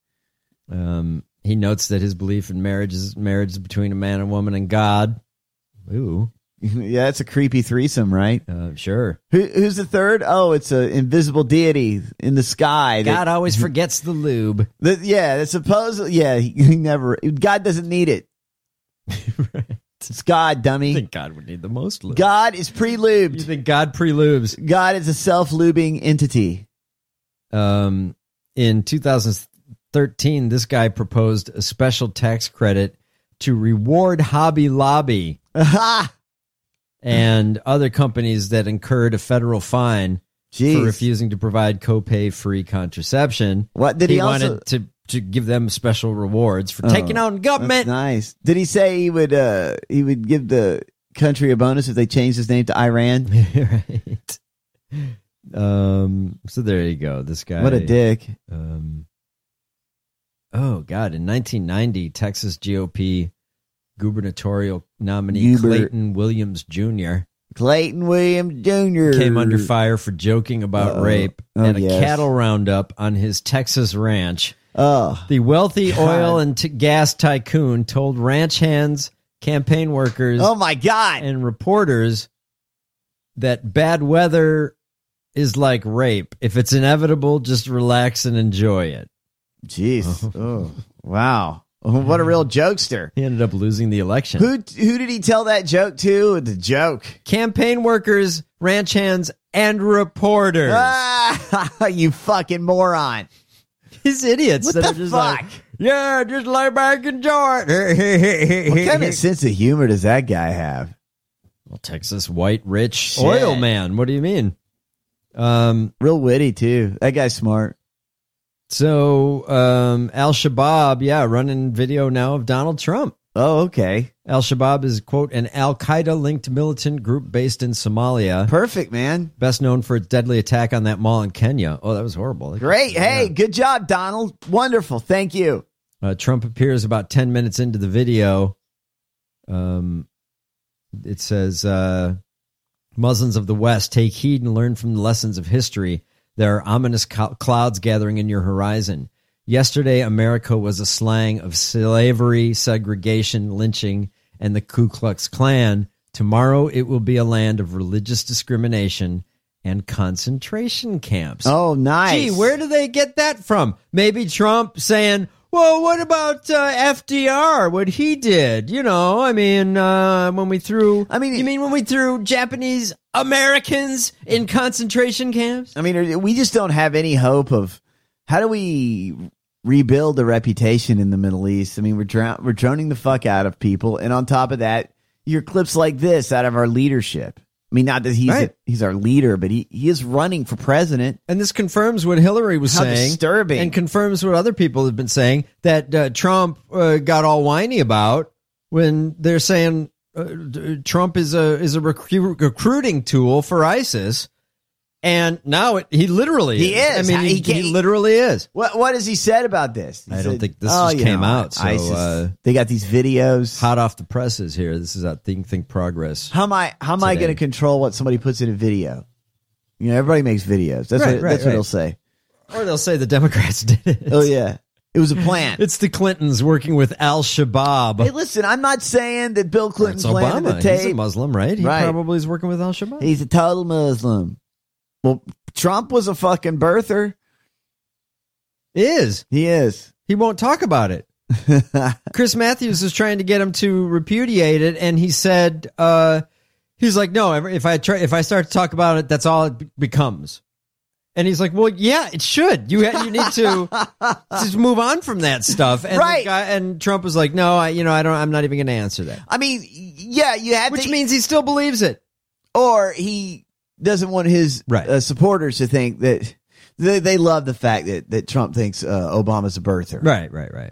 Um, he notes that his belief in marriage is marriage is between a man and woman and God. Ooh, Yeah, that's a creepy threesome, right? uh, sure. Who, who's the third? Oh, it's an invisible deity in the sky. that- God always forgets the lube. that- yeah, that's supposedly, yeah, he, he never, God doesn't need it. Right. It's God, I dummy. think God would need the most lube. God is You pre-lubed. think God pre-lubes? God is a self-lubing entity. Um, in two thousand thirteen, this guy proposed a special tax credit to reward Hobby Lobby Aha! and other companies that incurred a federal fine Jeez. for refusing to provide copay-free contraception. What did he, he also? wanted to, to give them special rewards for taking Oh, on government. That's nice. Did he say he would? Uh, he would give the country a bonus if they changed his name to Iran? Right. Um. So there you go. This guy. What a dick. Um. Oh God! In nineteen ninety, Texas G O P gubernatorial nominee Guber- Clayton Williams Junior Clayton Williams Junior came under fire for joking about Uh-oh. rape Oh, at a yes. cattle roundup on his Texas ranch. Oh, The wealthy God. oil and t- gas tycoon told ranch hands, campaign workers, oh my God. and reporters that bad weather is like rape. If it's inevitable, just relax and enjoy it. Jeez. Oh, wow. What a real jokester. He ended up losing the election. Who who did he tell that joke to? The joke. Campaign workers, ranch hands, and reporters. Ah, you fucking moron. These idiots What that the are just fuck? like, yeah, just lay back and enjoy it. What kind of sense of humor does that guy have? Well, Texas white rich Shit. oil man. What do you mean? Um, Real witty too. That guy's smart. so um, Al Shabaab, yeah, running video now of Donald Trump. Oh, okay. Al Shabaab is, quote, an Al Qaeda linked militant group based in Somalia. Perfect, man. Best known for its deadly attack on that mall in Kenya. Oh, that was horrible. Great. Hey, Yeah. good job, Donald. Wonderful. Thank you. Uh, Trump appears about ten minutes into the video. Um, it says, uh, Muslims of the West, take heed and learn from the lessons of history. There are ominous co- clouds gathering in your horizon. Yesterday, America was a slang of slavery, segregation, lynching, and the Ku Klux Klan. Tomorrow, it will be a land of religious discrimination and concentration camps. Oh, nice. Gee, where do they get that from? Maybe Trump saying, well, what about uh, F D R, what he did? You know, I mean, uh, when we threw... I mean, you mean when we threw Japanese Americans in concentration camps? I mean, we just don't have any hope of... How do we rebuild the reputation in the Middle East? I mean, we're, drown- we're droning the fuck out of people. And on top of that, you hear clips like this out of our leadership. I mean, not that he's Right. a, he's our leader, but he, he is running for president. And this confirms what Hillary was How saying. disturbing. And confirms what other people have been saying, that uh, Trump uh, got all whiny about when they're saying uh, Trump is a is a recru- recruiting tool for ISIS. And now it, he literally He is. is. I mean, he, He can't- he literally is. What what has he said about this? He I don't said, think this "Oh, just you came know, out. So ISIS, uh, they got these videos. hot off the presses here. This is at Think Think Progress. How am I how am I today. going to control what somebody puts in a video? You know, everybody makes videos. That's Right, what right, that's what right. they'll say. Or they'll say the Democrats did it. Oh yeah, it was a plan. It's the Clintons working with Al Shabaab. Hey, listen, I'm not saying that Bill Clinton It's planted Obama. the tape. He's a Muslim, right? He Right. probably is working with Al Shabaab. He's a total Muslim. Well, Trump was a fucking birther. Is. He is. He won't talk about it. Chris Matthews is trying to get him to repudiate it, and he said, uh, he's like, no, if I try, if I start to talk about it, that's all it be- becomes. And he's like, well, yeah, it should. You ha- you need to just move on from that stuff. And Right. The guy, and Trump was like, no, I, you know, I don't. I'm not even going to answer that. I mean, yeah, you have Which to, means he still believes it. or he doesn't want his Right. uh, supporters to think that they, they love the fact that, that Trump thinks uh, Obama's a birther. Right, right, right.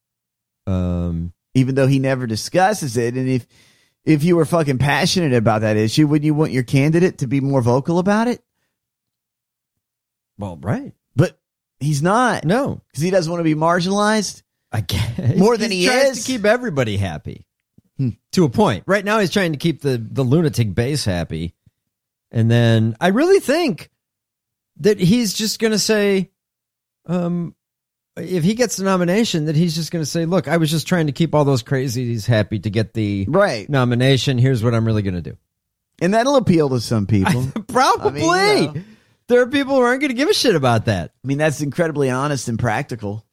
Um, Even though he never discusses it. And if if you were fucking passionate about that issue, wouldn't you want your candidate to be more vocal about it? well, right. But he's not. No, Because he doesn't want to be marginalized. I guess More than he tries is? to keep everybody happy Hmm. to a point. Right now, he's trying to keep the the lunatic base happy, and then I really think that he's just going to say, um, if he gets the nomination, that he's just going to say, "Look, I was just trying to keep all those crazies happy to get the Right. nomination. Here's what I'm really going to do." And that'll appeal to some people. Probably. I mean, you know. There are people who aren't going to give a shit about that. I mean, that's incredibly honest and practical.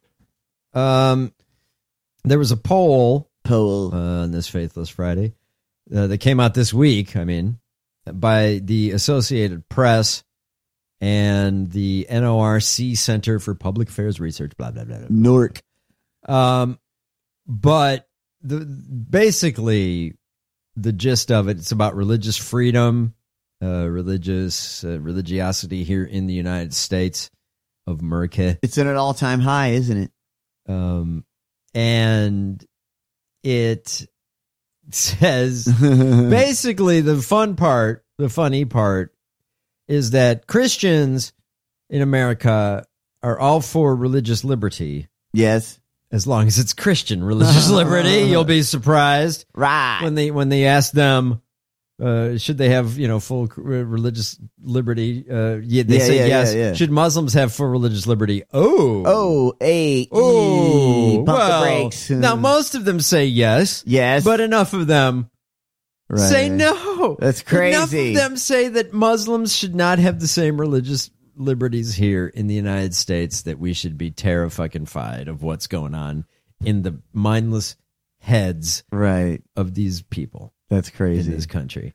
Um, there was a poll Poll. uh, on this Faithless Friday uh, that came out this week. I mean, by the Associated Press and the N O R C Center for Public Affairs Research. Blah blah blah. blah. N O R C. Um, but the basically the gist of it, it's about religious freedom, uh, religious uh, religiosity here in the United States of America. It's at an all-time high, isn't it? Um, and it says basically the fun part, the funny part is that Christians in America are all for religious liberty. Yes. As long as it's Christian religious liberty, you'll be surprised. Right. When they, when they ask them, uh, should they have, you know, full uh, religious liberty? Uh, yeah, they Yeah, say yeah, yes. yeah, yeah. Should Muslims have full religious liberty? Oh, Oh, A, E, Oh, pump well, the brakes. now most of them say yes, Yes. but enough of them Right. say no. That's Enough crazy. of them say that Muslims should not have the same religious liberties here in the United States, that we should be terrified of what's going on in the mindless heads Right. of these people That's in crazy. this country.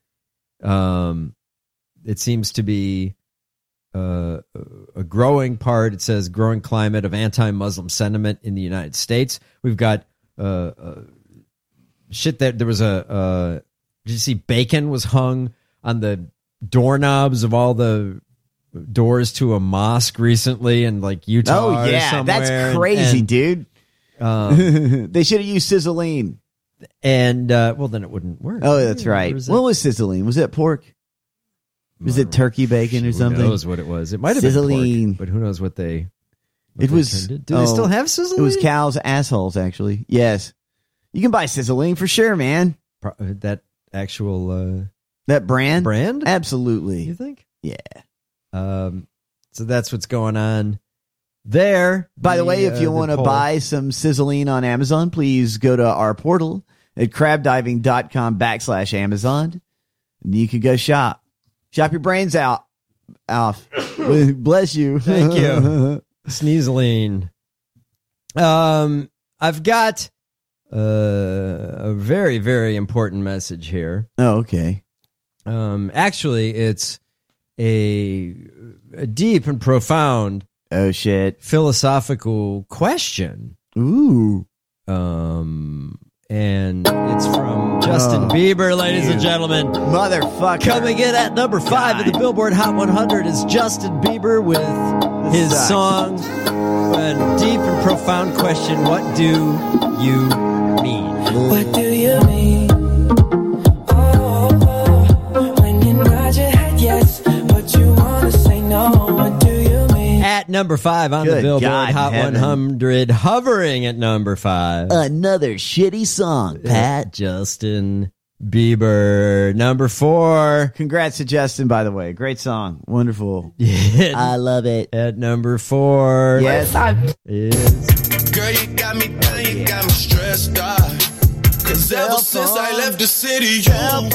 Um, it seems to be uh, a growing part. It says growing climate of anti-Muslim sentiment in the United States. We've got uh, uh, shit that there was a. Uh, did you see bacon was hung on the doorknobs of all the doors to a mosque recently in like Utah? Oh, or yeah. somewhere. That's crazy, and, dude. Um, They should have used sizzling. and uh, well, then it wouldn't work. Oh, that's right. Or is What that- was sizzling? Was that pork? Was it turkey bacon or Who something? knows what it was? It might have been Sizzling. pork, but who knows what they? what It they was. turned it- Do oh, they still have sizzling? It was cows' assholes, actually. Yes. You can buy sizzling for sure, man. Pro- that actual uh, That brand? brand. Absolutely. You think? Yeah. Um, so that's what's going on there. By the, way, if uh, you the want to poll. buy some sizzling on Amazon, please go to our portal at crabdiving.com backslash Amazon. And you can go shop. Shop your brains out. off. Bless you. Thank you. Sneezeline. Um, I've got uh, a very, very important message here. Oh, okay. Um, actually, it's a, a deep and profound oh shit philosophical question. Ooh. Um, and it's from Justin oh, Bieber, ladies dude. and gentlemen. Motherfucker. Coming in at number five of the Billboard Hot one hundred is Justin Bieber with this his sucks. song, a deep and profound question. What do you mean? What do you mean? Oh, oh, when you nod your head yes, but you want to say no. What do you mean? At number five on Good the Billboard God, Hot heaven. one hundred, hovering at number five. Another shitty song, Pat. Uh, Justin Bieber. Number four. Congrats to Justin, by the way. Great song. Wonderful. Yeah. I love it. At number four. Yes. Is Girl, you got me down, you got me stressed out. Cause ever since I left the city, you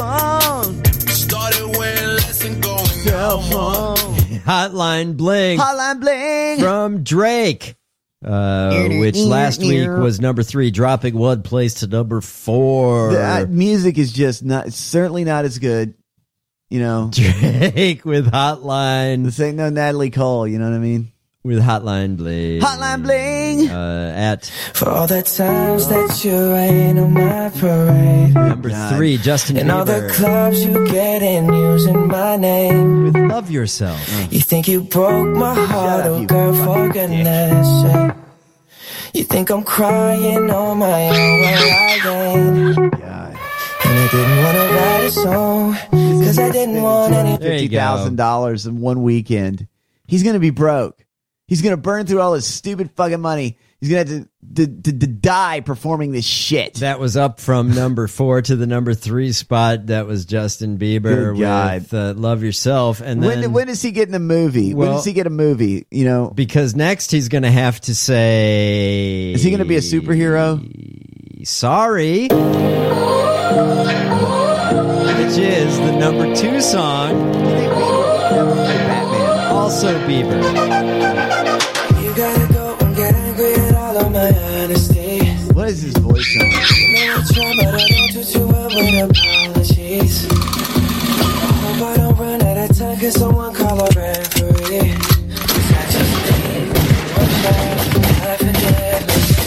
started wearing less and going Cell phone. Hotline Bling. Hotline Bling. From Drake. Uh, which last week was number three, dropping one place to number four. The, uh, music is just not, certainly not as good. You know, Drake with Hotline. This ain't no Natalie Cole. You know what I mean? With Hotline Bling. Hotline Bling. Uh, at for all the times that you rain on my parade. Number God. three, Justin and Bieber. all the clubs you get in using my name. With Love Yourself. You think you broke my heart, oh girl, for goodness sake. You think I'm crying on my own, well I ain't. God. And I didn't want to write a song, cause I didn't want any. fifty thousand dollars in one weekend. He's going to be broke. He's going to burn through all his stupid fucking money. He's going to have to, to, to, to die performing this shit. That was up from number four to the number three spot. That was Justin Bieber with uh, Love Yourself. And then, when, when does he get in the movie? Well, when does he get a movie? You know, because next he's going to have to say, is he going to be a superhero? Sorry. Which is the number two song. Batman. Also Bieber. You gotta go and get angry at all of my honesty. What is his voice sound? You know I try, but I don't do too well with apologies. I hope I don't run out of time, cause someone call a referee. Cause I just need one shot from half a day.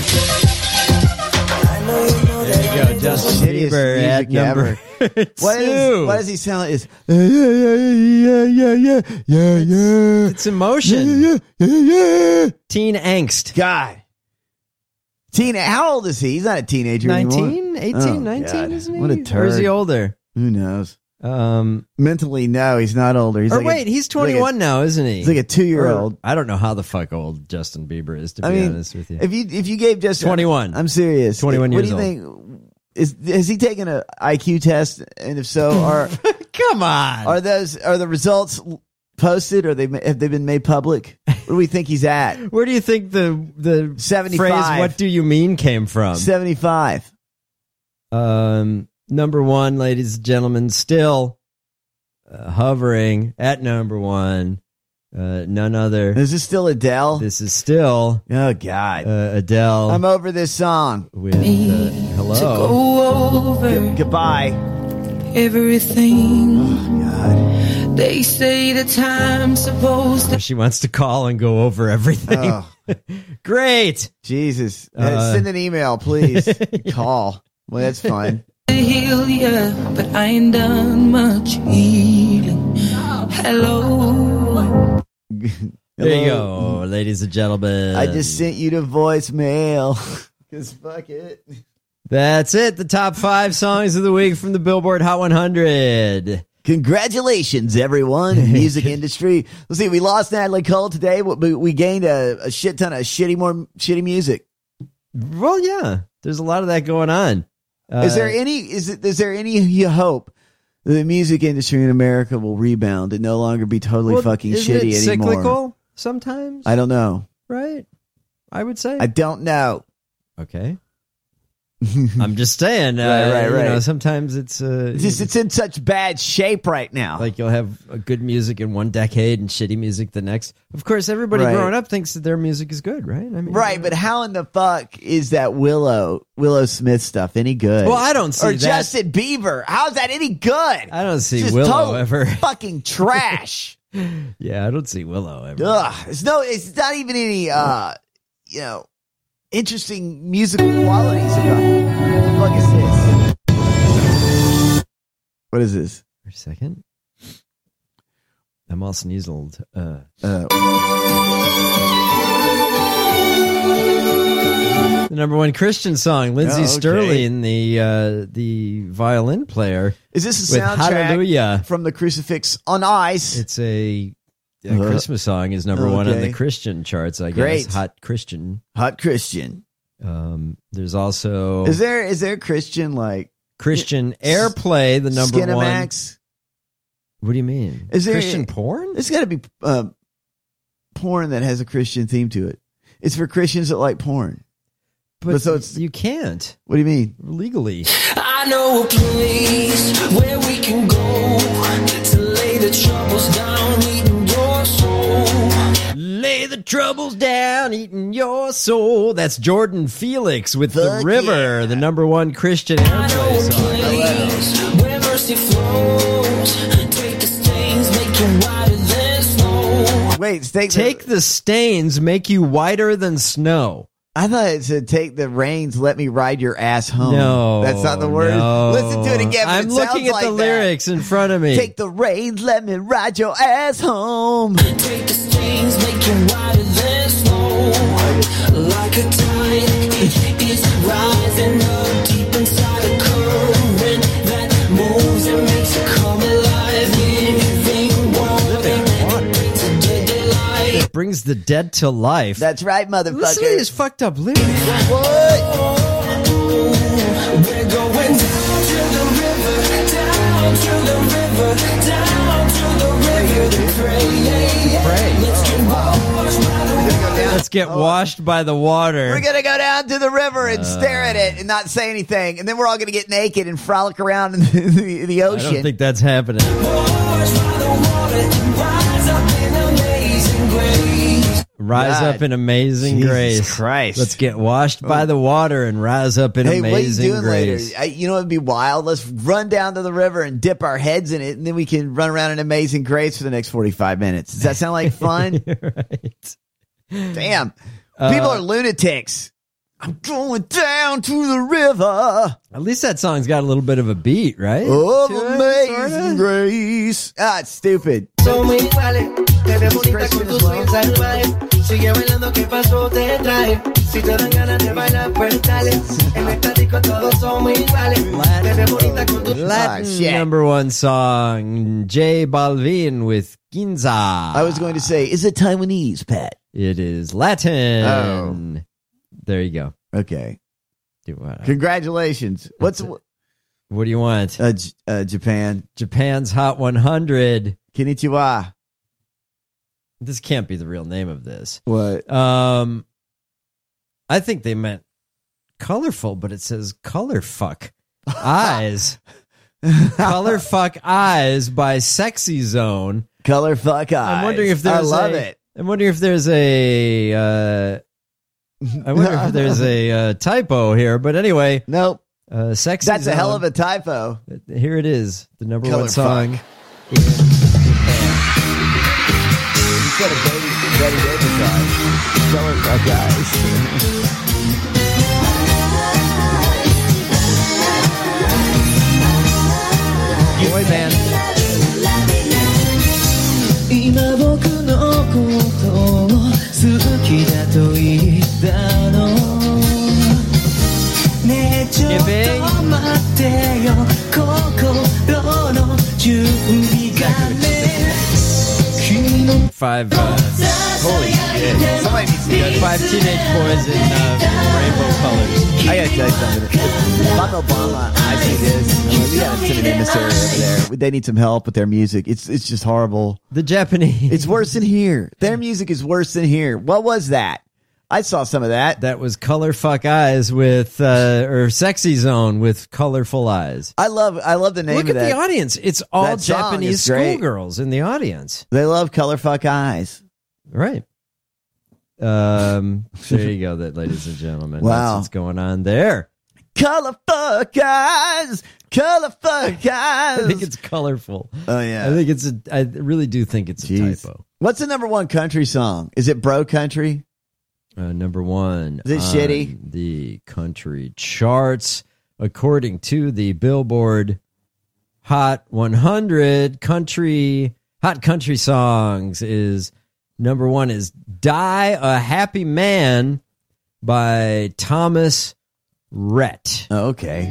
I know you know that. There you go, Justin Bieber at number What two. is, what does he sound like? Is yeah, yeah, yeah, yeah, yeah, yeah, yeah. It's emotion. Yeah, yeah, yeah, yeah. Teen angst. God. Teen, how old is he? He's not a teenager nineteen, anymore. eighteen, Oh, nineteen, God. isn't he? What a turd. Or is he older? Who knows? Um, Mentally, no, he's not older. He's or like wait, a, he's twenty-one like a, now, isn't he? He's like a two-year-old. Or, I don't know how the fuck old Justin Bieber is, to be I mean, honest with you. If you if you gave Justin twenty-one, I'm serious. twenty-one what years do you think? Is has he taken a I Q test? And if so, are come on, are those are the results posted? Or they have they been made public? Where do we think he's at? Where do you think the the seventy-five phrase "What do you mean" came from? seventy-five. Um, number one, ladies and gentlemen, still uh, hovering at number one. Uh, none other. Is this still Adele? This is still oh God uh, Adele. I'm over this song. With uh, hello. To go over G- goodbye. Everything. Oh, God. They say the time's supposed to. She wants to call and go over everything. Oh. Great. Jesus. Uh, Uh, send an email, please. Call. Well, that's fine. Heal ya, but I ain't done much healing. Hello. There you go, ladies and gentlemen. I just sent you to voicemail. Because fuck it. That's it. The top five songs of the week from the Billboard Hot one hundred. Congratulations, everyone in the music industry. Let's see, we lost Natalie Cole today, but we gained a, a shit ton of shitty, more shitty music. Well, yeah, there's a lot of that going on. Uh, is there any? Is it? Is there any hope that the music industry in America will rebound and no longer be totally well, fucking isn't shitty it anymore? Cyclical sometimes. I don't know. Right? I would say. I don't know. Okay. I'm just saying, uh, Right, right, you know, right. sometimes it's uh, It's just it's in such bad shape right now. like you'll have a good music in one decade and shitty music the next. Of course, everybody Right. growing up thinks that their music is good, right? I mean, Right, but how in the fuck is that Willow Willow Smith stuff any good? Well, I don't see or that. Justin Bieber. How's that any good? I don't see Just Willow total ever. fucking trash. Yeah, I don't see Willow ever. Ugh, it's no, it's not even any uh, you know, interesting musical qualities about it. What the fuck is this? What is this? For a second. I'm all sneezled. Uh, Uh, the number one Christian song, Lindsey Oh, okay. Sterling, the uh, the violin player. is this a with soundtrack Hallelujah? from the Crucifix on Ice? It's a, a Uh, Christmas song is number one on okay. the Christian charts, I guess. Great. Hot Christian. Hot Christian. Um, there's also Is there is there Christian like Christian Airplay, the number Skinamax? one. What do you mean? Is there Christian porn? There's got to be uh, porn that has a Christian theme to it. It's for Christians that like porn. But, But so it's- you can't What do you mean? legally. I know a place where we can go to lay the troubles down, eating your soul. Lay the troubles down, eating your soul. That's Jordan Felix with The Fuck River, yeah. the number one Christian I know airplay a song. place where mercy flows. Take the stains, make you whiter than snow. Wait, take Take the stains, make you whiter than snow. I thought it said take the reins, let me ride your ass home. No, That's not the word. no. Listen to it again. but I'm it looking sounds at like the that. lyrics in front of me. Take the reins, let me ride your ass home. Take the stains, make you whiter than snow. Like a tide, it is rising up deep inside a current that moves and makes you come alive. Living water, it brings a dead to life. It brings the dead to life. That's right, motherfucker. Listen to these fucked up lyrics. What? We're going down to the river, down to the river, down to the river to pray. Pray. Let's get washed by the water. Let's get washed by the water. We're going to go down to the river and stare at it and not say anything. And then we're all going to get naked and frolic around in the, the, the I ocean. don't think that's happening. Washed by the water, rise up in amazing grace. Rise God. up in amazing Jesus grace. Christ. Let's get washed by the water and rise up in Hey, what are you amazing doing grace. later? I, you know, it'd be wild. Let's run down to the river and dip our heads in it, and then we can run around in amazing grace for the next forty-five minutes. Does that sound like fun? Right. Damn. Uh, People are lunatics. I'm going down to the river At least that song's got a little bit of a beat, right? of To it, amazing sorta? grace. Ah, it's stupid. Somos iguales, te ves bonita con tu swing salvaje. Sigue bailando, ¿qué pasó? Te trae. Si te dan ganas de bailar, pues dale. En esta disco todos somos iguales. Te ves bonita con tu Latin Ah, shit. number one song, J Balvin with Ginza. I was going to say, is it Taiwanese, Pat? It is Latin. Oh. There you go. Okay. Do what? Congratulations. What's What do you want? uh, J- uh, Japan? Japan's Hot one hundred. Konnichiwa. This can't be the real name of this. What? Um, I think they meant colorful, but it says color fuck eyes. Color fuck eyes by Sexy Zone. Color fuck eyes. I'm wondering if there's I love a, it. I'm wondering if there's a. Uh, I wonder if there's a uh, typo here, but anyway, Nope. uh, Sexy That's Zone. a hell of a typo. Here it is, the number Color one song. fuck. Instead of Betty, Betty Davis eyes. Color fuck eyes. Boy band. 今僕のことを好きだと言ったのねえちょっと待ってよ心の準備がね君の Five, uh, Holy shit. Somebody needs to get five teenage boys in uh, rainbow colors. I gotta tell you something. If I'm Obama, I see this. I mean, we got a city emissary over there. They need some help with their music. It's it's just horrible. The Japanese. It's worse than here. Their music is worse than here. What was that? I saw some of that. That was Color Fuck Eyes with, uh, or Sexy Zone with colorful eyes. I love I love the name Look of at that. the audience. It's all That song Japanese is great. schoolgirls in the audience. They love Color Fuck Eyes. Right. Um, there you go, that, ladies and gentlemen. Wow. That's what's going on there. Color Fuck Eyes. Color Fuck Eyes. I think it's colorful. Oh, yeah. I think it's a, I really do think it's a Jeez. typo. What's the number one country song? Is it Bro Country? Uh, number one. Is it on shitty? The country charts, according to the Billboard Hot one hundred country, hot country songs, is number one is Die a Happy Man by Thomas Rhett. Okay.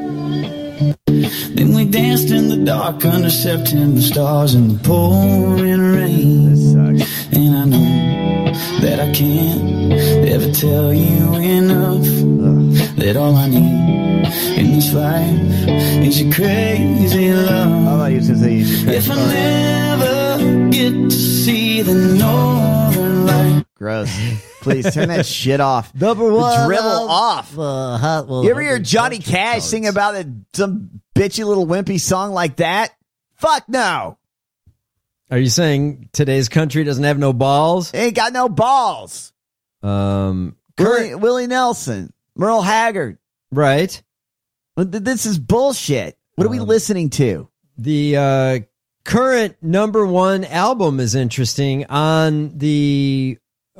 Then we danced in the dark under September stars in the pouring rain. And I know that I can't ever tell you enough that all I need in this life is your crazy love. I thought you were going to say use your credit If I card. never get to see the northern light. Gross. Please turn that shit off. Number The one. dribble off. Uh, hot, well, You ever hear Johnny Cash sing about it, some bitchy little wimpy song like that? Fuck no. Are you saying today's country doesn't have no balls? Ain't got no balls. Um, Willie, Willie Nelson, Merle Haggard. right. This is bullshit. What are we Um, listening to? The uh, current number one album is interesting on the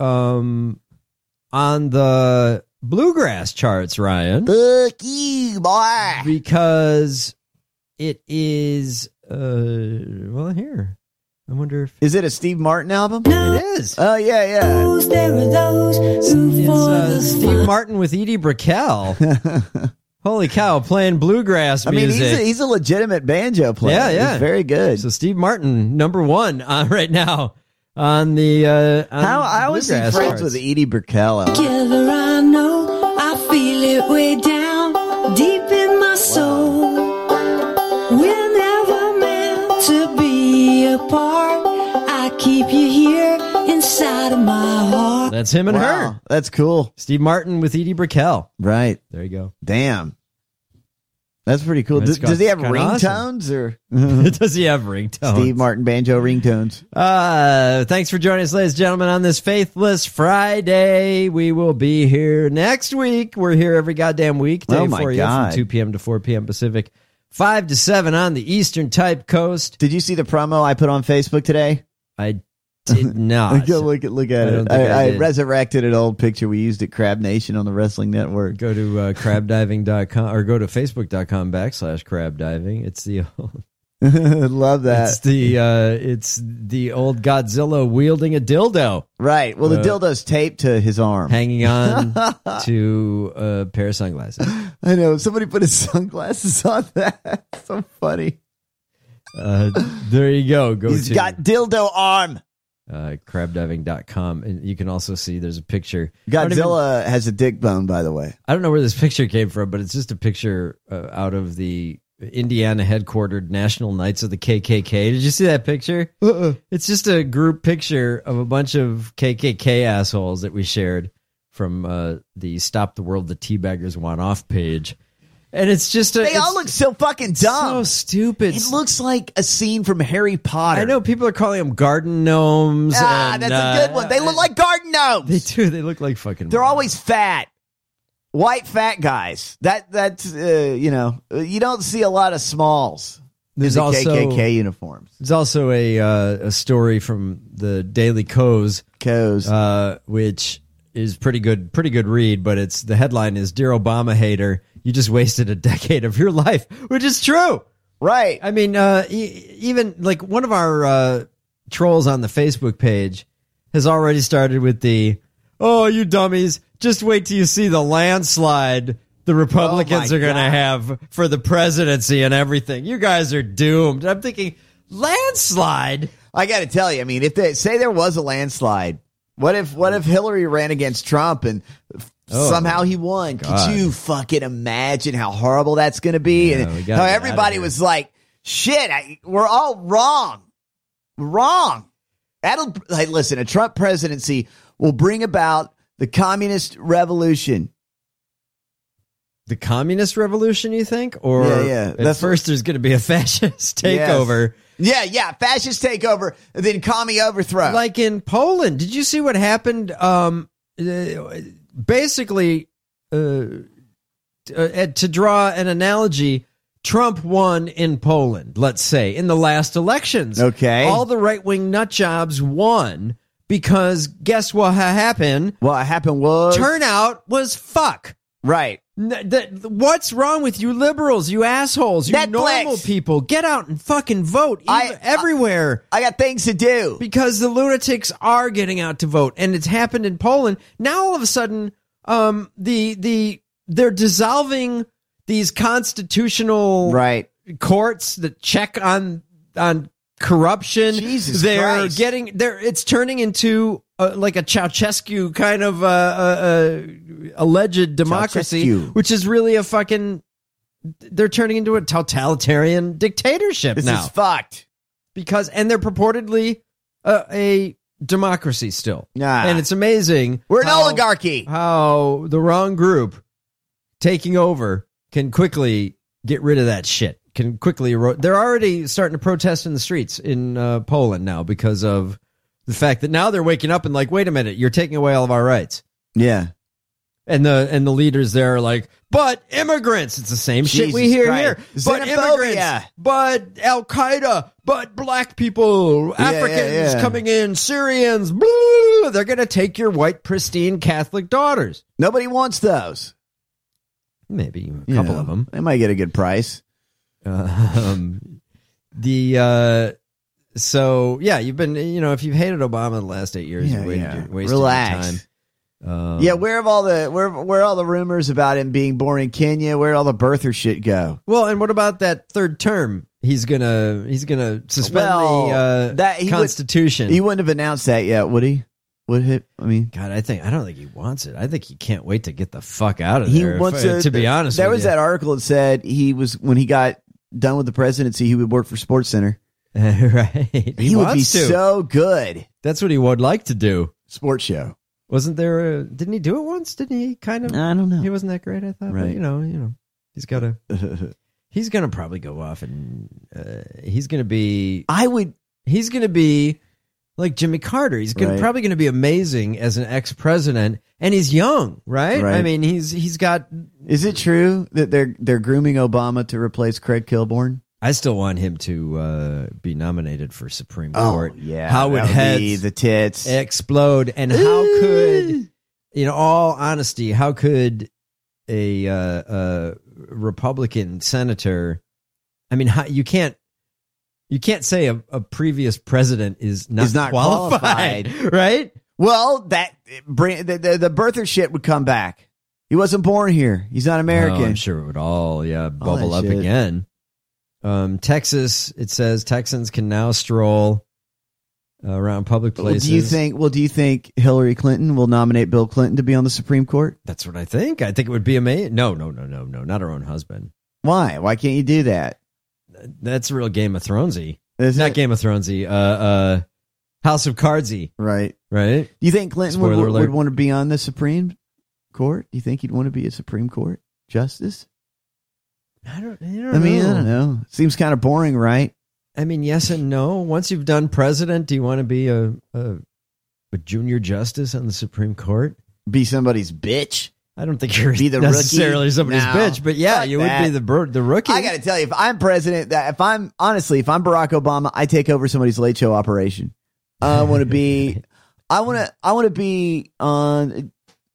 um on the bluegrass charts, Ryan, Fuck you, boy. because it is uh well here. I wonder if Is it a Steve Martin album? it is. Oh, yeah, yeah. There are those who It's for uh, the Steve Martin with Edie Brickell. Holy cow, playing bluegrass I mean, music. he's a, he's a legitimate banjo player. Yeah, yeah. He's very good. So Steve Martin, number one uh, right now on the uh, on How I was bluegrass friends charts. with Edie Brickell. Together I know I feel it way down deep in my soul. We're never meant to be apart. I keep you here inside of my heart. That's him and Wow, her. that's cool. Steve Martin with Edie Brickell. Right. There you go. Damn. That's pretty cool. That's Does, does he have kinda ringtones or Does he have ringtones? Steve Martin banjo ringtones? Uh, thanks for joining us, ladies and gentlemen, on this Faithless Friday. We will be here next week. We're here every goddamn weekday Oh, my for you God. from two p.m. to four p.m. Pacific, five to seven on the Eastern Type Coast. Did you see the promo I put on Facebook today? I did not. Go look at look at I it. don't think I I, I did. resurrected an old picture we used at Crab Nation on the Wrestling Network. Go to uh, crabdiving dot com or go to facebook.com backslash crabdiving. It's the old, Love that. it's the uh, it's the old Godzilla wielding a dildo, Right. Well, the Uh, dildo's taped to his arm. hanging on to a pair of sunglasses. I know. Somebody put his sunglasses on that. So funny. Uh, there you go. Go He's to got dildo arm. uh, crabdiving dot com, and you can also see there's a picture. I don't even- Godzilla has a dick bone, by the way. I don't know where this picture came from, but it's just a picture uh, out of the Indiana headquartered National Knights of the K K K. Did you see that picture? Uh-uh. It's just a group picture of a bunch of K K K assholes that we shared from uh, the Stop the World the Teabaggers Want Off page. And it's just a, They it's all look so fucking dumb. so stupid. It looks like a scene from Harry Potter. I know people are calling them garden gnomes. Ah, and, that's uh, a good one. They look like garden gnomes. They do. They look like fucking. They're always fat. White fat guys. That that's uh, you know, you don't see a lot of smalls. There's in the also K K K uniforms. There's also a uh, a story from the Daily Kos, Kos, uh, which is pretty good, pretty good read. But it's the headline is "Dear Obama Hater, you just wasted a decade of your life," which is true, right? I mean, uh, e- even like one of our uh, trolls on the Facebook page has already started with the, "Oh, you dummies! Just wait till you see the landslide the Republicans Oh, my are going to God. have for the presidency and everything. You guys are doomed." I'm thinking, landslide? I got to tell you, I mean, if they say there was a landslide, what if what if Hillary ran against Trump and Oh, somehow he won? God. Could you fucking imagine how horrible that's going to be? Yeah, we and gotta how get everybody outta here. was like, "Shit, I, we're all wrong, wrong." That'll like, listen. A Trump presidency will bring about The communist revolution. The communist revolution, you think? Or Yeah, yeah. at That's first there's going to be a fascist takeover. Yes. Yeah, yeah. Fascist takeover, and then commie overthrow. Like in Poland. Did you see what happened? Um, uh, basically, uh, uh, to draw an analogy, Trump won in Poland, let's say, in the last elections. Okay. All the right-wing nut jobs won because guess what happened? What happened was... Turnout was fuck. Right. N- th- what's wrong with you liberals, you assholes, you Netflix. normal people? Get out and fucking vote I- everywhere. I got things to do. Because the lunatics are getting out to vote, and it's happened in Poland. Now all of a sudden, um, the the they're dissolving these constitutional right. courts that check on on corruption. Jesus they're Christ. getting they're it's turning into uh, like a Ceausescu kind of uh, uh, uh, alleged democracy, Ceausescu. which is really a fucking. They're turning into a totalitarian dictatorship This now. is fucked. Because and they're purportedly uh, a democracy still. Nah. And it's amazing. We're an how- oligarchy. How the wrong group taking over can quickly get rid of that shit. Can quickly ero- they're already starting to protest in the streets in uh, Poland now because of the fact that now they're waking up and like, wait a minute, you're taking away all of our rights. Yeah. And the and the leaders there are like, but immigrants. It's the same shit we Jesus hear Christ. here. But Xenophobia. immigrants. But Al Qaeda. But black people. Yeah, Africans yeah, yeah. coming in. Syrians. Blah, they're gonna take your white, pristine Catholic daughters. Nobody wants those. Maybe a You couple know, of them. They might get a good price. Uh, um, the uh, so yeah, you've been you know if you've hated Obama the last eight years, Yeah, you wasted, yeah. your, wasted Relax. your time. Um, Yeah, where have all the where where all the rumors about him being born in Kenya? Where all the birther shit go? Well, and what about that third term? He's gonna he's gonna suspend Well, the uh, that- he would- Constitution. He wouldn't have announced that yet, would he? Would he? I mean, God, I think I don't think he wants it. I think he can't wait to get the fuck out of he there. wants if- to. to be honest, there with was you. that article that said he was when he got done with the presidency, he would work for Sports Center. right. He, He, would be wants to. so good. That's what he would like to do. Sports show. Wasn't there? A, didn't he do it once? Didn't he? Kind of. I don't know. He wasn't that great. I thought. But, Right. you know. You know. He's got to. He's gonna probably go off and uh, he's gonna be. I would. He's gonna be like Jimmy Carter. He's gonna Right. probably gonna be amazing as an ex-president, and he's young, right? Right. I mean, he's he's got. Is it true that they're they're grooming Obama to replace Craig Kilborn? I still want him to uh, be nominated for Supreme Oh, Court. yeah. How would that would heads be the tits explode? And how could, in all honesty, how could a, uh, a Republican senator? I mean, how, you can't you can't say a, a previous president is not, Is not qualified, qualified. right? Well, that bring the, the the birther shit would come back. He wasn't born here. He's not American. Oh, I'm sure it would all yeah bubble that up shit. again. Um, Texas, it says Texans can now stroll uh, around public Well, places. do you think? Well, do you think Hillary Clinton will nominate Bill Clinton to be on the Supreme Court? That's what I think. I think it would be amazing. No, no, no, no, no, not her own husband. Why? Why can't you do that? That's real Game of Thronesy. Is Not it? Game of Thronesy. Uh, uh, House of Cardsy. Right. Right. Do you think Clinton would, Spoiler would, alert. would want to be on the Supreme Court? Do you think he'd want to be a Supreme Court justice? I don't. I, don't I mean, know. I don't know. Seems kind of boring, right? I mean, yes and no. Once you've done president, do you want to be a, a a junior justice on the Supreme Court? Be somebody's bitch. I don't think you're Be the necessarily rookie? somebody's No. bitch, but yeah, Fuck you that. would be the bro- the rookie. I got to tell you, if I'm president, that if I'm honestly, if I'm Barack Obama, I take over somebody's late show operation. I want to be, I want to, I want to be on.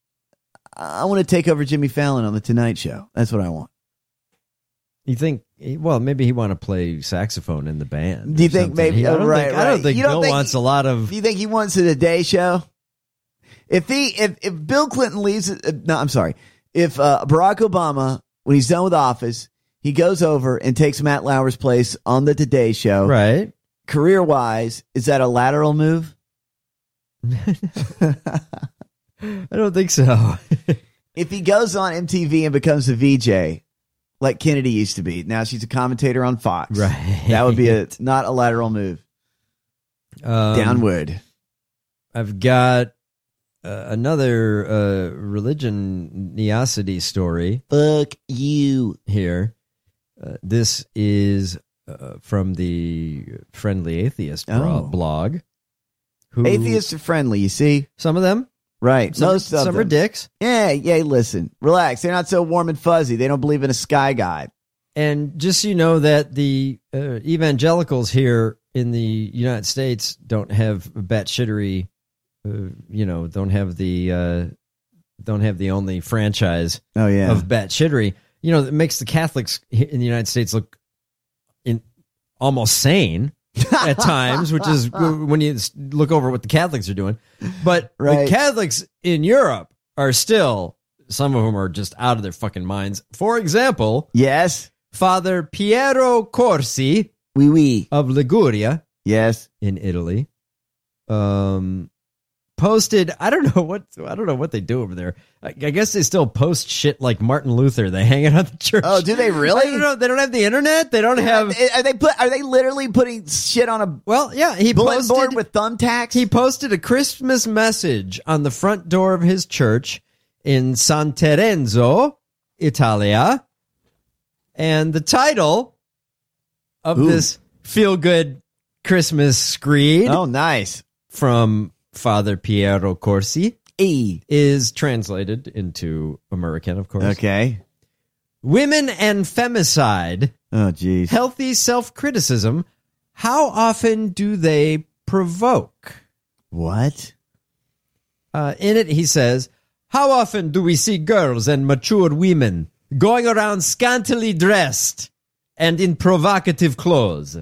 I want to take over Jimmy Fallon on the Tonight Show. That's what I want. You think? Well, maybe he want to play saxophone in the band. Do you or think something. maybe? He- I don't oh, right, think, I don't right. think You don't Bill think wants he- a lot of. Do you think he wants a Today Show? If he, if if Bill Clinton leaves, uh, no, I'm sorry. If uh, Barack Obama, when he's done with office, he goes over and takes Matt Lauer's place on the Today Show. Right. Career wise, is that a lateral move? I don't think so. If he goes on M T V and becomes a V J, like Kennedy used to be, now she's a commentator on Fox. Right. That would be a not a lateral move. Um, Downward. I've got uh, another uh, religiosity story. Fuck you. Here. Uh, this is uh, from the Friendly Atheist bro- Oh. blog. Who, Atheists are friendly, you see? Some of them. Right. Some, Most of some them. are dicks. Yeah, yeah, listen. Relax. They're not so warm and fuzzy. They don't believe in a sky god. And just so you know that the uh, evangelicals here in the United States don't have batshittery, uh, you know, don't have the uh, don't have the only franchise Oh, yeah. of batshittery. You know, that makes the Catholics in the United States look in almost sane at times, which is when you look over what the Catholics are doing. But Right. the Catholics in Europe are still, some of them are just out of their fucking minds. For example, Yes. Father Piero Corsi Oui, oui. of Liguria Yes. in Italy, um, posted. I don't know what I don't know what they do over there. I, I guess they still post shit like Martin Luther. They hang it on the church. Oh, do they really? I don't know. They don't have the internet. They don't have. Are they put? Are they literally putting shit on a Well, yeah, he bulletin posted board with thumbtacks? he posted a Christmas message on the front door of his church in San Terenzo, Italia, and the title of Ooh. this feel-good Christmas screed Oh, nice. from Father Piero Corsi E. is translated into American, of course. Okay. Women and femicide, Oh, geez. healthy self-criticism, how often do they provoke? What? Uh, in it, he says, how often do we see girls and mature women going around scantily dressed and in provocative clothes?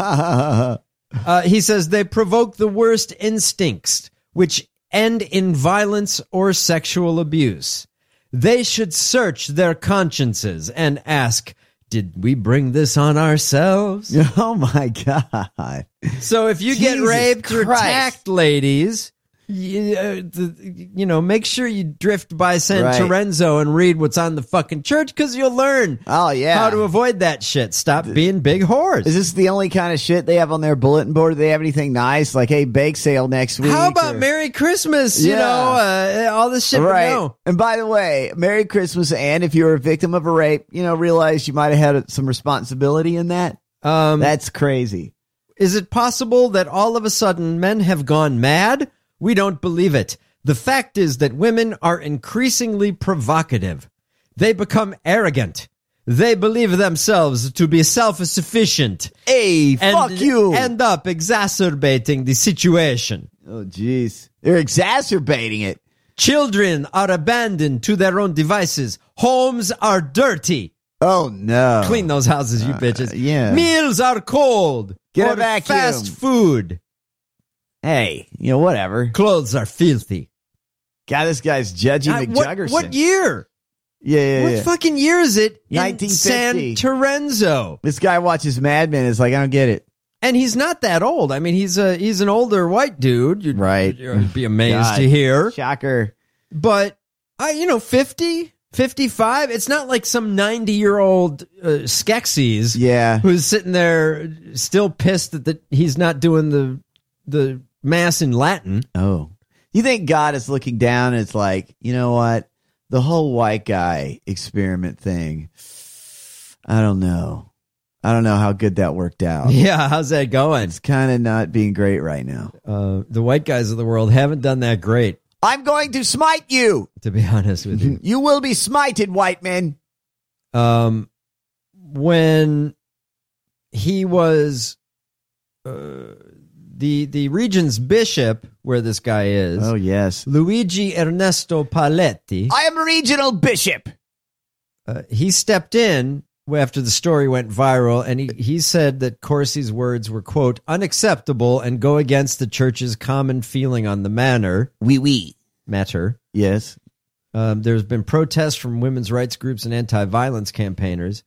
Uh, he says they provoke the worst instincts, which end in violence or sexual abuse. They should search their consciences and ask, did we bring this on ourselves? Oh, my God. So if you get Jesus raped or Christ. attacked, ladies, you, uh, the, you know, make sure you drift by San Right. Terenzo and read what's on the fucking church, because you'll learn Oh, yeah. how to avoid that shit. Stop being big whores. Is this the only kind of shit they have on their bulletin board? Do they have anything nice? Like, hey, bake sale next week? How about or- Merry Christmas? You Yeah. know, uh, all this shit. Right. No. And by the way, Merry Christmas. And if you were a victim of a rape, you know, realize you might have had some responsibility in that. Um, That's crazy. Is it possible that all of a sudden men have gone mad? We don't believe it. The fact is that women are increasingly provocative. They become arrogant. They believe themselves to be self-sufficient. Hey, and fuck you. End up exacerbating the situation. Oh, jeez. They're exacerbating it. Children are abandoned to their own devices. Homes are dirty. Oh, no. Clean those houses, you bitches. yeah. Meals are cold. Get a Order vacuum. Fast food. Hey, you know, whatever. Clothes are filthy. God, this guy's judging Uh, McJuggerson. what, what year? Yeah, yeah, What yeah. fucking year is it in nineteen fifty. San Terenzo? This guy watches Mad Men. Is like, I don't get it. And he's not that old. I mean, he's a he's an older white dude. You'd, Right. You'd be amazed God. to hear. Shocker. But I, you know, fifty, fifty-five. It's not like some ninety-year-old uh, Skeksis Yeah. who's sitting there still pissed that the, he's not doing the the mass in Latin. Oh. You think God is looking down and it's like, you know what? The whole white guy experiment thing. I don't know. I don't know how good that worked out. Yeah, how's that going? It's kind of not being great right now. Uh, the white guys of the world haven't done that great, I'm going to smite you. to be honest with you. You will be smited, white men. Um, when he was uh, the the region's bishop, where this guy is, Oh, yes. Luigi Ernesto Paletti, I am regional bishop. uh, he stepped in after the story went viral, and he, he said that Corsi's words were, quote, unacceptable and go against the church's common feeling on the matter. Oui, oui. Matter. Yes. Um, there's been protests from women's rights groups and anti-violence campaigners.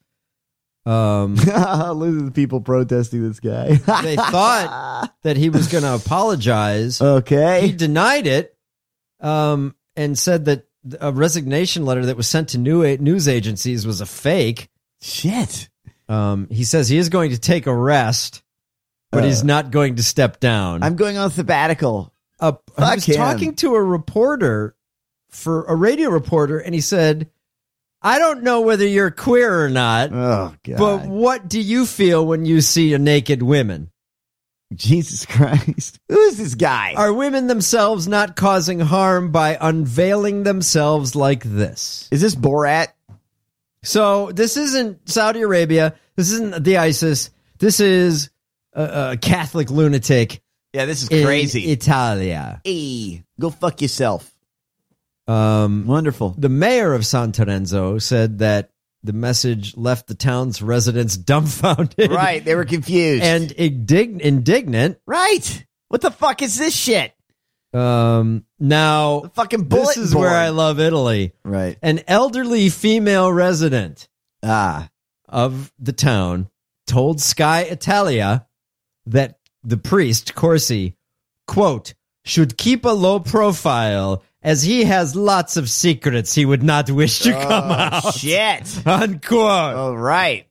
Um, Listen to the people protesting this guy. they thought that he was going to apologize. He Okay. denied it, um, and said that a resignation letter that was sent to new news agencies was a fake. Shit. Um, he says he is going to take a rest, but Uh, he's not going to step down. I'm going on sabbatical. a, he Fuck was him. talking to a reporter for a radio reporter, and he said, I don't know whether you're queer or not, Oh, God. but what do you feel when you see a naked women? Jesus Christ. Who is this guy? Are women themselves not causing harm by unveiling themselves like this? Is this Borat? So this isn't Saudi Arabia. This isn't the ISIS. This is a, a Catholic lunatic. Yeah, this is in crazy. Italia. Hey, go fuck yourself. Um, Wonderful. The mayor of Sant'Lorenzo said that the message left the town's residents dumbfounded. Right, they were confused. And indig- indignant. Right. What the fuck is this shit? Um, now, The fucking this bulletin is board. where I love Italy. Right. An elderly female resident Ah. of the town told Sky Italia that the priest, Corsi, quote, should keep a low profile as he has lots of secrets he would not wish to come out. Shit. Unquote. All right.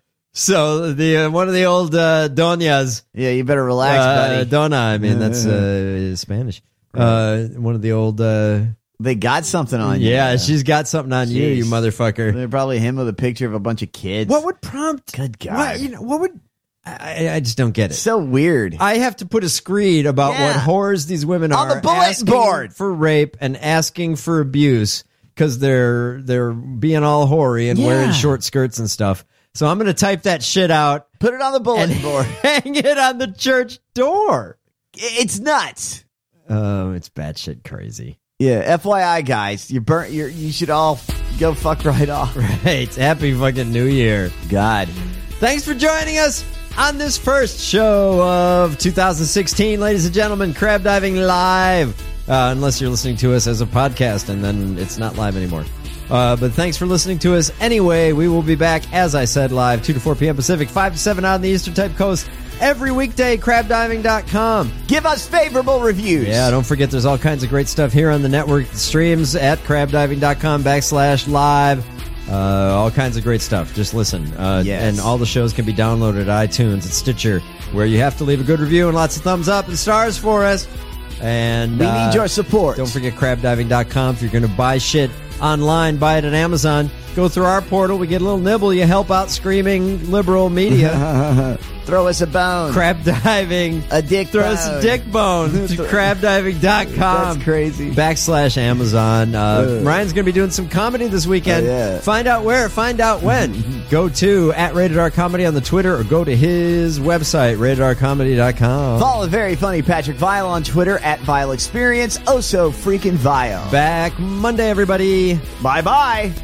So the uh, one of the old uh, doñas, Yeah, you better relax, uh, buddy. dona, I mean that's uh, Spanish. Uh, one of the old, uh, They got something on you. yeah, she's got something on you, Jeez. you motherfucker. They're probably him with a picture of a bunch of kids. What would prompt? Good God. What, you know, what would? I, I just don't get it. So weird. I have to put a screed about Yeah. what whores these women On are the bulletin asking board. for rape and asking for abuse because they're they're being all hoary and Yeah. wearing short skirts and stuff. So I'm going to type that shit out Put it on the bulletin and board. hang it on the church door. It's nuts. Um, it's batshit crazy. Yeah, F Y I, guys, you burnt. You're, you should all go fuck right off. Right. Happy fucking New Year. God. Thanks for joining us on this first show of two thousand sixteen, ladies and gentlemen. Crab Diving Live. Uh, unless you're listening to us as a podcast, and then it's not live anymore. Uh, but thanks for listening to us anyway. We will be back, as I said, live two to four p.m. Pacific, five to seven on the Eastern Type Coast every weekday. crab diving dot com. Give us favorable reviews. Yeah, don't forget there's all kinds of great stuff here on the network streams at crab diving dot com backslash live. Uh, all kinds of great stuff. Just listen. Uh, Yes. And all the shows can be downloaded at iTunes and Stitcher, where you have to leave a good review and lots of thumbs up and stars for us. And We uh, need your support. Don't forget crab diving dot com. If you're going to buy shit online, buy it at Amazon. Go through our portal. We get a little nibble. You help out screaming liberal media. Throw us a bone. Crab diving. A dick Throw bone. us a dick bone to crab diving dot com. That's crazy. Backslash Amazon. Uh, Ugh. Ryan's going to be doing some comedy this weekend. Oh, yeah. Find out where. Find out when. Go to at Rated R Comedy on the Twitter or go to his website, rated r comedy dot com. Follow the very funny Patrick Vile on Twitter at Vile Experience. Oh, so freaking vile. Back Monday, everybody. Bye bye.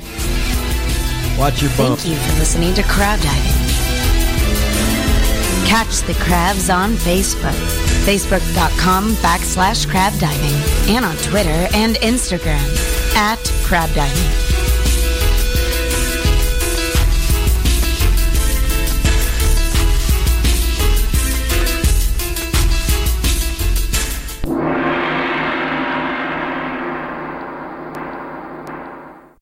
Watch your bump. Thank you for listening to Crab Diving. Catch the crabs on Facebook. Facebook.com backslash crab diving. And on Twitter and Instagram at crab diving.